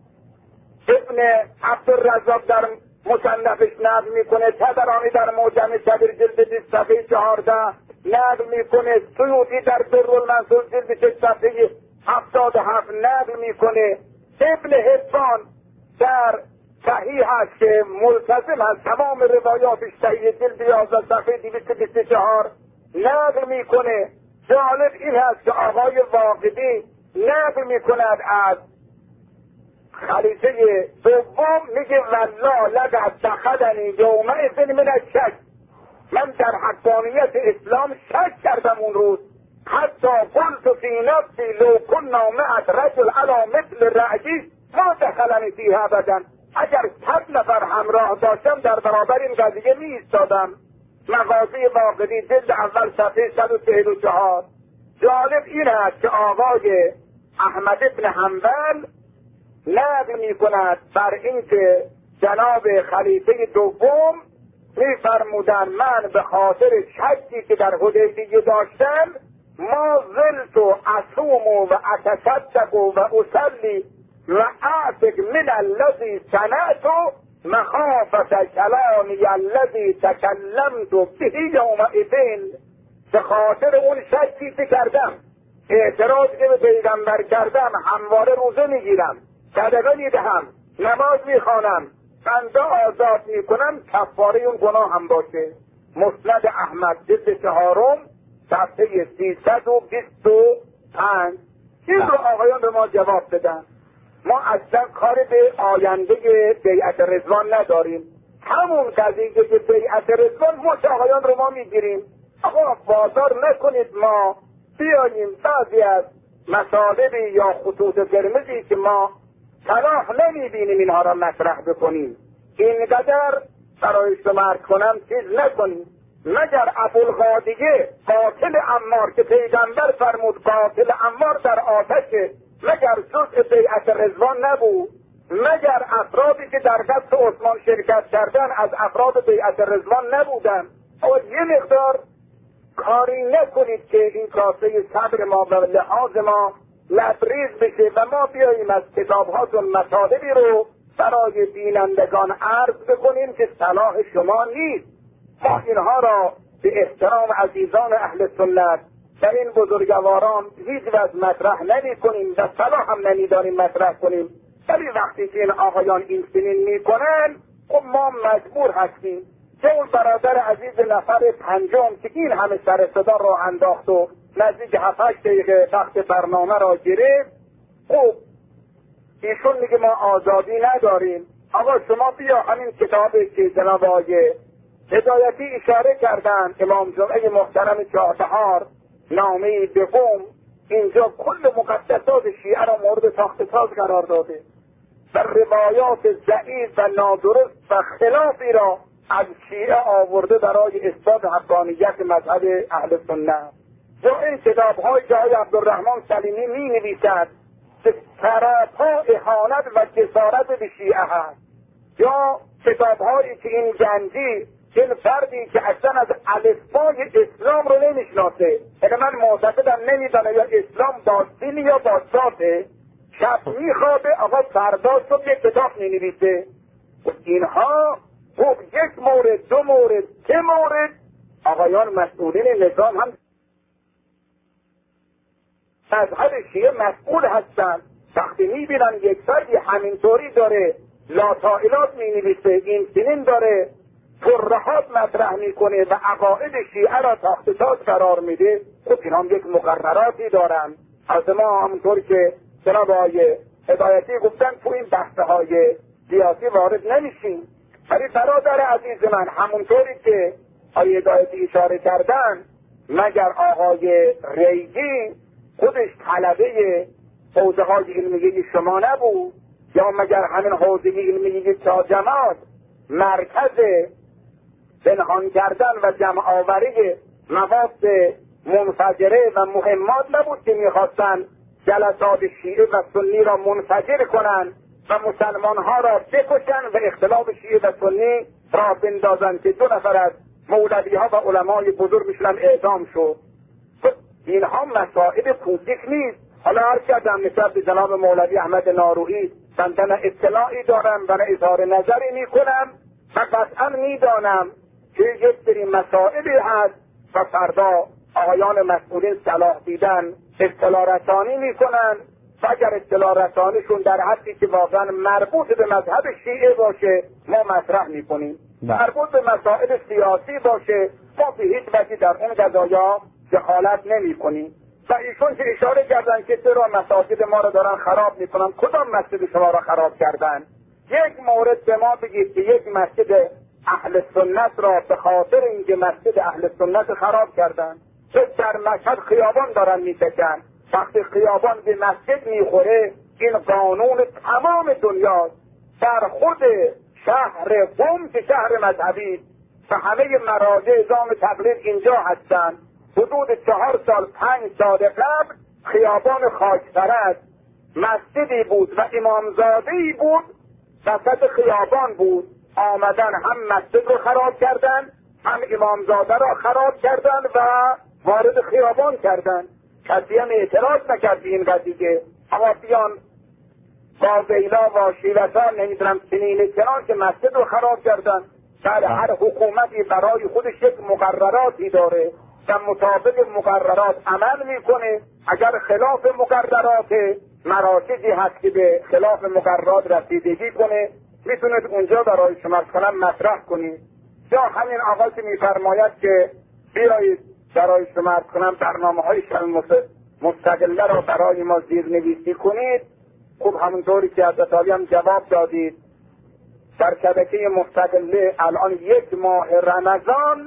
ابن عبدالرزاق در مصنفش نقل میکنه، طبرانی در معجم کبیر جلد 20 صفحه 14 نقل میکنه، سیوطی در درالمنصور جلد 6 صفحه 77 نقل میکنه، ابن حبان در صحیحش که ملتزم از تمام روایاتش صحیح جلد 11 صفحه 224 نقل میکنه. جالب این هست که آقای واقدی نقل میکند از خلیفه دوم، میگه والله لقد دخلنی یومئذ من الشک، من در حقانیت اسلام شک کردم اون روز، حتی قلت فی نفسی لو کنا معت رجل علی مثل رأیی ما دخلنی فیها ابدا، اگر 100 نفر همراه داشتم در برابر این قضیه می ایستادم. مغازه واقعی جلد اول صفحه 144. جالب این است که آقای احمد بن حنبل نقل می کند بر اینکه جناب خلیفه دوم می فرمودن من به خاطر شکی که در حدیبیه داشتم ما زلت و اصوم و اتصدق و اصلی و اعتق من الذی صنعت مخافة کلامی الذی تکلمت به یومئذ، به خاطر اون شکی که کردم، اعتراض که به پیغمبر کردم، همواره روزه میگیرم، صدقه میدهم، نماز میخوانم، بنده آزاد میکنم، کفاره اون گناه هم باشه. مسند احمد جلد 4 صفحه 325. این رو آقایان به ما جواب بدن. ما اصلا کار به آینده بیعت رضوان نداریم. همون قضیه که بیعت رضوان مش آقایان رو ما میگیریم. آقا بازار نکنید ما بیاییم بعضی از مطالبی یا خطوط قرمزی که ما صلاح نمیبینیم اینها را مطرح بکنیم. اینقدر برای شما عرض کنم چیز نکنیم. مگر ابوالغادیه قاتل عمار که پیغمبر فرمود قاتل عمار در آتشه، مگر جزء بیعت رضوان نبود؟ مگر افرادی که در دست عثمان شرکت کردن از افراد بیعت رضوان نبودن؟ اما یه مقدار کاری نکنید که این کاسه صبر ما و لحاظ ما لبریز بشه و ما بیاییم از کتابهاتون مطالبی رو برای بینندگان عرض بکنیم که صلاح شما نیست. ما اینها را به احترام عزیزان اهل سنت و این بزرگواران هیچ وقت مطرح نمی کنیم و صلاح هم نمیدانیم مطرح کنیم، ولی وقتی که این آقایان این سنین می کنن خب ما مجبور هستیم. که اون برادر عزیز نفر پنجم که این همه سر صدا را انداخت و نزدیک 7-8 دقیقه وقت برنامه را گرفت، خب ایشون میگه ما آزادی نداریم. آقا شما بیا همین کتابی که جناب آقای هدایتی اشاره کردن، امام جمعه محترم چهاربهار نامه به قوم، اینجا کل مقدسات شیعه را مورد تخت تاز قرار داده و روایات ضعیف و نادرست و خلافی را از شیعه آورده برای اثبات حقانیت مذهب اهل سنت. یا این کتاب‌های جای عبدالرحمن سلیمی می نویسد که سراپا اهانت و جسارت به شیعه هست. یا کتاب‌هایی که این گنجی، این فردی که اصلا از الفبای اسلام رو نمیشناسه، اگه من معتقدم نمیدانه یا اسلام با سین یا با ساته، شب میخوابه آقا فردا صبح یک کتاب مینویسه. اینها خب یک مورد، 2 مورد، 3 مورد آقایان مسئولین نظام هم مذهب شیعه مسئول هستن. وقتی میبینن یک فردی همینطوری داره لاتائلات مینویسه، این سنین داره ترهات مطرح میکنه و عقاید شیعه را تحت تاج قرار میده، خب این هم یک مقرراتی دارن. از ما همونطور که جناب آقای هدایتی گفتن تو این بحثهای سیاسی وارد نمیشیم. ولی برادر عزیز من، همونطوری که آقای هدایتی اشاره کردن، مگر آقای ریگی خودش طلبه حوزه‌های علمیه شما نبود؟ یا مگر همین حوزه علمیه جماعت مرکز پنهان کردن و جمع آوری مواد منفجره و مهمات نبود که میخواستن جلسات شیعه و سنی را منفجر کنن و مسلمانها را بکشن و اختلاف شیعه و سنی را بندازن که 2 نفر از مولوی‌ها و علمای بزرگشون هم اعدام شد؟ اینها مسائل کوچک نیست. حالا هر کردم نسبت به جناب مولوی احمد نارویی بنده نه اطلاعی دارم و نه اظهار نظری میکنم و قطعا میدانم که یک سری مسائلی هست و فردا آقایان مسئولین صلاح دیدن اطلاع رسانی میکنن و اگر اطلاع رسانیشون در حدی که واقعا مربوط به مذهب شیعه باشه ما مطرح میکنیم، مربوط به مسائل سیاسی باشه ما به هیچ وجه در اون قضایا دخالت نمی کنیم. و ایشون که اشاره کردن که چرا مساجد ما رو دارن خراب میکنن، کدام مسجد شما را خراب کردن؟ یک مورد به ما بگید که یک مسجد اهل سنت را به خاطر اینکه مسجد اهل سنت خراب کردن. چه در مشهد خیابان دارن میکشن، وقتی خیابان به مسجد میخوره این قانون تمام دنیاست. در خود شهر قم که شهر مذهبی و همه مراجع نظام تبلیغ اینجا هستند، حدود 4 سال 5 سال قبل خیابان خاکپرست مسجدی بود و امامزاده‌ای بود وسط خیابان بود، آمدن هم مسجد رو خراب کردن هم امامزاده رو خراب کردن و وارد خیابان کردن. کسی هم اعتراض نکرد به این قضیه. اما بیان با ویلا و شیوتا نمیدونم سنین کنان که مسجد رو خراب کردن. در هر حکومتی برای خودش یک مقرراتی داره و مطابق مقررات عمل میکنه. اگر خلاف مقررات مراکزی هست که به خلاف مقررات رسیدگی کنه میتونید اونجا برای شما کنم مطرح کنید. یا همین آقا که میفرماید که بیایید برای شما کنم برنامه‌های مستقله را برای ما زیرنویسی کنید. خوب همونطوری که حضرت علی هم جواب دادید، در شبکه مستقله الان 1 ماه رمضان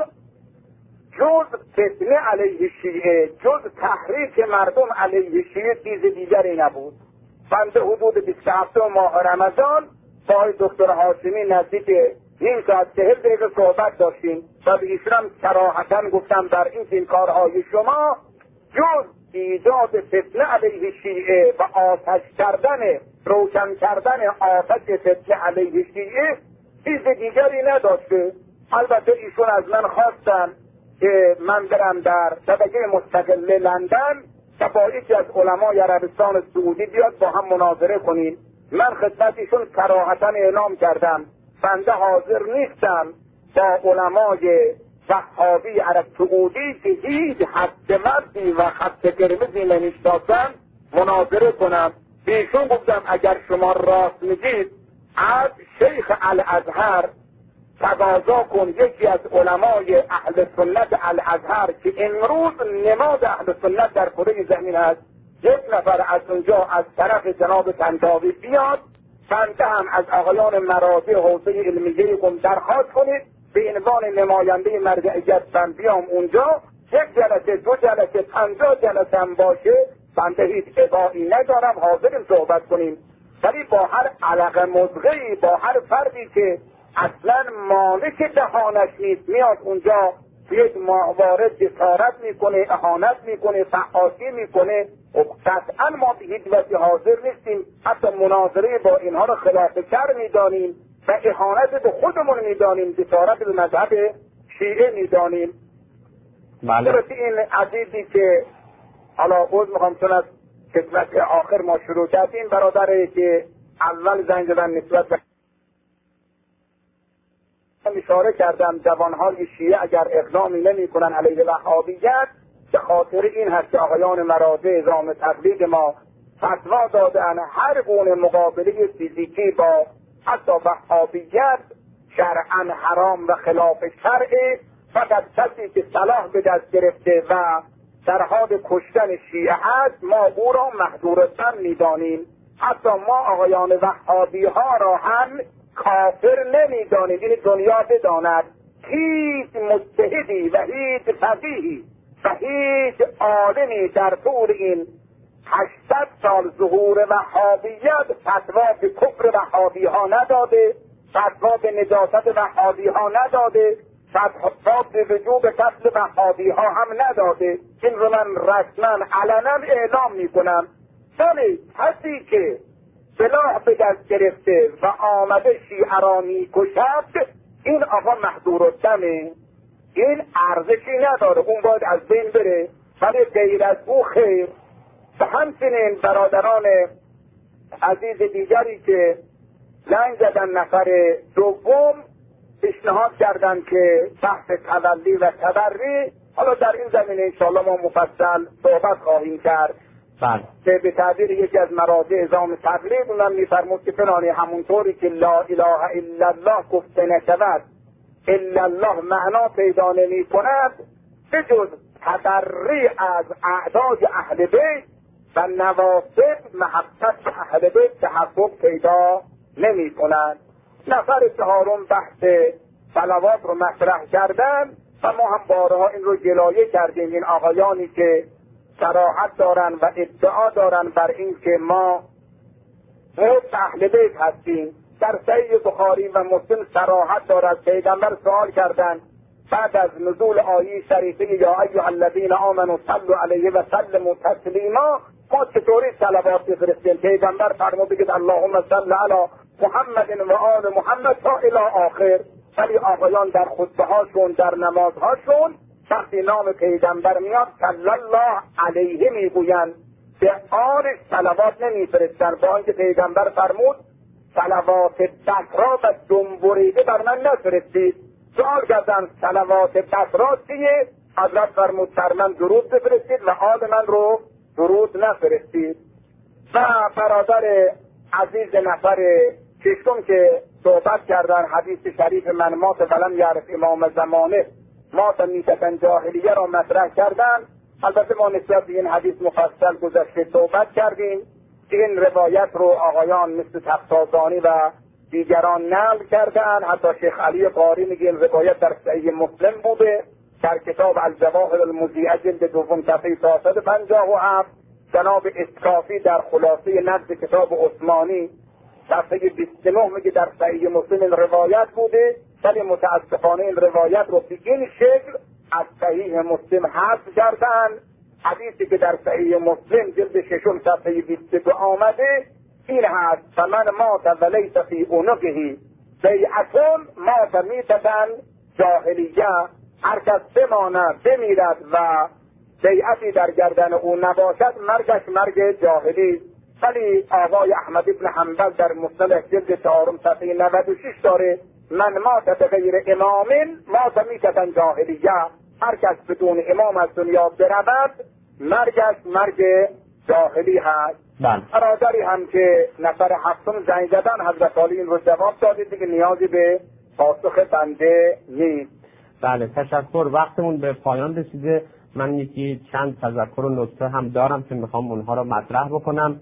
جز فتنه علیه شیعه، جز تحریک مردم علیه شیعه چیز دیگری نبود. بنده حدود 27 ماه رمضان با دکتر هاشمی نزدیک نیم ساعت 40 دقیقه صحبت داشتیم و به ایشون صراحتاً گفتم در این کارهای شما جز ایجاد فتنه علیه شیعه و آتش کردن، روشن کردن آتش فتنه علیه شیعه چیز دیگری نداشته. البته ایشون از من خواستن که من برم در شبکه مستقله لندن و با یکی از علمای عربستان سعودی بیاد با هم مناظره کنیم. من خدمت ایشون صراحتاً اعلام کردم بنده حاضر نیستم با علمای وهابی عرب سعودی که هیچ حد مردی و خط قرمزی نمیشناسن مناظره کنم. ایشون گفتم اگر شما راست میگید از شیخ الازهر تقاضا کن، یکی از علمای اهل سنت الازهر که امروز نماد اهل سنت در کره زمین است، 1 نفر از اونجا از طرف جناب طنطاوی بیاد. بنده هم از آقایان مراجع حوزه علمیه قم درخواست کنید به عنوان نماینده مرجعیت من بیام اونجا. 1 جلسه 2 جلسه 50 جلسه هم باشه، بنده هیچ ابایی ندارم، حاضریم صحبت کنیم. ولی با هر علقه مضغه‌ای، با هر فردی که اصلا مالک دهانش نیست میاد اونجا یک وارد جسارت میکنه، اهانت میکنه، فحاشی میکنه، قطعا ما به هیچ وجه حاضر نیستیم. حتی مناظره با اینها رو خلاف شرع میدانیم و اهانت به خودمون میدانیم، جسارت به مذهب شیعه میدانیم. بله. این عزیزی که حالا عوض میخوام چون از خدمت آخر ما شروع کردیم، برادره که اول زنگ زدن نسبت به اشاره کردم جوانهای شیعه اگر اقدامی نمی کنن علیه وهابیت به خاطر این هست که آقایان مراجع نظام تبلیغ ما فتوا دادن هر گونه مقابله فیزیکی با حتی وهابیت شرعاً حرام و خلاف شرعه. فقط کسی که سلاح به دست گرفته و در حال کشتن شیعه هست ما او را محظور الدم می‌دانیم. حتی ما آقایان وهابی ها را هم کافر نمی‌دانیم. این دنیا بداند هیچ مجتهدی و هیچ فقیهی و هیچ عالمی در طول این 800 سال ظهور وهابیت فتوا به کفر وهابی ها نداده، فتوا به نجاست وهابی ها نداده، فتوا به وجوب قتل وهابی ها هم نداده. این رو من رسما علنا اعلام میکنم. ولی کسی که سلاح به دست گرفته و آمده شیعه را میکشد این آقا محظور الدمه، این ارزشی نداره، اون باید از بین بره. ولی غیر از او خیر. و همچنین برادران عزیز دیگری که زنگ زدن نفر دوم پیشنهاد کردن که بحث تولی و تبری، حالا در این زمینه انشاءالله ما مفصل صحبت خواهیم کرد. که به تعبیر یکی از مراجع نظام تبلیغ اونم میفرمود که فلانی همونطوری که لا اله الا الله گفته نشود الا الله معنا پیدا نمی کند، بجز تبری از اعدای اهل بیت و نواسب محبت اهل بیت تحقق پیدا نمی کنند. نفر چهارم بحث صلوات رو مطرح کردن و ما هم بارها این رو گلایه کردیم. این آقایانی که صراحت دارن و ادعا دارن بر این که ما حب اهل بیت هستیم، در صحیح بخاری و مسلم صراحت دارد. پیغمبر سوال کردند بعد از نزول آیه شریفه یا ایها الذین آمنوا صلوا علیه و سلموا تسلیما ما چطوری صلوات بفرستیم؟ پیغمبر فرمود اللهم صل علی محمد و آل محمد تا الی آخر. ولی آقایان در خطبه هاشون در نمازهاشون وقتی نام پیغمبر میاد صلی الله علیه میگویند، به آلش صلوات نمیفرستن، با اینکه پیغمبر فرمود صلوات بسرا و دنبوریده بر من نفرستید. سوال کردن صلوات بسرا چیه؟ حضرت فرمود بر من درود بفرستید و آل من رو درود نفرستید. و برادر عزیز نفر ششم که صحبت کردن حدیث شریف من مات ولم یعرف امام زمانه مات میتتن جاهلیه را مطرح کردن. البته ما نسبت به این حدیث مفصل گذشته صحبت کردیم. این روایت رو آقایان مثل تفتازانی و دیگران نقل کردن. حتی شیخ علی قاری میگه این روایت در صحیح مسلم بوده، در کتاب الجواهر المضیئه جلد دوم صفحه 457. جناب اسکافی در خلاصه نقد کتاب عثمانی صفحه 29 میگه در صحیح مسلم این روایت بوده، ولی متاسفانه این روایت رو به این شکل از صحیح مسلم حذف کردن. حدیثی که در صحیح مسلم جلد ششم صفحه 22 آمده این هست فمن مات ولیس فی عنقه بیعة مات میتة جاهلیه. هر کس بماند بمیرد و بیعتی در گردن او نباشد مرگش مرگ جاهلی. ولی آقای احمد ابن حنبل در مسند جلد 4 صفحه 96 داره من مات بغیر امام مات میتة جاهلیه. هر کس بدون امام از دنیا برود مرگش مرگ جاهلی هست. برادری هم که نفر هفتم زنگ زدن حضرت علی این رو جواب دادید دیگه نیازی به پاسخ بنده نیست. بله تشکر. وقتمون به پایان رسیده. من یکی چند تذکر و نکته هم دارم که میخوام اونها رو مطرح بکنم.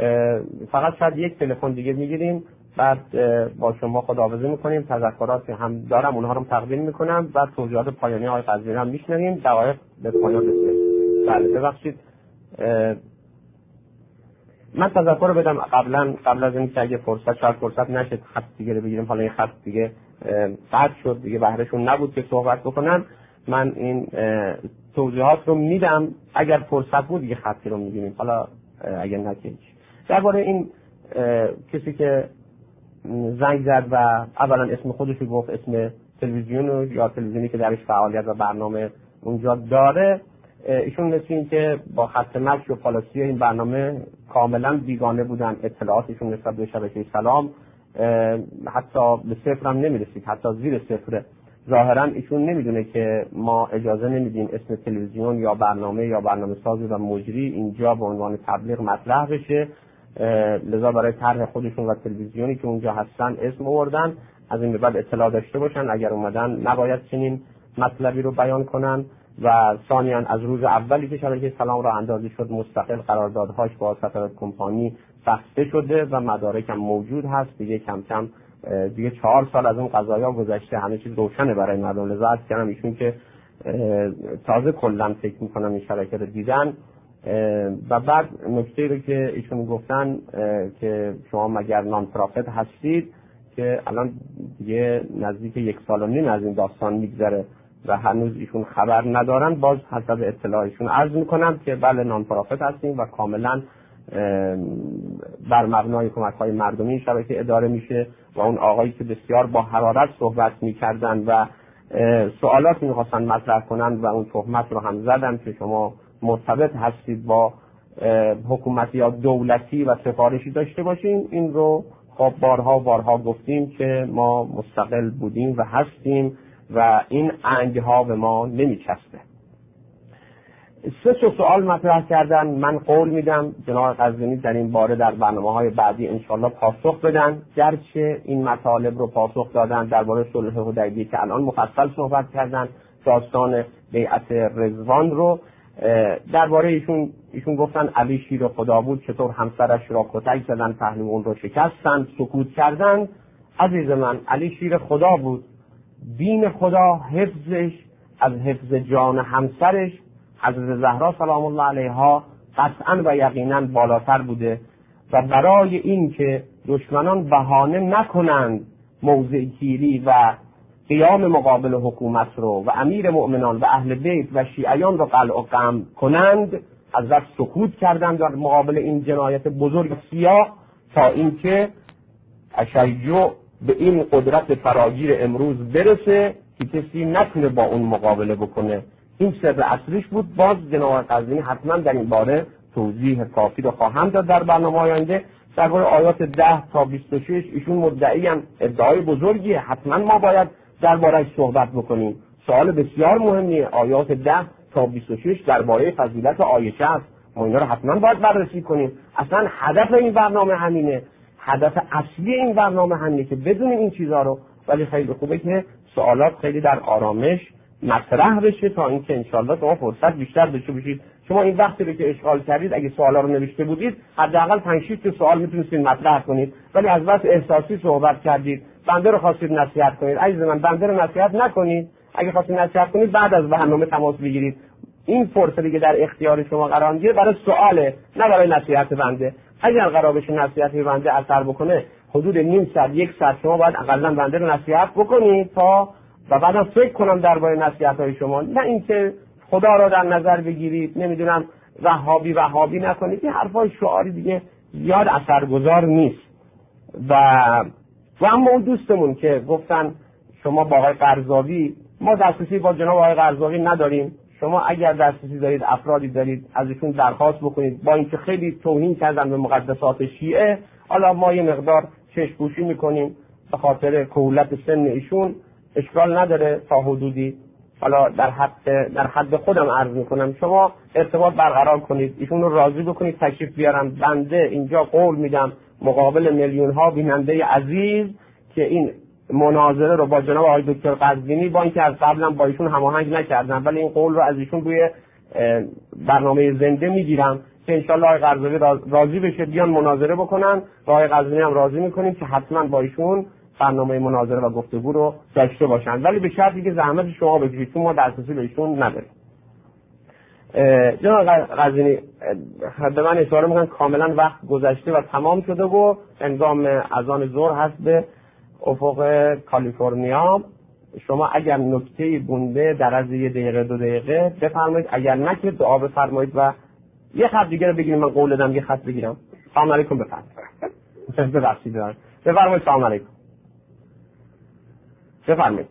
فقط شاید یک تلفن دیگه میگیریم بعد با شما خداحافظی میکنیم. تذکراتی هم دارم اونها رو تقدیم میکنم و توضیحات پایانی آقای قزوینی هم میشنویم. دقایق به پایان رسیده. بله ببخشید من تذکر بدم قبل از اینکه اگه فرصت نشه خط دیگه رو بگیریم. حالا این خط دیگه قطع شد دیگه بهرهشون نبود که صحبت بکنن. من این توضیحات رو میدم اگر فرصت بود دیگه خطی رو میگیریم. حالا اگر نشه درباره این کسی که زنگ زد و اولا اسم خودش رو گفت، اسم تلویزیون یا تلویزیونی که درش فعالیت و برنامه اونجا داره، ایشون مثل این که با خط مشی و پالیسی این برنامه کاملا بیگانه بودن. اطلاعاتشون نسبت به شبکه سلام حتی به صفر هم نمیرسید، حتی زیر صفره. ظاهرا ایشون نمیدونه که ما اجازه نمیدیم اسم تلویزیون یا برنامه سازی و مجری اینجا به عنوان تبلیغ مطرح بشه. لذا برای طرح خودشون و تلویزیونی که اونجا هستن اسم آوردن. از این به بعد اطلاع داشته باشن اگر اومدن نباید چنین مطلبی رو بیان کنن. و ثانیاً از روز اولی که شبکه سلام را اندازی شد مستقل قراردادهاش با ستارت کمپانی بسته شده و مدارک هم موجود هست. دیگه کم کم دیگه 4 سال از اون قضایا گذشته، همه چیز روشنه برای مردم. لذا عرض کردم ایشون که تازه کلا فکر میکنم این شبکه رو دیدن. و بعد نکته رو که ایشون گفتن که شما مگر نان پرافیت هستید، که الان دیگه نزدیک 1.5 سال از این داستان میگذره و هنوز ایشون خبر ندارن. باز حسب اطلاعشون عرض میکنم که بله نان پرافیت هستیم و کاملا بر مبنای کمک‌های مردمی شبکه اداره میشه. و اون آقایی که بسیار با حرارت صحبت میکردن و سوالات میخواستن مطرح کنن و اون تهمت رو هم زدن که شما مرتبط هستید با حکومت یا دولتی و سفارشی داشته باشین. این رو خب بارها گفتیم که ما مستقل بودیم و هستیم و این انگها به ما نمیچسبه. 3 سوال مطرح کردن. من قول میدم جناب قزوینی در این باره در برنامه‌های بعدی انشالله پاسخ بدن. گرچه این مطالب رو پاسخ دادن درباره صلح حدیبیه که الان مفصل صحبت کردن، داستان بیعت رضوان رو درباره ایشون گفتن علی شیر خدا بود، چطور همسرش را کتک زدن، پهلو اون رو شکستن، سکوت کردن. عزیز من، علی شیر خدا بود، دین خدا حفظش از حفظ جان همسرش حضرت زهرا سلام الله علیها قطعا و یقینا بالاتر بوده و برای این که دشمنان بهانه نکنند موضع گیری و قیام مقابل حکومت رو و امیر مؤمنان و اهل بیت و شیعیان رو قلع و قمع کنند، حضرت سکوت کردند در مقابل این جنایت بزرگ سیاه تا اینکه تشیع به این قدرت فراگیر امروز برسه که کسی نتونه با اون مقابله بکنه. این سر اصلیش بود. باز جناب قزوینی حتما در این باره توضیح کافی رو خواهم داد در برنامه آینده. درباره آیات 10 تا 26 ایشون مدعیان ادعای بزرگیه، حتما ما باید درباره‌اش صحبت بکنیم. سوال بسیار مهمیه. آیات 10 تا 26 درباره فضیلت عایشه است. ما اینا رو حتما باید بررسی کنیم. اصلا هدف این برنامه همینه. هدف اصلی این برنامه همینه که بدونیم این چیزها رو. ولی خیلی خوبه که سوالات خیلی در آرامش مطرح بشه تا اینکه انشالله شما فرصت بیشتر داشته باشید. شما این وقتی رو که اشغال کردید اگه سوالا رو نوشته بودید حداقل 5-6 تا سوال میتونستید مطرح کنید، ولی از بس احساسی صحبت کردید. بنده رو خواستید نصیحت کنید. عزیز من، بنده رو نصیحت نکنید. اگه خواستید نصیحت کنید بعد از برنامه تماس بگیرید. این فرصتی که در اختیار شما قرار میگیره برای سواله، نه برای نصیحت بنده. اگر قرار بشه نصیحت بنده اثر بکنه حدود نیم ساعت 1 ساعت شما باید اقلا بنده رو نصیحت بکنید تا و بعدم فکر کنم درباره نصیحت‌های شما، نه اینکه خدا را در نظر بگیرید، نمیدونم وهابی نکنید. این حرفای شعاری دیگه زیاد اثرگذار نیست. و اما اون دوستمون که گفتن شما با آقای قرضاوی، ما دسترسی با جناب آقای قرضاوی نداریم. شما اگر دسترسی دارید، افرادی دارید، از ایشون درخواست بکنید. با اینکه خیلی توهین کردن به مقدسات شیعه، حالا ما یه مقدار چشم‌پوشی میکنیم به خاطر کهولت سن ایشون، اشکال نداره تا حدودی. حالا در حد خودم عرض میکنم شما ارتباط برقرار کنید، ایشون رو راضی بکنید تشریف بیارم. بنده اینجا قول میدم مقابل میلیون ها بیننده عزیز که این مناظره رو با جناب آقای دکتر قزوینی، با اینکه از قبلا با ایشون هماهنگ نکردم ولی این قول رو از ایشون روی برنامه زنده میگیرم که انشالله آقای قزوینی راضی بشه بیان مناظره بکنن و آقای قزوینی هم راضی میکنیم که حتما با ایشون برنامه مناظره و گفتگو رو داشته باشن، ولی به شرطی که زحمت شما بکشید چون ما دسترسی به ایشون نداریم. جناب قزوینی به من اشاره میکنن کاملا وقت گذشته و تمام شده و هنگام اذان ظهر هست به افق کالیفرنیا. شما اگر نکته‌ای بونده در از 1 دقیقه 2 دقیقه بفرمایید، اگر نه که دعا بفرمایید و یه خط دیگه رو بگیریم. من قول دادم یه خط بگیرم. سلام علیکم. بفرمایید. سلام علیکم. بفرمایید.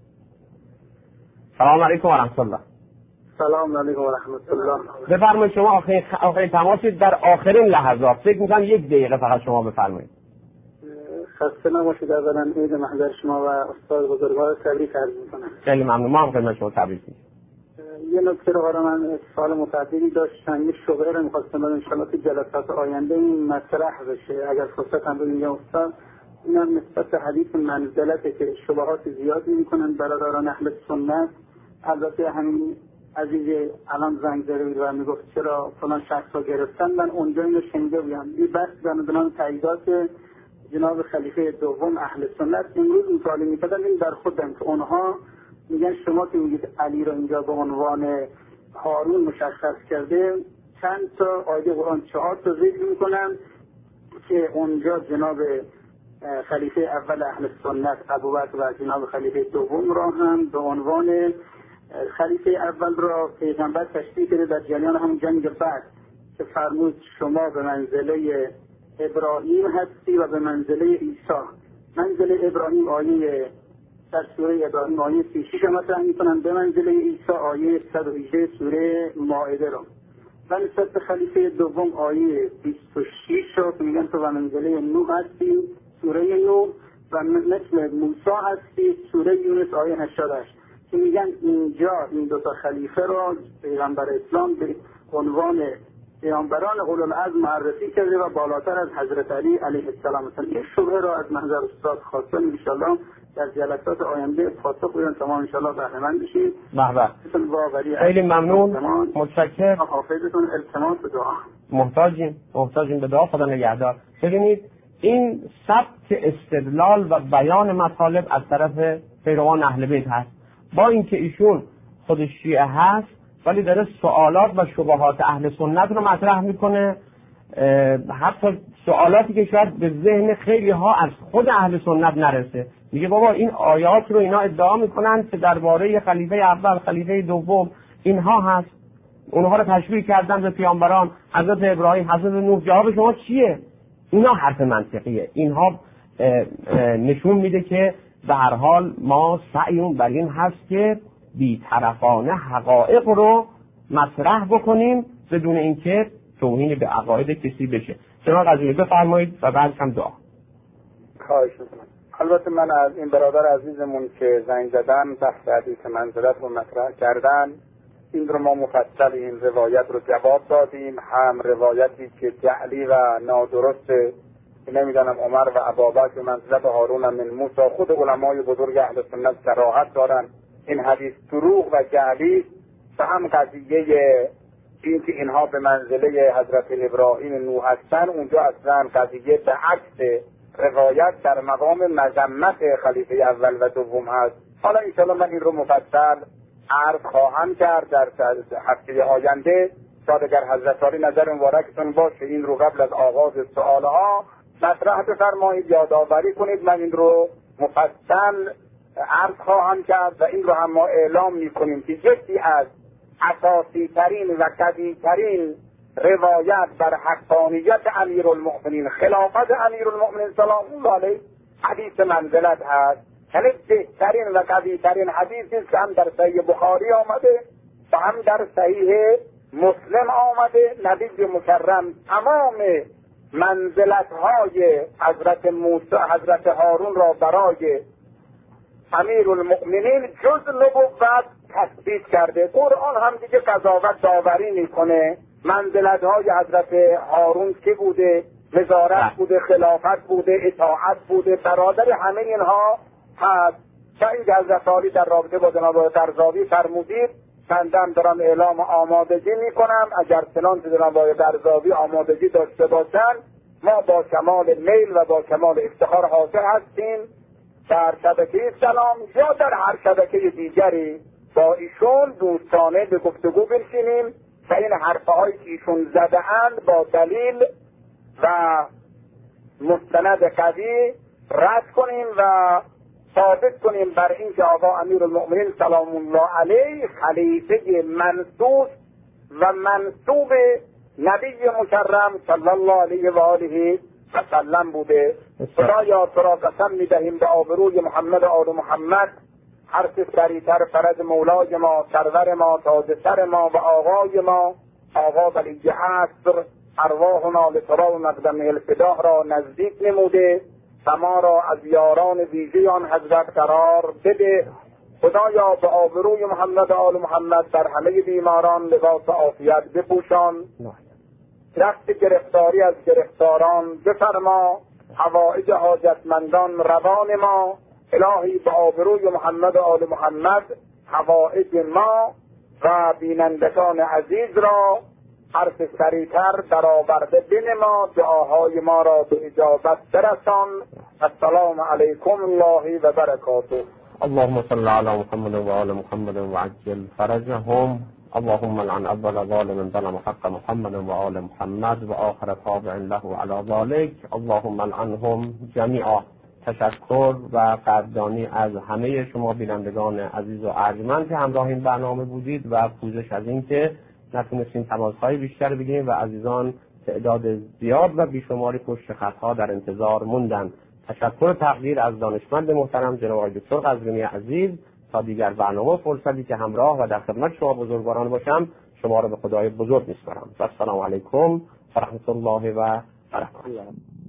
سلام علیکم و رحمت الله. سلام علیکم و رحمت الله. بفرمایید. شما آخرین تماسید در آخرین لحظات. فکر می‌کنم 1 دقیقه فقط شما بفرمایید. خسته نباشید. اولا عید محضر شما و استاد بزرگوار تبریک عرض می‌کنم. خیلی ممنون. ما هم خدمت شما تبریک میگیم. یه نکته رو برای من سوال متعددی داشتن، یه شبهه رو می‌خواستم ان شاءالله تو جلسات آینده این مطرح بشه اگر فرصت هم بدین. یا استاد اینم نسبت به حدیث منزلته که شبهات زیادی میکنن برادران اهل سنت. البته همین عزیز الان زنگ زده بود و میگفت چرا فلان شخص رو گرفتن، من اونجا اینو شنیده بودم. این بحث بنابراین تاییدات جناب خلیفه دوم اهل سنت امروز مطالعه میکردم این در خودم که اونها میگن شما که میگید علی رو اینجا به عنوان هارون مشخص کرده، چند تا آیه قرآن 4 تا ذکر میکنن که اونجا جناب خلیفه اول اهل سنت ابوبکر و جناب خلیفه دوم را هم به عنوان خلیفه اول را پیغمبر تشریح کرده در جریان همون جنگ بعد که فرمود شما به منزله ابراهیم هستی و به منزله عیسی. منزله ابراهیم آیه در سوره ابراهیم آیه 36 مطرح میکنن، به منزله عیسی آیه 118 سوره مائده را. و نسبت به خلیفه دوم آیه 26 را که میگن تو به منزله نوح هستی سوره نوح و مثل موسی هستی سوره یونس آیه 88 که میگن اینجا این 2 تا خلیفه را پیغمبر اسلام به عنوان پیامبران اولوالعزم معرفی کرده و بالاتر از حضرت علی علیه السلام. مثلا این شبهه را از منظر استاد خواستم ان شاءالله در جلسات آینده پاسخ بدن تا ما انشاءالله بهره‌مند بشیم. بله خیلی ممنون، متشکرم. حافظتون التماس دعا. محتاجیم به دعا. خدا نگهدار. ببینید این سبک استدلال و بیان مطالب از طرف پیروان اهل بیت هست، با اینکه ایشون خود شیعه هست ولی داره سوالات و شبهات اهل سنت رو مطرح میکنه، حتی سوالاتی که شاید به ذهن خیلی ها از خود اهل سنت نرسه. میگه بابا این آیات رو اینا ادعا میکنن که درباره خلیفه اول، خلیفه دوم اینها هست، اونها رو تشبیه کردن به پیامبران، حضرت ابراهیم، حضرت نوح. جواب شما چیه؟ اینا حرف منطقیه. اینها نشون میده که به هر حال ما سعیمون بر این هست که بی‌طرفانه حقایق رو مطرح بکنیم بدون اینکه توهین به عقاید کسی بشه. جناب قضیه بفرمایید و بعد هم دعا. خواهش می‌کنم. البته من از این برادر عزیزمون که زنگ زدن بحث حدیث منزلت رو مطرح کردن، این رو ما مفصل این روایت رو جواب دادیم، هم روایتی که جعلی و نادرسته، نمیدانم عمر و ابابکر منزلت هارون من موسی، خود علمای بزرگ اهل سنت صراحت دارن این حدیث دروغ و جعلی. و هم قضیه این که اینها به منزله حضرت ابراهیم نوح هستن، اونجا اصلا قضیه به عکس روایت در مقام مذمت خلیفه اول و دوم هست. حالا انشاءالله من این رو مفصل عرض خواهم کرد در هفته آینده. شاید اگر حضرت عالی نظر مبارکتون باشه این رو قبل از آغاز سوالها مطرح بفرمایید، یادآوری کنید، من این رو مفصل عرض خواهم کرد و این رو هم ما اعلام میکنیم که یکی از اساسی ترین و قوی ترین روایت بر حقانیت امیرالمؤمنین، خلافت امیرالمؤمنین سلام الله علیه، حدیث منزلت هست. یعنی بهترین و قوی ترین حدیثی است که هم در صحیح بخاری آمده و هم در صحیح مسلم آمده. نبی مکرم تمام منزلت‌های حضرت موسی، حضرت هارون را برای امیرالمؤمنین جز نبوت تثبیت کرده. قرآن هم دیگه قضاوت داوری میکنه منزلت‌های حضرت هارون که بوده، وزارت بوده، خلافت بوده، اطاعت بوده، برادر همه اینها هست. تا این حضرت عالی در رابطه با جناب برزاوی فرمودید، بندم دارم اعلام آمادگی میکنم، اگر چنانچه جناب برزاوی آمادگی داشته باشن ما با کمال میل و با کمال افتخار حاضر هستیم در شبکه سلام یا در هر شبکه دیگری با ایشون دوستانه به گفتگو بنشینیم و این حرفهایی که ایشون زده‌اند با دلیل و مستند قوی رد کنیم و ثابت کنیم بر این که آقا امیرالمؤمنین سلام الله علیه خلیفه منصوص و منصوب نبی مکرم صلی الله علیه و آله و سلم بوده. خدایا تو را قسم می‌دهیم به آبروی محمد و آل محمد، هر چه سریعتر فرج مولای ما، سرور ما، تاج سر ما و آقای ما، آقا ولی عصر، ارواحنا لتراب مقدم الفداه را نزدیک نموده و ما را از یاران ویژه آن حضرت قرار بده. خدایا به آبروی محمد و آل محمد در همه بیماران لباس عافیت بپوشان، دست گرفتاری از گرفتاران بفرما، حوائج حاجتمندان روان ما. الهی به آبروی محمد و آل محمد حوائج ما و بینندگان عزیز را حرف سریعتر برآورده بنما، دعاهای ما را به اجابت برسان. السلام علیکم الله و برکاته. اللهم صل علی محمد و آل محمد و عجل فرجهم. اللهم لعن اول ظالم ظلم حق محمد و آل محمد و آخر تابع له علی ذلک. اللهم لعنهم جمیعا. تشکر و قدردانی از همه شما بینندگان عزیز و ارجمند که همراه این برنامه بودید و پوزش از این که نتونستیم تماس‌های بیشتر بگیریم و عزیزان تعداد زیاد و بیشماری پشت خطها در انتظار موندن. تشکر تقدیر از دانشمند محترم جناب آقای دکتر قزوینی عزیز. تا دیگر برنامه فرصتی که همراه و در خدمت شما بزرگواران باشم، شما را به خدای بزرگ می‌سپارم. السلام علیکم و رحمت الله و برکاته.